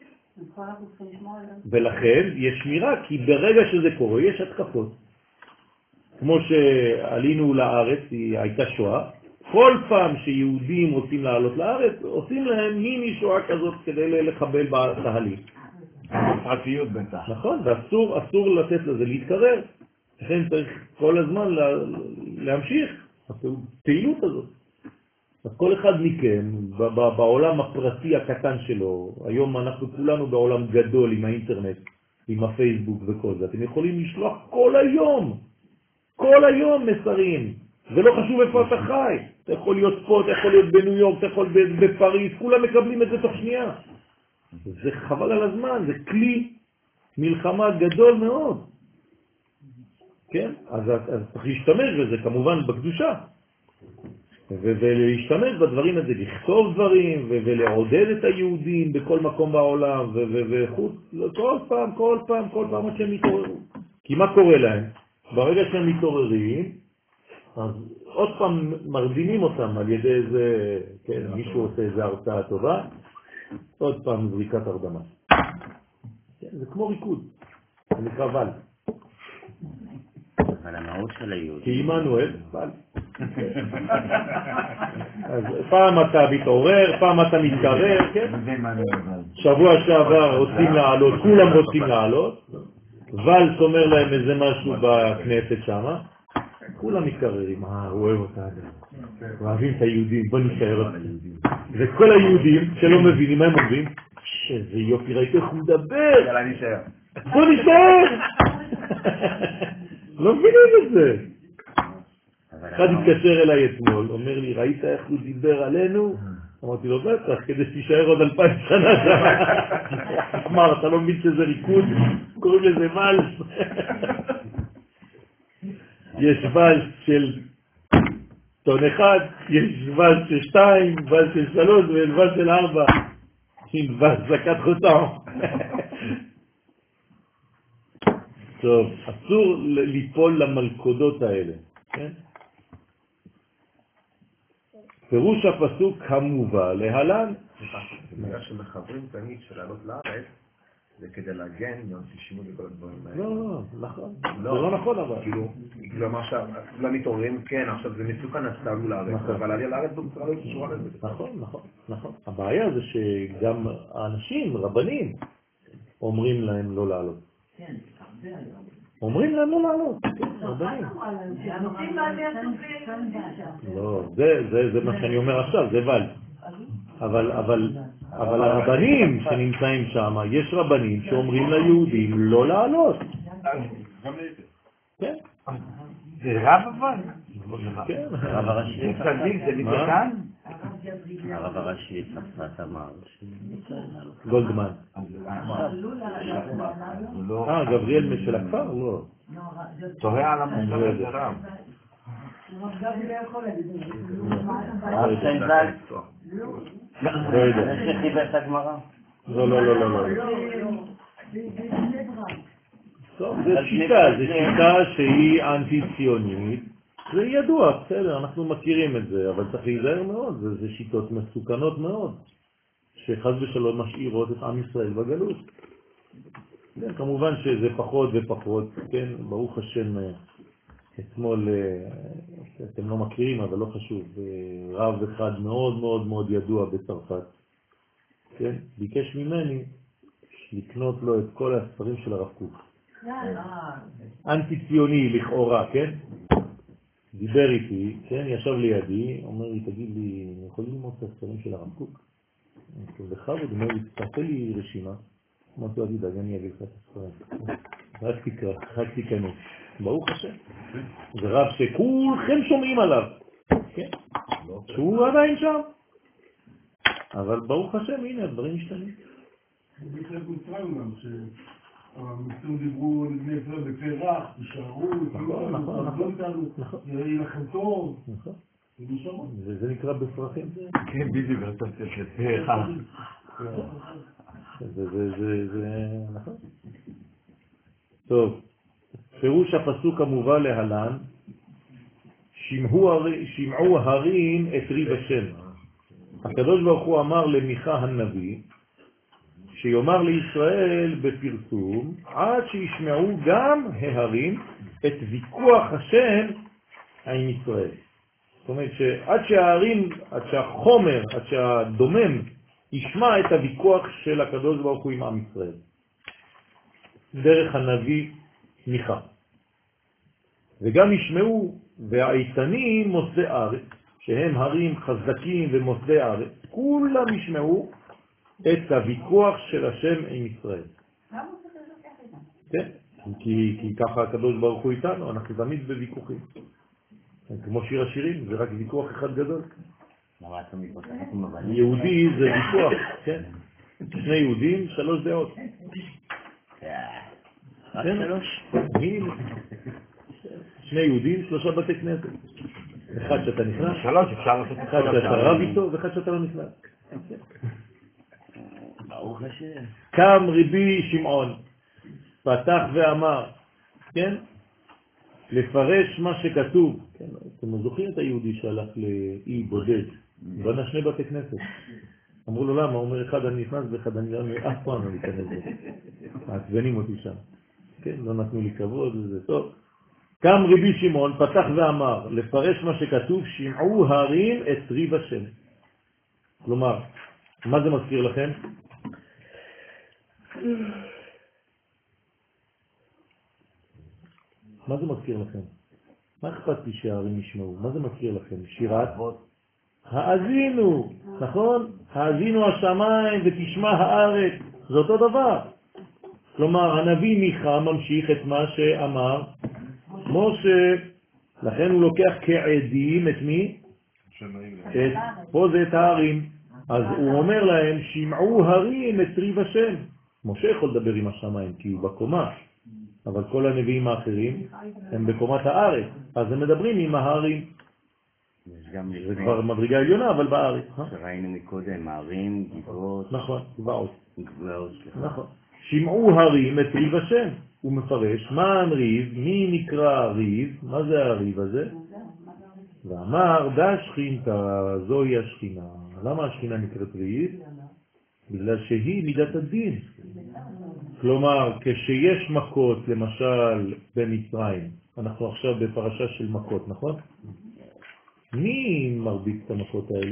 ולכן יש שמירה, כי ברגע שזה קורה, יש התקפות. כמו שעלינו לארץ, היא הייתה שואה, כל פעם שיהודים רוצים לעלות לארץ, עושים להם מיני שואה כזאת כדי לחבל בתהליך. פרטיות בטח. נכון, ואסור אסור לתת לזה להתקרר. לכן צריך כל הזמן להמשיך הפעילות הזאת. אז כל אחד מכם, בעולם הפרטי הקטן שלו, היום אנחנו כולנו בעולם גדול עם האינטרנט, עם הפייסבוק וכל זה, אתם יכולים לשלוח כל היום, כל היום מסרים, ולא חשוב איפה אתה חי, אתה יכול להיות פה, אתה יכול להיות בניו יורק, אתה יכול בפריז, כולם מקבלים את זה תוך שנייה. זה חבל על הזמן, זה כלי מלחמה גדול מאוד. כן? אז, אז צריך להשתמש בזה כמובן בקדושה. ולהשתמש בדברים הזה, לכתוב דברים ולעודד את היהודים בכל מקום בעולם וחוץ, כל פעם, כל פעם, כל פעם שהם מתעוררו. כי מה קורה להם? ברגע שהם מתעוררים, אז עוד פעם מרדימים אותם על ידי איזה, כן, מישהו עושה איזה הרצאה טובה, עוד פעם זריקת הרדמה. כן, זה כמו ריקוד, זה נקרא ול. על המהות של היהודים. כי עמנואל, ול. אז פעם אתה מתעורר, פעם אתה מתקרר, כן? שבוע שעבר רוצים לעלות, כולם רוצים לעלות, ול אומר להם איזה משהו בכנסת שם, כולם מתקררים, אה, הוא אוהב אותה, אוהבים את היהודים, בוא נשאר את היהודים. וכל היהודים שלא מבינים מה הם אומרים, שזה יופי, ראית איך הוא מדבר, יאללה נשאר. בוא נשאר! לא מבינים את זה. אחד התקשר אליי אתמול, אומר לי, ראית איך הוא דיבר עלינו? אמרתי לו, בטח, כדי שתישאר עוד אלפיים שנה. אמר, אתה לא מבין שזה ריקוד? קוראים לזה ולס. יש ולס של טון אחד, יש ולס של שתיים, ולס של שלוש ולס של ארבע. עם ולס זקת חותם. טוב, אסור ליפול למלכודות האלה, כן? פירוש הפסוק המובא להלן. בגלל שמחברים תמיד של לעלות לארץ, זה כדי להגן מאנטישמיות וכל הדברים האלה. לא, לא, נכון. זה לא נכון אבל. כאילו, כאילו מה עכשיו, כולם מתעוררים, כן, עכשיו זה מסוכן, אז תעלו לארץ, אבל עלייה לארץ בצורה לא קשורה לזה. נכון, נכון, נכון. הבעיה זה שגם האנשים, רבנים, אומרים להם לא לעלות. כן, הרבה היום. אומרים להם לא לעלות, רבנים. לא, זה מה שאני אומר עכשיו, זה ולד. אבל, אבל, אבל הרבנים שנמצאים שם, יש רבנים שאומרים ליהודים לא לעלות. גם ליתר. כן. זה רב אבל? כן. הרב הראשי זה צדיק, זה מתקן? הרב הראשי צרפת אמר גולדמן. אה, גבריאל משל הכפר? לא. תוהה על המושג הזה רב. הרב סנדל לא יודע. זה שחיבר את הגמרא. לא, לא, לא, לא. טוב, זה שיטה, זה שיטה שהיא אנטי-ציונית. זה ידוע, בסדר, אנחנו מכירים את זה, אבל צריך להיזהר מאוד, זה, זה שיטות מסוכנות מאוד, שחס ושלום משאירות את עם ישראל בגלות. כן, כמובן שזה פחות ופחות, כן, ברוך השם, אתמול, אתם לא מכירים, אבל לא חשוב, רב אחד מאוד מאוד מאוד ידוע בצרפת, כן, ביקש ממני לקנות לו את כל הספרים של הרב קוק. אנטי-ציוני לכאורה, כן? דיבר איתי, כן? ישב לידי, אומר לי, תגיד לי, אני יכול ללמוד את הספרים של הרב קוק? בכבוד, אומר לי, תעשה לי רשימה. אמרתי, אל תדאג, אני אביא לך את הספרים. רק תקרא, רק תיכנס. ברוך השם. זה רב שכולכם שומעים עליו, כן? שהוא עדיין שם. אבל ברוך השם, הנה, הדברים משתנים. זה בכלל מצרים גם, שהמצרים דיברו לבני ישראל בפרח, תישארו, נכון, נכון, נכון. יהיה לכם טוב. נכון. זה נקרא בפרחים. כן, בדיוק, אתה צריך לפרח. זה נכון. טוב, פירוש הפסוק המובא להלן, שמעו ההרים את ריב השם. הקדוש ברוך הוא אמר למיכה הנביא, שיאמר לישראל בפרסום, עד שישמעו גם ההרים את ויכוח השם עם ישראל. זאת אומרת שעד שההרים, עד שהחומר, עד שהדומם, ישמע את הוויכוח של הקדוש ברוך הוא עם עם ישראל. דרך הנביא מיכה. וגם ישמעו והאיתנים מוסדי ארץ, שהם הרים חזקים ומוסדי ארץ, כולם ישמעו את הוויכוח של השם עם ישראל. למה הוא צריך ללכת איתם? כן, כי, כי ככה הקדוש ברוך הוא איתנו, אנחנו תמיד בוויכוחים. כמו שיר השירים, זה רק ויכוח אחד גדול. יהודי זה ויכוח, כן. שני יהודים, שלוש דעות. רק שלוש? שני יהודים, שלושה בתי כנסת. אחד שאתה נכנס, שלוש, אפשר לעשות את אחד שאתה רב איתו ואחד שאתה לא נכנס. ברוך השם. קם רבי שמעון, פתח ואמר, כן? לפרש מה שכתוב. כן, אתם זוכרים את היהודי שהלך לאי בודד, בנה שני בתי כנסת. אמרו לו למה? הוא אומר, אחד אני נכנס ואחד אני לא, אף פעם לא ניכנס בו. מעצבנים אותי שם. כן, לא נתנו לי כבוד וזה טוב. קם רבי שמעון, פתח ואמר, לפרש מה שכתוב, שמעו הרים את ריב השם. כלומר, מה זה מזכיר לכם? מה זה מזכיר לכם? מה אכפת לי שההרים ישמעו? מה זה מזכיר לכם? שירת? האזינו, נכון? האזינו השמיים ותשמע הארץ. זה אותו דבר. כלומר, הנביא מיכה ממשיך את מה שאמר משה. לכן הוא לוקח כעדים את מי? את, פה זה את ההרים. אז הוא אומר להם, שמעו הרים את ריב השם. משה יכול לדבר עם השמיים כי הוא בקומה. אבל כל הנביאים האחרים הם בקומת הארץ, אז הם מדברים עם ההרים. זה כבר מדרגה עליונה, אבל בארץ. שראינו מקודם, הערים, גבעות. נכון, גבעות. גבעות, סליחה. נכון. שמעו הרים את ריב השם. הוא מפרש, מה ריב, מי נקרא ריב, מה זה הריב הזה? ואמר, דה שכינתה, זוהי השכינה. למה השכינה נקראת ריב? בגלל שהיא מידת הדין. כלומר, כשיש מכות, למשל במצרים, אנחנו עכשיו בפרשה של מכות, נכון? מי מרביץ את המכות האלה?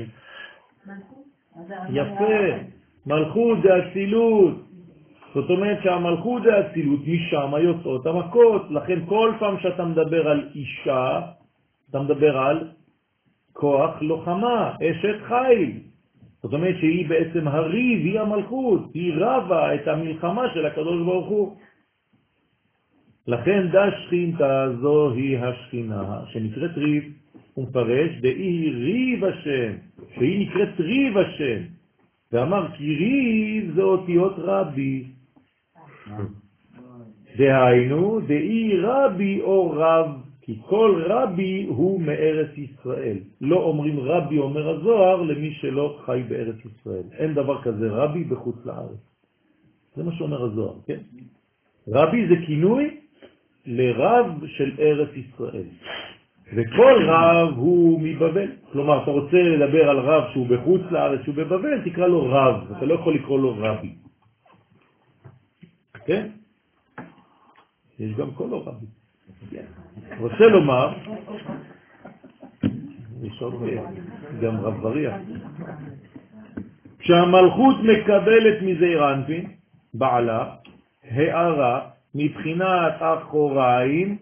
יפה, מלכות דאצילות. זאת אומרת שהמלכות דאצילות משם יוצאות המכות, לכן כל פעם שאתה מדבר על אישה, אתה מדבר על כוח לוחמה, אשת חיל. זאת אומרת שהיא בעצם הריב, היא המלכות, היא רבה את המלחמה של הקדוש ברוך הוא. לכן דה שכינתה זו היא השכינה, שנקראת ריב, הוא מפרש, דאי ריב השם, שהיא נקראת ריב השם. ואמר כי ריב זה אותיות רבי. דהיינו, דאי רבי או רב, כי כל רבי הוא מארץ ישראל. לא אומרים רבי, אומר הזוהר, למי שלא חי בארץ ישראל. אין דבר כזה רבי בחוץ לארץ. זה מה שאומר הזוהר, כן? רבי זה כינוי לרב של ארץ ישראל. וכל רב הוא מבבל. כלומר, אתה רוצה לדבר על רב שהוא בחוץ לארץ, שהוא בבבל, תקרא לו רב. אתה לא יכול לקרוא לו רבי. כן? יש גם כל לו רבי. רוצה לומר, יש עוד גם רב בריח. כשהמלכות מקבלת מזעיר אנפין, בעלה, הערה מבחינת אחוריים,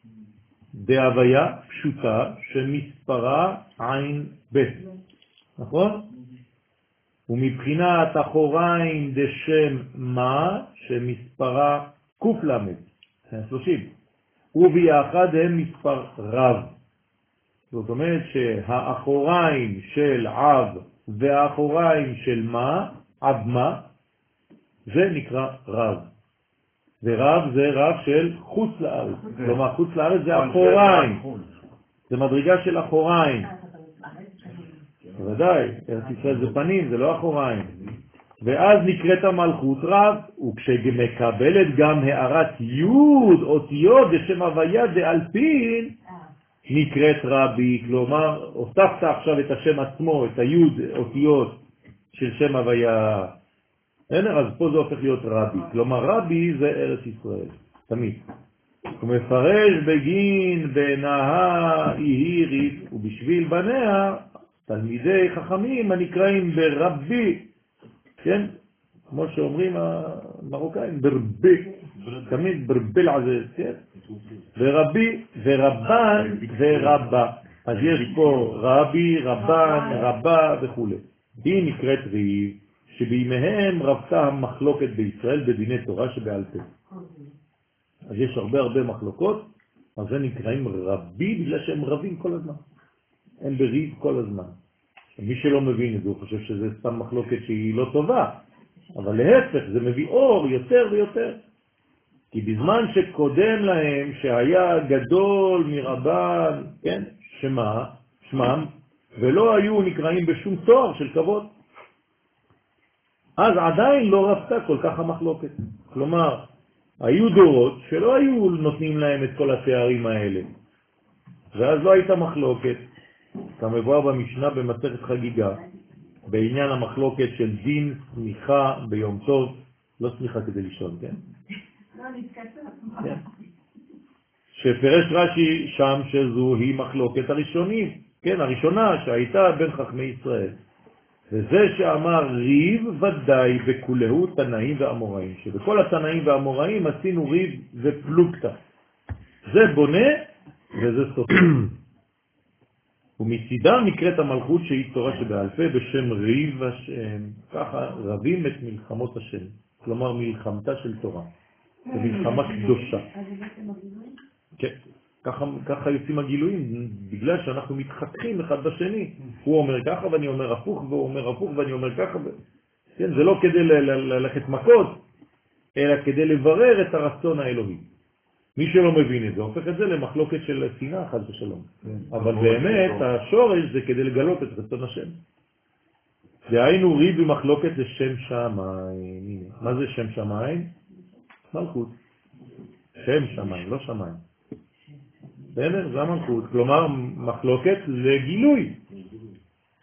בהוויה פשוטה שמספרה עין ב', נכון? ומבחינת אחוריים דשם מה שמספרה קוף למד, שלושים. וביחד הם מספר רב. זאת אומרת שהאחוריים של עב והאחוריים של מה, עב מה, זה נקרא רב. ורב זה רב של חוץ לארץ. כלומר, חוץ לארץ זה אחוריים. זה מדרגה של אחוריים. בוודאי, ארץ ישראל זה פנים, זה לא אחוריים. ואז נקראת המלכות רב, וכשמקבלת גם הערת יוד, אותיות בשם הוויה דאלפין, נקראת רבי. כלומר, הוספת עכשיו את השם עצמו, את היוד, אותיות של שם הוויה. אז פה זה הופך להיות רבי. כלומר, רבי זה ארץ ישראל, תמיד. הוא מפרש בגין בנאה איהירית, ובשביל בניה, תלמידי חכמים הנקראים ברבי, כן? כמו שאומרים המרוקאים, ברבי, תמיד ברבל עזה, כן? ורבי, ורבן, ורבה. אז יש פה רבי, רבן, רבה וכו'. היא נקראת ריב, שבימיהם רבתה המחלוקת בישראל בדיני תורה שבעל פה. אז יש הרבה הרבה מחלוקות, אז זה נקראים רבי בגלל שהם רבים כל הזמן. הם בריב כל הזמן. מי שלא מבין את זה, הוא חושב שזה סתם מחלוקת שהיא לא טובה, אבל להפך, זה מביא אור יותר ויותר. כי בזמן שקודם להם, שהיה גדול מרבן, כן, שמה, שמם, ולא היו נקראים בשום תואר של כבוד, אז עדיין לא רבתה כל כך המחלוקת. כלומר, היו דורות שלא היו נותנים להם את כל התארים האלה, ואז לא הייתה מחלוקת. כמבואר במשנה במסכת חגיגה, בעניין המחלוקת של דין סמיכה ביום טוב, לא סמיכה כדי לישון, כן? לא, להתקצר. כן. שפרש רש"י שם שזו היא מחלוקת הראשונים, כן, הראשונה שהייתה בין חכמי ישראל. וזה שאמר ריב ודאי בכולהו תנאים ואמוראים, שבכל התנאים והאמוראים עשינו ריב ופלוגתא. זה בונה וזה סופר. ומצידם נקראת המלכות שהיא תורה שבעל פה בשם ריב השם. ככה רבים את מלחמות השם, כלומר מלחמתה של תורה. זה מלחמה קדושה. כן, ככה, ככה יוצאים הגילויים, בגלל שאנחנו מתחתכים אחד בשני. הוא אומר ככה ואני אומר הפוך, והוא אומר הפוך ואני אומר ככה. ו... כן, זה לא כדי ללכת מכות, אלא כדי לברר את הרצון האלוהי. מי שלא מבין את זה, הופך את זה למחלוקת של שנאה, חס ושלום. אבל באמת, השורש זה כדי לגלות את רצון השם. דהיינו ריב במחלוקת לשם שמיים. מה זה שם שמיים? מלכות. שם שמיים, לא שמיים. בסדר? זה המלכות. כלומר, מחלוקת לגילוי.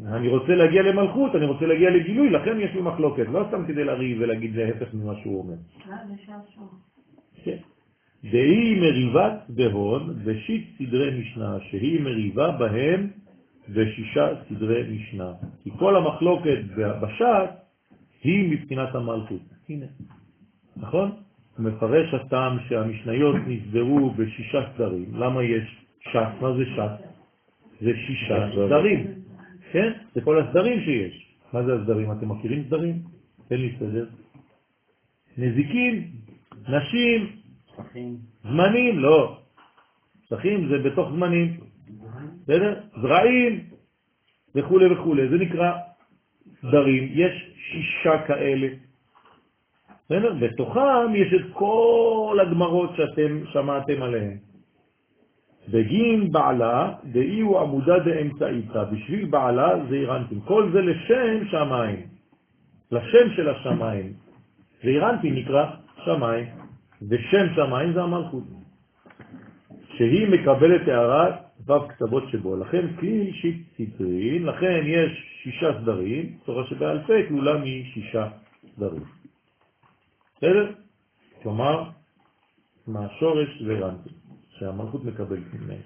אני רוצה להגיע למלכות, אני רוצה להגיע לגילוי, לכן יש לי מחלוקת, לא סתם כדי להריב ולהגיד זה ההפך ממה שהוא אומר. כן. דהי מריבת בהון ושיט סדרי משנה, שהיא מריבה בהם ושישה סדרי משנה. כי כל המחלוקת בשעת היא מבחינת המלכות. הנה, נכון? הוא מפרש הטעם שהמשניות נסדרו בשישה סדרים. למה יש שעת? מה זה שעת? זה שישה סדרים. כן? זה כל הסדרים שיש. מה זה הסדרים? אתם מכירים סדרים? תן לי סדר. נזיקים, נשים, זמנים, לא. שטחים זה בתוך זמנים. בסדר? זרעים וכו' וכו'. זה נקרא סדרים. יש שישה כאלה. בסדר? בתוכם יש את כל הגמרות שאתם שמעתם עליהן. בגין בעלה, דאי הוא עמודה דאמצעיתה. בשביל בעלה זה אירנטים. כל זה לשם שמיים. לשם של השמיים. זה אירנטים נקרא שמיים. ושם שמיים זה המלכות. שהיא מקבלת הערת וו כתבות שבו. לכן כלי שיט סדרין, לכן יש שישה סדרים, תורה שבעל פה כלולה משישה סדרים. בסדר? כלומר, מהשורש זה אירנטים. שהמלכות מקבלת ממנו.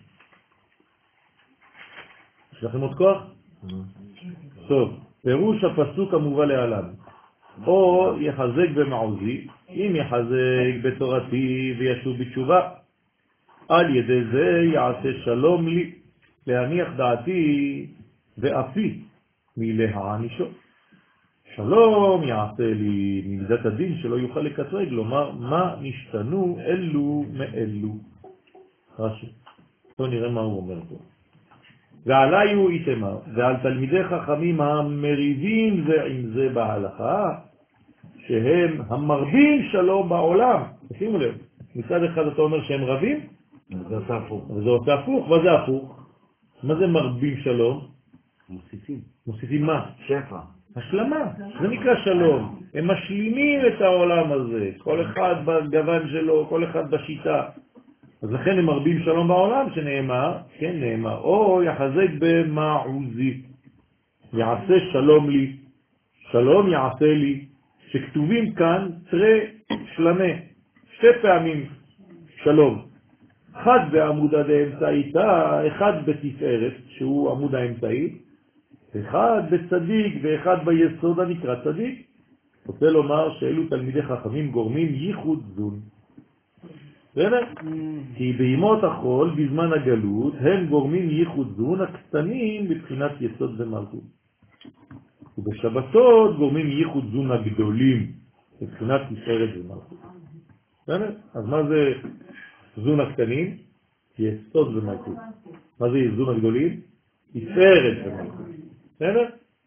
יש לכם עוד כוח? טוב, פירוש הפסוק המובא להלן. או יחזק במעוזי, אם יחזק בתורתי וישוב בתשובה, על ידי זה יעשה שלום לי, להניח דעתי ואפי מלהענישו. שלום יעשה לי ממידת הדין שלא יוכל לקטרג, לומר מה נשתנו אלו מאלו. רש"י. בוא נראה מה הוא אומר פה. ועלי הוא איתמר, ועל תלמידי חכמים המריבים זה עם זה בהלכה, שהם המרבים שלום בעולם. שימו לב, מצד אחד אתה אומר שהם רבים, זה עושה הפוך. וזה עושה הפוך. מה זה הפוך? מה זה מרבים שלום? מוסיפים. מוסיפים מה? שפע. השלמה, זה נקרא שלום. הם משלימים את העולם הזה, כל אחד בגוון שלו, כל אחד בשיטה. אז לכן הם מרבים שלום בעולם, שנאמר, כן נאמר, או יחזק במעוזי, יעשה שלום לי, שלום יעשה לי, שכתובים כאן תרי שלמה, שתי פעמים שלום, אחד בעמוד האמצעיתה, אחד בתפארת, שהוא עמוד האמצעי, אחד בצדיק ואחד ביסוד הנקרא צדיק. רוצה לומר שאלו תלמידי חכמים גורמים ייחוד זון. בסדר? כי בימות החול, בזמן הגלות, הם גורמים ייחוד זון הקטנים בבחינת יסוד ומלכות. ובשבתות גורמים ייחוד זון הגדולים בבחינת תפארת ומלכות. בסדר? אז מה זה זון הקטנים? יסוד ומלכות. מה זה זון הגדולים? תפארת ומלכות. בסדר?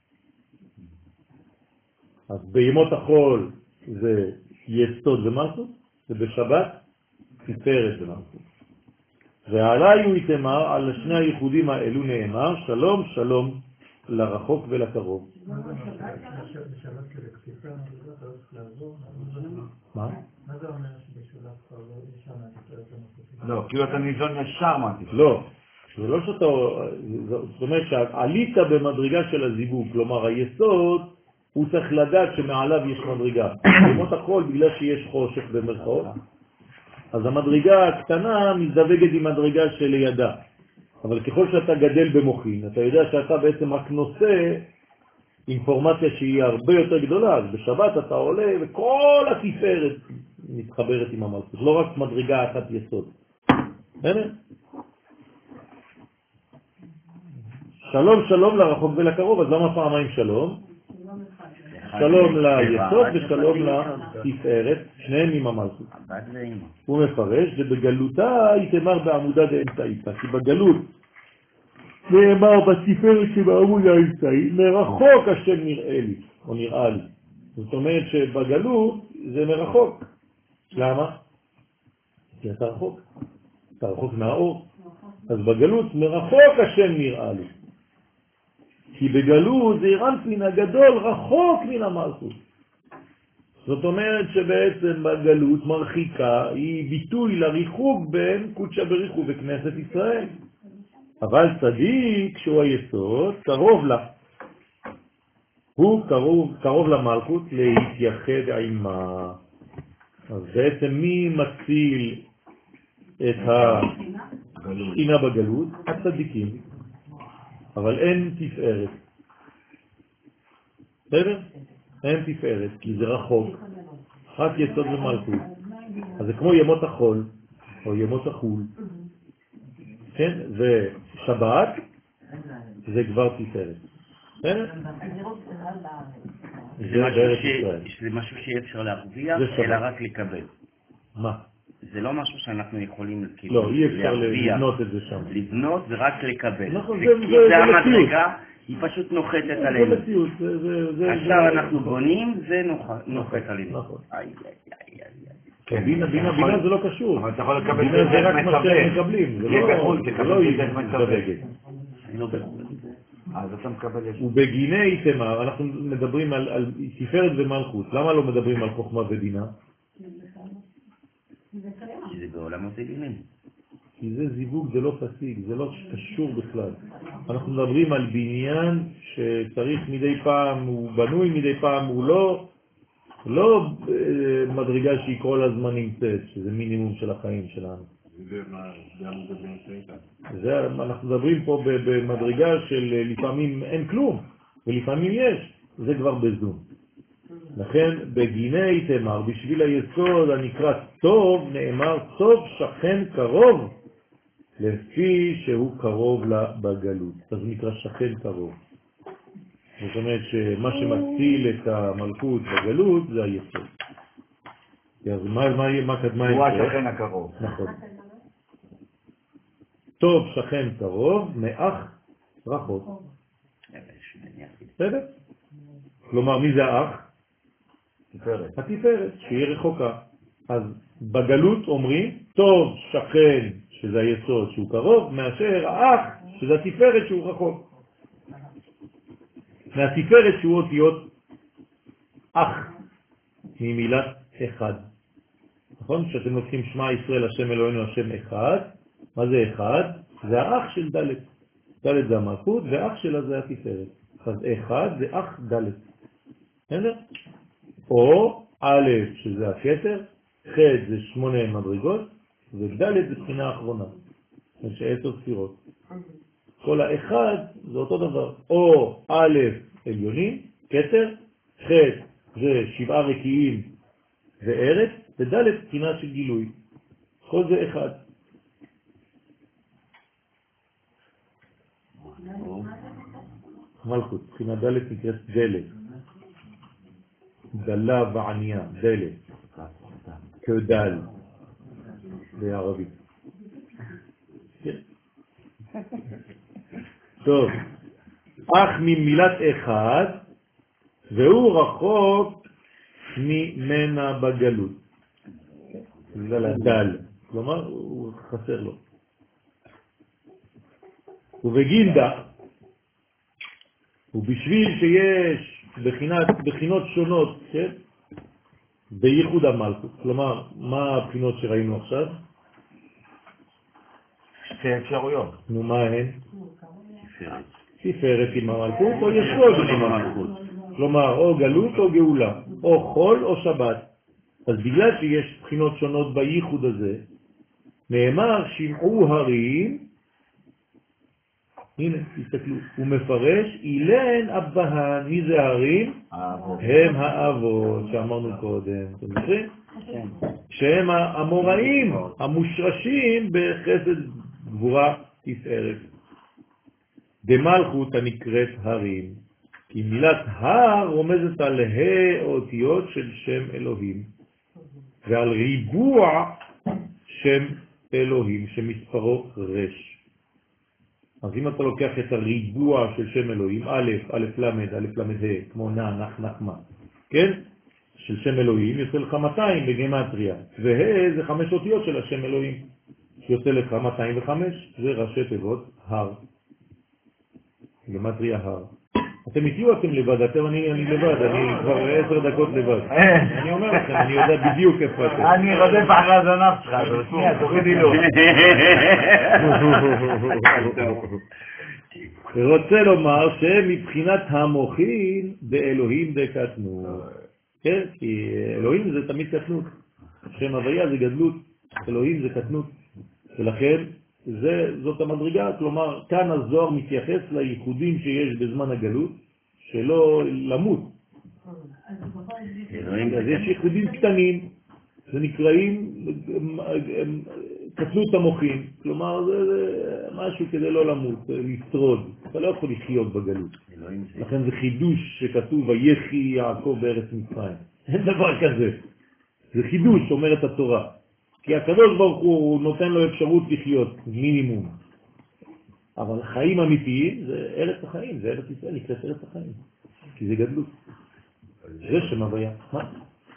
אז בימות החול זה יסוד ומלכות, ובשבת תפארת ומלכות. ועלי הוא יתמר, על שני הייחודים האלו נאמר, שלום שלום לרחוק ולקרוב. בשבת כדי כתיפה, אני לא צריך לעזור. מה? מה זה אומר שבשבת כבר לא ישר מהתפארת ומלכות? לא, כאילו אתה ניזון ישר מהתפארת. לא. זה לא שאתה, זאת אומרת שעלית במדרגה של הזיווג, כלומר היסוד הוא צריך לדעת שמעליו יש מדרגה. בימות החול בגלל שיש חושך במרכאות, אז המדרגה הקטנה מזדווגת עם מדרגה שלידה. אבל ככל שאתה גדל במוחין, אתה יודע שאתה בעצם רק נושא אינפורמציה שהיא הרבה יותר גדולה, אז בשבת אתה עולה וכל התפארת מתחברת עם המלכות, לא רק מדרגה אחת יסוד. הנה? שלום שלום לרחוק ולקרוב, אז למה פעמיים שלום? שלום ליסוד ושלום לתפארת, שניהם עם המלכות. הוא מפרש, ובגלותה יתמר בעמודה דאמצעיתה, כי בגלות נאמר בתפארת שבעמוד האמצעי, מרחוק השם נראה לי, או נראה לי. זאת אומרת שבגלות זה מרחוק. למה? כי אתה רחוק. אתה רחוק מהאור. אז בגלות מרחוק השם נראה לי. כי בגלות זה אירנטין הגדול רחוק מן המלכות. זאת אומרת שבעצם בגלות מרחיקה היא ביטוי לריחוק בין קודשה בריחו בכנסת ישראל. אבל צדיק שהוא היסוד קרוב לה. הוא קרוב, קרוב למלכות להתייחד עימה. אז בעצם מי מציל את השכינה בגלות? הצדיקים. אבל אין תפארת. בסדר? אין תפארת, כי זה רחוק. רק יסוד ומלכות. אז זה כמו ימות החול, או ימות החול. כן? ושבת זה כבר תפארת. בסדר? זה משהו שאי אפשר להרוויח, אלא רק לקבל. מה? זה לא משהו שאנחנו יכולים לא, אי אפשר לבנות את זה שם. לבנות זה רק לקבל. נכון, זה המדרגה, היא פשוט נוחתת עלינו. זה מציאות. עכשיו אנחנו בונים, זה נוחת עלינו. נכון. איי, איי, איי. כן, בינה, בינה, בינה זה לא קשור. אבל אתה יכול לקבל בינה זה רק מה מצווה. שהם מקבלים. זה יהיה לא- בחו"ל, זה תקבל לא דרך מצווה. מדרגת. אני לא בטוח. אז אתה מקבל יש. ובגיני תמר, אנחנו מדברים על, על תפארת ומלכות. למה לא מדברים על חוכמה ובינה? כי זה בעולם התהילים. כי זה זיווג, זה לא פסיק, זה לא קשור בכלל. אנחנו מדברים על בניין שצריך מדי פעם, הוא בנוי מדי פעם, הוא לא, לא אה, מדרגה שהיא כל הזמן נמצאת, שזה מינימום של החיים שלנו. זה, אנחנו מדברים פה במדרגה של לפעמים אין כלום, ולפעמים יש, זה כבר בזום. לכן בגיני תמר, בשביל היסוד הנקרא טוב, נאמר טוב שכן קרוב, לפי שהוא קרוב לה בגלות. אז נקרא שכן קרוב. זאת אומרת שמה שמציל את המלכות בגלות זה היסוד. אז מה, מה, מה קדמה? הוא השכן הקרוב. נכון. טוב שכן קרוב, מאח רחוק. בסדר? כלומר, מי זה האח? תפארת. התפארת, שהיא רחוקה. אז בגלות אומרים, טוב שכן, שזה היסוד שהוא קרוב, מאשר האח, שזה התפארת שהוא רחוק. מהתפארת שהוא אותיות אח, ממילת אחד. נכון? כשאתם לוקחים שמע ישראל, השם אלוהינו, השם אחד, מה זה אחד? זה האח של ד'. ד' זה המלכות, ואח שלה זה התפארת. אז אחד זה אח ד'. בסדר? או א' שזה הכתר, ח' זה שמונה מדרגות, וד' זה בחינה האחרונה. יש עשר ספירות. כל האחד זה אותו דבר. או א' עליונים, כתר, ח' זה שבעה רקיעים וארץ, וד' בחינה של גילוי. כל זה אחד. מלכות, בחינה ד' נקראת דלת. דלה ועניה, דלת. כדל. בערבית. טוב. אך ממילת אחד, והוא רחוק ממנה בגלות. בגלל הדל. כלומר, הוא חסר לו. ובגינדה, ובשביל שיש בחינת, בחינות שונות, כן? בייחוד המלכות. כלומר, מה הבחינות שראינו עכשיו? שתי אפשרויות. נו, מה הן? תפארת. תפארת עם המלכות או יסוד עם המלכות. כלומר, או גלות או גאולה, או חול או שבת. אז בגלל שיש בחינות שונות בייחוד הזה, נאמר שמעו הרים, הנה, תסתכלו, הוא מפרש, אילן אבהן, מי זה הרים? האבות. הם האבות, שאמרנו קודם, אתם זוכרים? שהם האמוראים, המושרשים בחסד גבורה תפארת. במלכות הנקראת הרים, כי מילת הר רומזת על האותיות של שם אלוהים, ועל ריבוע שם אלוהים, שמספרו רש. אז אם אתה לוקח את הריבוע של שם אלוהים, א', א' למד, א' למד ה', כמו נע, נח, נחמה, כן? של שם אלוהים, יוצא לך מאתיים בגימטריה, וה' זה חמש אותיות של השם אלוהים, יוצא לך מאתיים וחמש, זה ראשי תיבות הר. גימטריה הר. אתם איתי או אתם לבד? אתם, אני, אני לבד, אני כבר עשר דקות לבד. אני אומר לכם, אני יודע בדיוק איפה אתם. אני רודף אחרי הזנב שלך, אבל שנייה, תורידי לו. רוצה לומר שמבחינת המוחין באלוהים דקטנות. כן, כי אלוהים זה תמיד קטנות. שם הוויה זה גדלות, אלוהים זה קטנות. ולכן זה, זאת המדרגה, כלומר כאן הזוהר מתייחס לייחודים שיש בזמן הגלות, שלא למות. אז יש ייחודים קטנים, זה נקראים קטנות המוחין, כלומר זה, זה משהו כדי לא למות, לשרוד, אתה לא יכול לחיות בגלות. לכן זה חידוש שכתוב ויחי יעקב בארץ מצרים. אין דבר כזה. זה חידוש, אומרת התורה. כי הקדוש ברוך הוא נותן לו אפשרות לחיות, מינימום. אבל חיים אמיתיים זה ארץ החיים, זה ארץ ישראל, נקראת ארץ החיים. כי זה גדלות. זה שם הוויה. מה?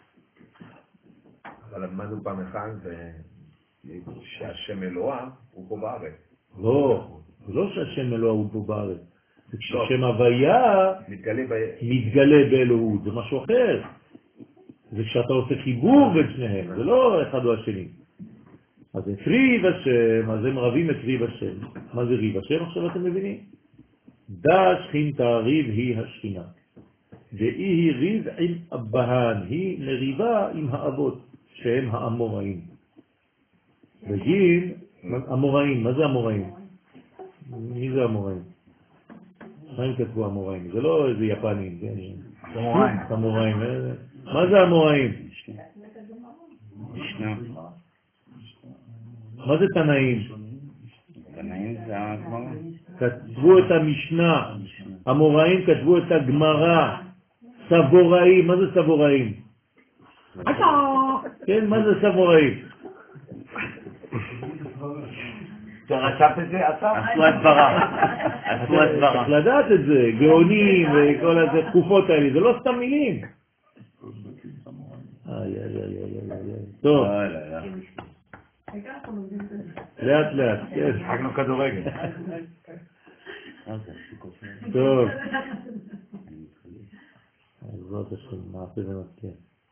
אבל למדנו פעם אחד שהשם אלוה הוא פה בארץ. לא, זה לא שהשם אלוה הוא פה בארץ. זה כששם הוויה מתגלה באלוהות, זה משהו אחר. זה כשאתה עושה חיבור בין שניהם, זה לא אחד או השני. אז זה ריב השם, אז הם רבים את ריב השם. מה זה ריב השם? עכשיו אתם מבינים? דה שכינתה ריב היא השכינה. ואי היא ריב עם אבהן, היא מריבה עם האבות, שהם האמוראים. בגין, אמוראים, מה זה אמוראים? מי זה אמוראים? מה הם כתבו אמוראים? זה לא איזה יפנים, זה אמוראים. אמוראים, מה זה אמוראים? משנה. מה זה תנאים? תנאים זה הגמרא. כתבו את המשנה, אמוראים כתבו את הגמרא, סבוראים, מה זה סבוראים? כן, מה זה סבוראים? שרשת את זה, אתה? עשו הסברה. עשו הסברה. צריך לדעת את זה, גאונים וכל התקופות האלה, זה לא סתם מילים. איי, איי, איי, איי, איי. טוב. לאט לאט, כן. שחקנו כדורגל. טוב. זאת השם, מעשה ומזכיר.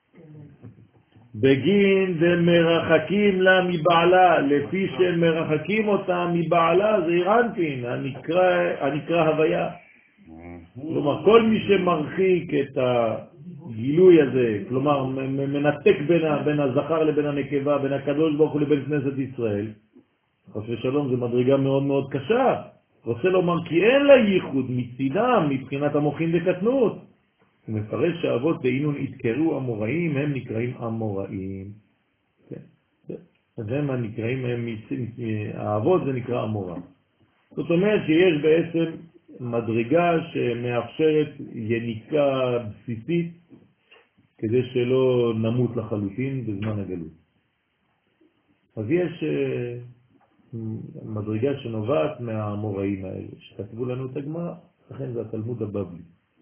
בגין דמרחקים לה מבעלה, לפי שמרחקים אותה מבעלה, זה אירנטין, הנקרא, הנקרא הוויה. כלומר, כל מי שמרחיק את הגילוי הזה, כלומר, מנתק בין, בין הזכר לבין הנקבה, בין הקדוש ברוך הוא לבין כנסת ישראל, חס ושלום, זה מדרגה מאוד מאוד קשה. רוצה לומר כי אין לה ייחוד מצידם מבחינת המוחין וקטנות. הוא מפרש שהאבות בעינון התקרו אמוראים, הם נקראים אמוראים. כן. אז הם הנקראים, האבות זה נקרא אמורא. זאת אומרת שיש בעצם מדרגה שמאפשרת יניקה בסיסית כדי שלא נמות לחלוטין בזמן הגלות. אז יש מדרגה שנובעת מהאמוראים האלה, שכתבו לנו את הגמרא, לכן זה התלמוד הבבלי.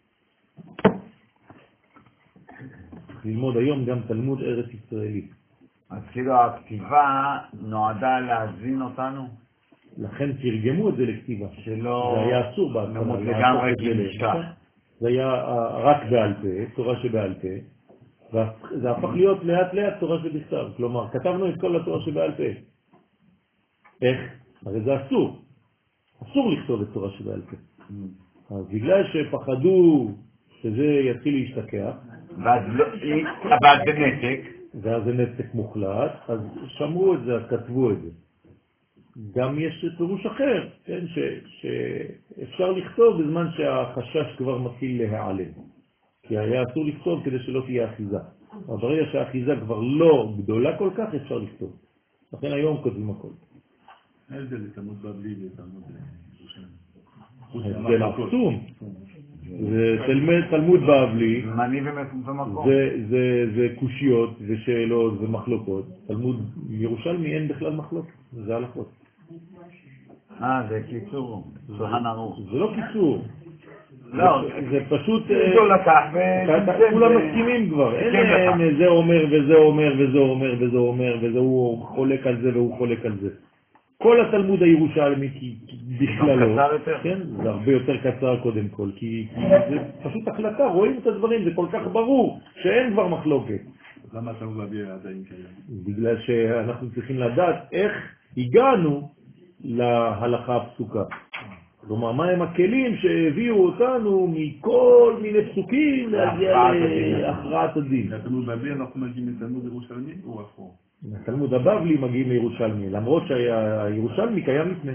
ללמוד היום גם תלמוד ארץ ישראלי. אז כאילו הכתיבה נועדה להזין אותנו? לכן תרגמו את זה לכתיבה. שלא... זה היה אסור בהתחלה. לגמרי כנשכח. זה היה רק בעל פה, תורה שבעל פה, וזה הפך להיות לאט לאט תורה שבכתב. כלומר, כתבנו את כל התורה שבעל פה. איך? הרי זה אסור. אסור לכתוב את תורה שבעל פה. אז בגלל שפחדו שזה יתחיל להשתכח, ואז זה נתק. ואז זה נתק מוחלט, אז שמרו את זה, אז כתבו את זה. גם יש פירוש אחר, כן, ש, שאפשר לכתוב בזמן שהחשש כבר מתחיל להיעלם. כי היה אסור לכתוב כדי שלא תהיה אחיזה. אבל ברגע שהאחיזה כבר לא גדולה כל כך, אפשר לכתוב. לכן היום כותבים הכל. איזה זה תלמוד בבלי ותלמוד ירושלים? זה עצום. זה תלמוד בבלי, זמני ומקום. זה קושיות ושאלות ומחלוקות. תלמוד ירושלמי אין בכלל מחלוקת, זה הלכות. אה, זה קיצור, שולחן ערוך. זה לא קיצור. לא, זה פשוט... קיצור לקח ו... כולם מסכימים כבר. אין זה אומר וזה אומר וזה אומר וזה אומר וזה הוא חולק על זה והוא חולק על זה. כל התלמוד הירושלמי בכללו, כן, זה הרבה יותר קצר קודם כל, כי זה פשוט החלטה, רואים את הדברים, זה כל כך ברור שאין כבר מחלוקת. למה אתה מביא עדיין כאלה? בגלל שאנחנו צריכים לדעת איך הגענו להלכה הפסוקה. כלומר, מה הם הכלים שהביאו אותנו מכל מיני פסוקים להגיע להכרעת הדין. התלמוד בבלי אנחנו מגיעים לתלמוד ירושלמי או אחור? התלמוד הבבלי מגיעים לירושלמי, למרות שהירושלמי קיים לפני,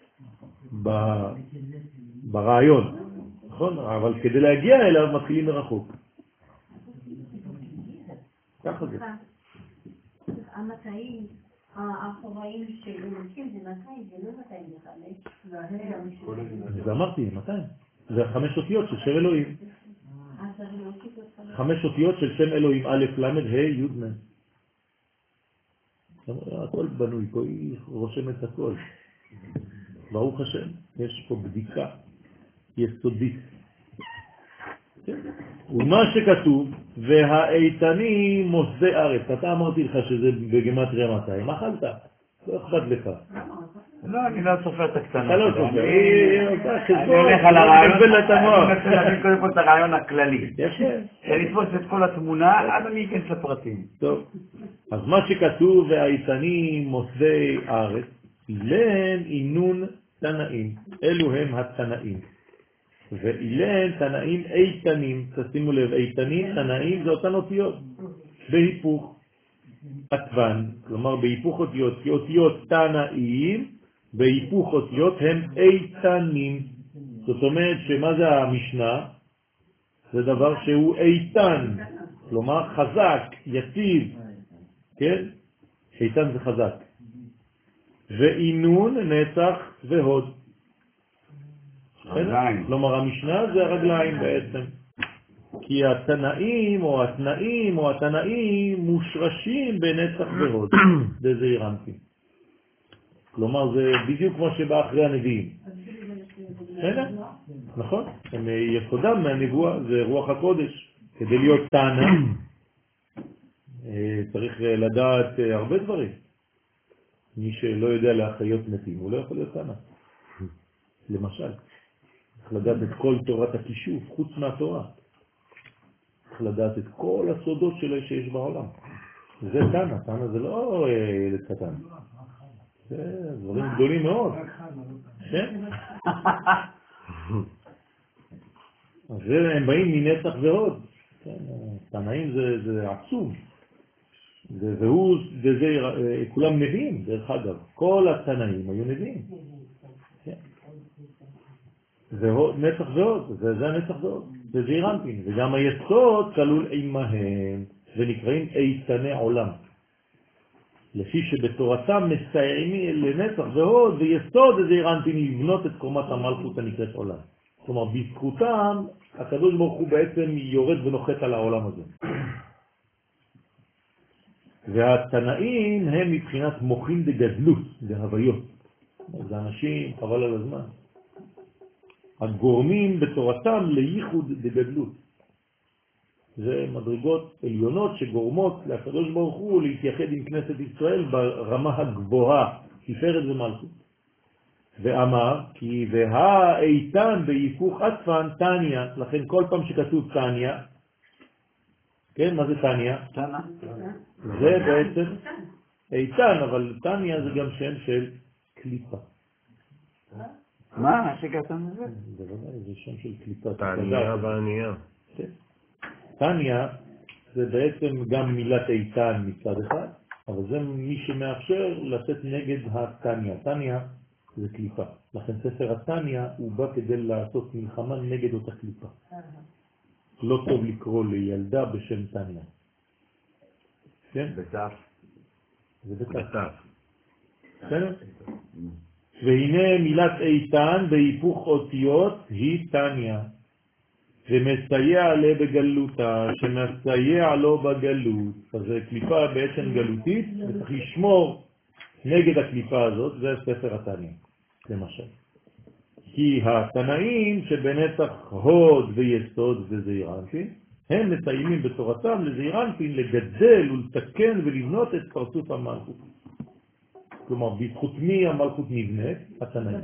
ברעיון, נכון? אבל כדי להגיע אליו מתחילים מרחוק. ככה זה. המטעים האחוראים של אלוקים זה מאתיים, זה לא מאתיים וחמש. זה אמרתי, מאתיים. זה חמש אותיות של שם אלוהים. חמש אותיות של שם אלוהים, א', ל', ה', י', נ'. הכל בנוי, פה היא רושמת הכל. ברוך השם, יש פה בדיקה יסודית. ומה שכתוב, והאיתנים מוסדי ארץ. אתה אמרתי לך שזה בגמטריה מאתיים, אכלת, לא אכפת לך. לא, אני לא סופר את הקטנה. אתה לא סופר, אני הולך על הרעיון, אני מנסה להבין קודם כל את הרעיון הכללי. יפה. לתפוס את כל התמונה, אז אני אכנס לפרטים. טוב, אז מה שכתוב, והאיתנים מוסדי ארץ, אילן אינון תנאים, אלו הם התנאים. ואילן תנאים איתנים, תשימו לב, איתנים, תנאים זה אותן אותיות, בהיפוך עטוון, כלומר בהיפוך אותיות, כי אותיות תנאים, בהיפוך אותיות הם איתנים. זאת אומרת שמה זה המשנה? זה דבר שהוא איתן, כלומר חזק, יציב, כן? איתן זה חזק. ואינון נצח והוד. כלומר המשנה זה הרגליים בעצם, כי התנאים או התנאים או התנאים מושרשים בנצח והוד, בזעיר אנפין. כלומר זה בדיוק כמו שבא אחרי הנביאים. נכון? הם יסודם מהנבואה, זה רוח הקודש. כדי להיות תנא צריך לדעת הרבה דברים. מי שלא יודע להחיות מתים, הוא לא יכול להיות תנא. למשל, צריך לדעת את כל תורת הכישוף, חוץ מהתורה. צריך לדעת את כל הסודות שלו שיש בעולם. זה תנא, תנא זה לא ילד קטן. זה דברים גדולים מאוד. כן? אז הם באים מנצח והוד. תנאים זה עצום. והוא, וזה, כולם נביאים, דרך אגב. כל התנאים היו נביאים. נצח ועוד, וזה הנצח ועוד, זה זעיר אנפין, וגם היסוד כלול עמהם, ונקראים איתני עולם. לפי שבתורתם מסייעים לנצח ועוד, ויסוד זעיר אנפין לבנות את קומת המלכות הנקראת עולם. כלומר, בזכותם, הקדוש ברוך הוא בעצם יורד ונוחת על העולם הזה. והתנאים הם מבחינת מוחין דגדלות, דהוויות. זה אנשים, חבל על הזמן. הגורמים בתורתם לייחוד דגדלות. זה מדרגות עליונות שגורמות לקדוש ברוך הוא להתייחד עם כנסת ישראל ברמה הגבוהה, תפארת ומלכות. ואמר כי והאיתן בהיפוך עטוון תניא, לכן כל פעם שכתוב תניא, כן, מה זה תניא? תנא. זה בעצם איתן, אבל תניא זה גם שם של קליפה. מה? שגעתם לזה? בוודאי, זה שם של קליפה. תניא וענייה. תניא זה בעצם גם מילת איתן מצד אחד, אבל זה מי שמאפשר לתת נגד התניא. תניא זה קליפה. לכן ספר התניא הוא בא כדי לעשות מלחמה נגד אותה קליפה. לא טוב לקרוא לילדה בשם תניא. כן? בתף. זה בתף. בסדר? והנה מילת איתן בהיפוך אותיות היא תניא. ומסייע לה בגלותה, שמסייע לו בגלות. אז זה קליפה בעצם גלותית, וצריך לשמור נגד הקליפה הזאת, זה ספר התניא, למשל. כי התנאים שבנצח הוד ויסוד וזעיר אנפין, הם מסיימים בתורתם לזעיר אנפין לגדל ולתקן ולבנות את פרצוף המלכות. כלומר, בזכות מי המלכות נבנית? התנאים.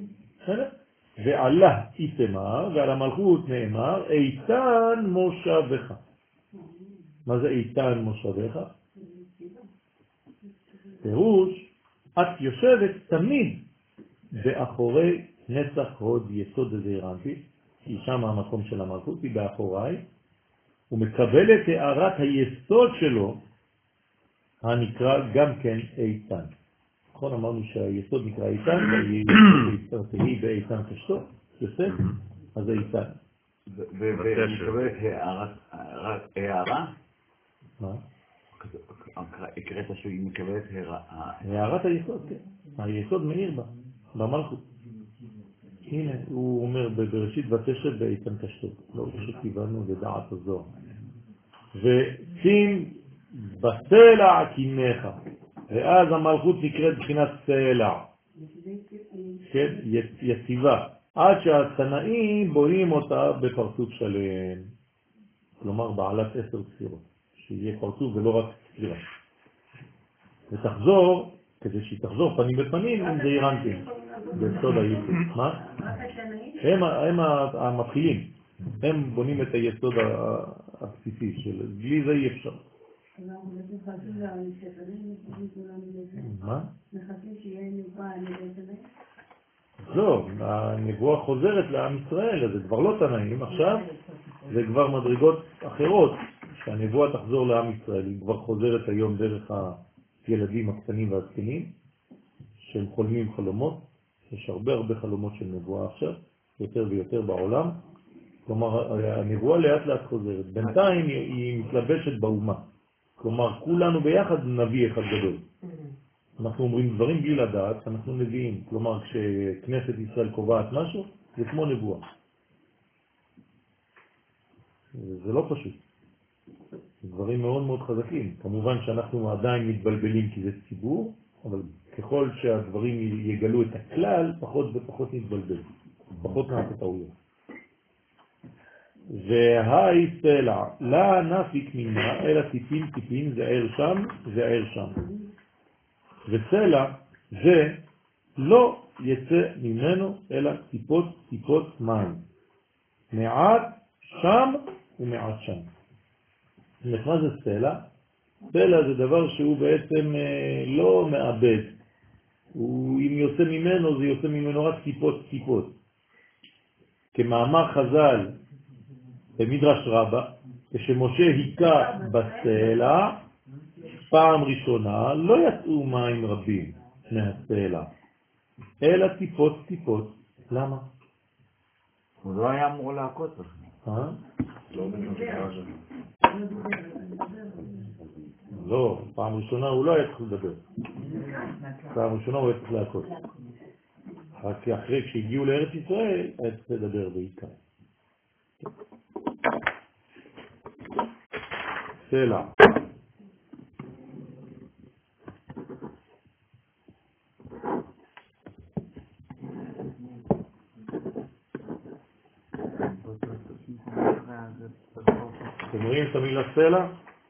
ועלה איתמר, ועל המלכות נאמר, איתן מושבך. מה זה איתן מושבך? פירוש, את יושבת תמיד באחורי נצח הוד יסוד הזעירנטי, היא שם המקום של המלכות, היא באחוריי, הוא מקבל את הערת היסוד שלו, הנקרא גם כן איתן. נכון, אמרנו שהיסוד נקרא איתן, והיא באיתן קשתו, יוסף, אז זה איתן. ומקבל את הערה? מה? הקראת שהיא מקבלת הערת היסוד, כן. היסוד מאיר בה, במלכות. הנה, הוא אומר בראשית ותשב באיתן קשתו, לא שכיוונו לדעת הזוהר. ושים בסלע קימך, ואז המלכות נקראת בחינת סלע, כן, יציבה, עד שהתנאים בונים אותה בפרצוף שלם, כלומר בעלת עשר ספירות, שיהיה פרצוף ולא רק ספירה. ותחזור, כדי שהיא תחזור פנים בפנים עם זעירנטים, בסוד היסוד. מה? הם, הם המתחילים, הם בונים את היסוד הבסיסי של, בלי זה אי אפשר. מה? לא, הנבואה חוזרת לעם ישראל, אז זה כבר לא תנאים, עכשיו זה כבר מדרגות אחרות, שהנבואה תחזור לעם ישראל, היא כבר חוזרת היום דרך הילדים הקטנים והזקנים, שהם חולמים חלומות, יש הרבה הרבה חלומות של נבואה עכשיו, יותר ויותר בעולם, כלומר הנבואה לאט לאט חוזרת, בינתיים היא מתלבשת באומה, כלומר כולנו ביחד נביא אחד גדול. אנחנו אומרים דברים בלי לדעת, אנחנו נביאים, כלומר כשכנסת ישראל קובעת משהו, זה כמו נבואה. זה לא פשוט. דברים מאוד מאוד חזקים. כמובן שאנחנו עדיין מתבלבלים כי זה ציבור, אבל ככל שהדברים יגלו את הכלל, פחות ופחות נתבלבל. פחות נעשה טעויות. והי סלע, לא נפיק ממנה, אלא טיפין טיפין, זה ער שם, זה ער שם. וסלע זה לא יצא ממנו אלא טיפות טיפות מים. מעט שם ומעט שם. מה זה סלע? סלע זה דבר שהוא בעצם לא מאבד. הוא, אם יוצא ממנו, זה יוצא ממנו רק טיפות טיפות. כמאמר חז"ל במדרש רבה, כשמשה היכה בסלע, פעם ראשונה לא יצאו מים רבים מהסלע, אלא טיפות טיפות. למה? הוא לא היה אמור להכות בכלל. אה? לא, פעם ראשונה הוא לא היה צריך לדבר. פעם ראשונה הוא היה צריך להכות. רק אחרי כשהגיעו לארץ ישראל, היה צריך לדבר בעיקר. סלע. אתם רואים את המילה סלע?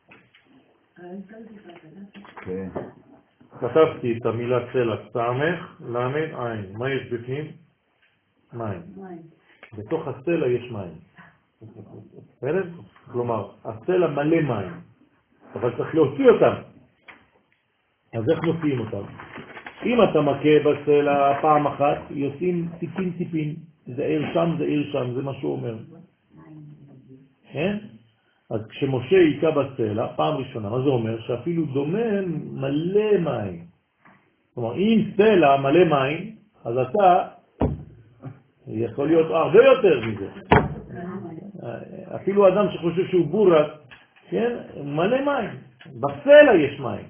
כן. כתבתי את המילה סלע, סמך, למד, עין. מה יש בפנים? מים. בתוך הסלע יש מים. בסדר? כלומר, הסלע מלא מים, אבל צריך להוציא אותם. אז איך מוציאים אותם? אם אתה מכה בסלע פעם אחת, יוצאים טיפין טיפין. זה עיר שם, זה עיר שם, זה מה שהוא אומר. כן? אז כשמשה היכה בסלע, פעם ראשונה, מה זה אומר? שאפילו דומן מלא מים. כלומר, אם סלע מלא מים, אז אתה יכול להיות הרבה יותר מזה. אפילו אדם שחושב שהוא בורק, כן? מלא מים. בסלע יש מים.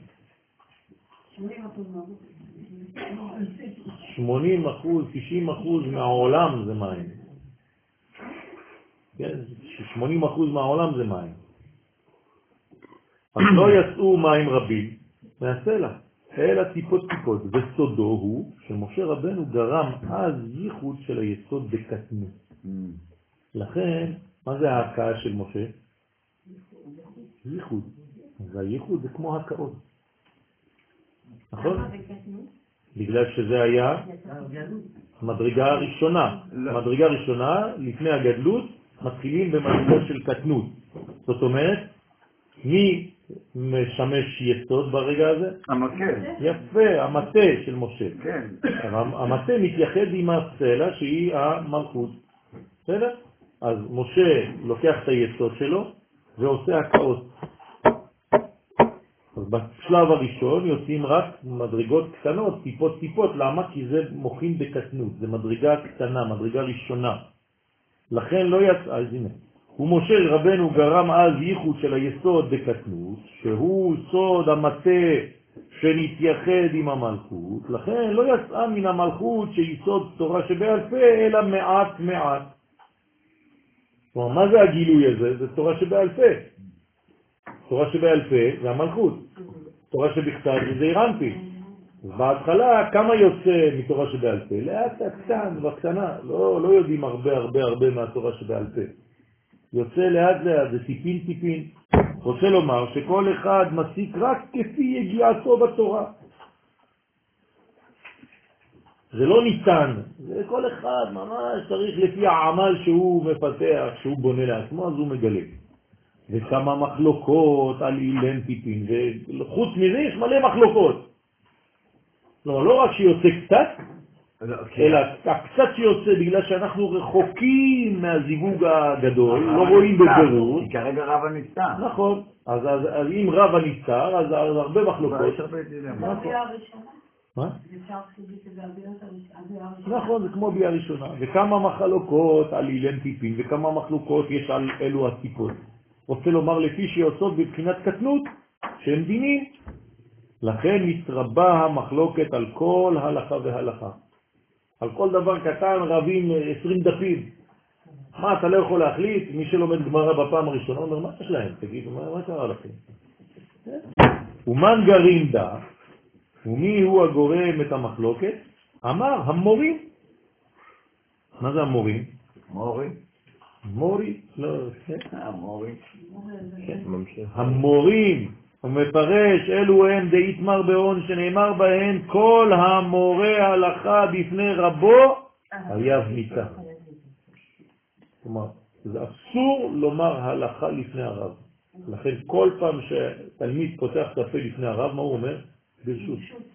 שמונים אחוז, תשעים אחוז מהעולם זה מים. כן? שמונים אחוז מהעולם זה מים. אז לא יצאו מים רבים מהסלע, אלא טיפות טיפות. וסודו הוא שמשה רבנו גרם אז ייחוד של היסוד בקטנות. לכן, מה זה ההקאה של משה? ייחוד. אז הייחוד זה כמו הקאות. נכון? בגלל שזה היה מדרגה ראשונה. מדרגה ראשונה, לפני הגדלות, מתחילים במדרגה של קטנות. זאת אומרת, משמש יסוד ברגע הזה? המקל. יפה, המטה של משה. כן. המטה מתייחד עם הסלע שהיא המלכות. בסדר? אז משה לוקח את היסוד שלו ועושה הקאות. אז בשלב הראשון יוצאים רק מדרגות קטנות, טיפות טיפות. למה? כי זה מוחין בקטנות, זה מדרגה קטנה, מדרגה ראשונה. לכן לא יצא, אז הנה. ומשה רבנו גרם אז ייחוד של היסוד בקטנות, שהוא סוד המטה שנתייחד עם המלכות. לכן לא יצאה מן המלכות שיסוד תורה שבעל פה, אלא מעט מעט. כלומר, מה זה הגילוי הזה? זה תורה שבעל פה. תורה שבעל פה זה המלכות. תורה שבכתב זה זעיר אנפין. אז בהתחלה כמה יוצא מתורה שבעל פה? לאט קטן וקטנה. לא, לא יודעים הרבה הרבה הרבה מהתורה שבעל פה. יוצא לאט לאט, זה טיפין טיפין. רוצה לומר שכל אחד מסיק רק כפי יגיעתו בתורה. זה לא ניתן, זה כל אחד ממש צריך לפי העמל שהוא מפתח, שהוא בונה לעצמו, אז הוא מגלה. וכמה מחלוקות על אילן טיפין, וחוץ מזה יש מלא מחלוקות. לא, לא רק שיוצא קצת, אלא הקצת שיוצא בגלל שאנחנו רחוקים מהזיווג הגדול, לא רואים בבירור. כי כרגע רב הנסתר. נכון, אז אם רב הנסתר, אז הרבה מחלוקות. מה? נכון, זה כמו ביאה ראשונה. וכמה מחלוקות על אילן טיפין, וכמה מחלוקות יש על אלו הטיפות. רוצה לומר לפי שיוצאות בבחינת קטנות, שהם דינים. לכן מתרבה המחלוקת על כל הלכה והלכה. על כל דבר קטן רבים עשרים דפים. מה, אתה לא יכול להחליט? מי שלומד גמרא בפעם הראשונה אומר, מה יש להם? תגידו, מה, מה קרה לכם? ומן גרים דה, ומי הוא הגורם את המחלוקת? אמר, המורים. מה זה המורים? מורים. מורי? לא, המורים. המורים. הוא מפרש, אלו הם דאיתמר בהון שנאמר בהן, כל המורה הלכה בפני רבו, חייב מיתה. כלומר, זה אסור לומר הלכה לפני הרב. לכן כל פעם שתלמיד פותח את הפה לפני הרב, מה הוא אומר? ברשות.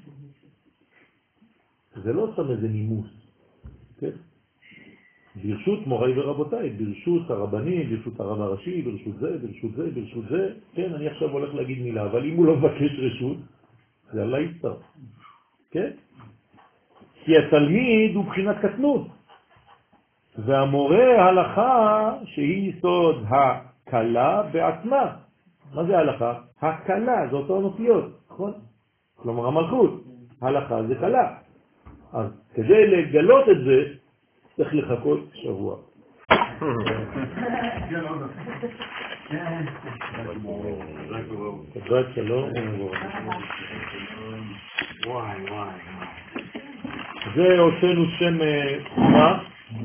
זה לא שם איזה נימוס. כן? ברשות מוריי ורבותיי, ברשות הרבנים, ברשות הרב הראשי, ברשות זה, ברשות זה, ברשות זה. כן, אני עכשיו הולך להגיד מילה, אבל אם הוא לא מבקש רשות, זה עלה יצטר. כן? כי התלמיד הוא בחינת קטנות. והמורה הלכה שהיא סוד הקלה בעצמה. מה זה הלכה? הקלה, זה אותו נופיות, נכון? כלומר המלכות. הלכה זה קלה. אז כדי לגלות את זה, צריך לחכות שבוע. שבת שלום. וואי וואי. זה הוצאנו שם מה?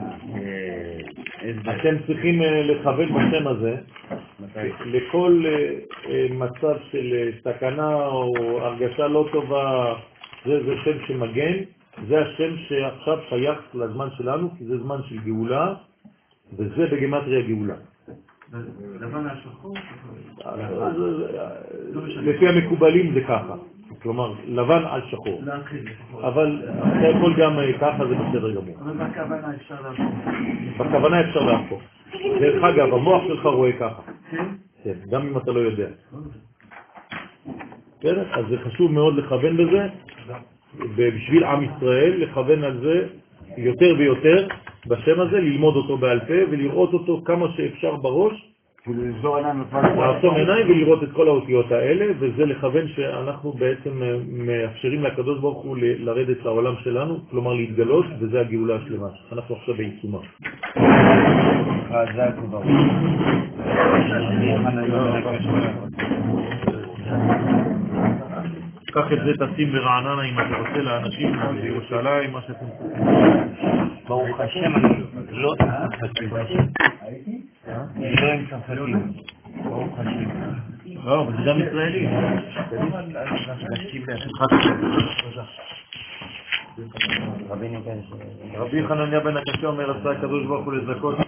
אתם צריכים לכוון בשם הזה לכל מצב של סכנה או הרגשה לא טובה. זה זה שם שמגן. זה השם שעכשיו שייך לזמן שלנו, כי זה זמן של גאולה, וזה בגמטריה גאולה. לבן השחור? לפי המקובלים זה ככה. כלומר, לבן על שחור. אבל אתה יכול גם ככה, זה בסדר גמור. אבל בכוונה אפשר להפוך. בכוונה אפשר להפוך. דרך אגב, המוח שלך רואה ככה. כן, גם אם אתה לא יודע. אז זה חשוב מאוד לכוון בזה. בשביל עם ישראל, לכוון על זה יותר ויותר בשם הזה, ללמוד אותו בעל פה ולראות אותו כמה שאפשר בראש, לעצום עיניים ולראות את כל האותיות האלה, וזה לכוון שאנחנו בעצם מאפשרים לקדוש ברוך הוא לרדת לעולם שלנו, כלומר להתגלות, וזה הגאולה השלמה. אנחנו עכשיו בעיצומה. חזק וברוך. קח את זה תשים ברעננה אם אתה רוצה לאנשים בירושלים, מה שאתם צריכים. ברוך השם, לא עם צרפתים. לא עם צרפתים. ברוך השם. לא, אבל זה גם ישראלי. רבי חנניה בן הקשה אומר, עשה הקדוש ברוך הוא לזכות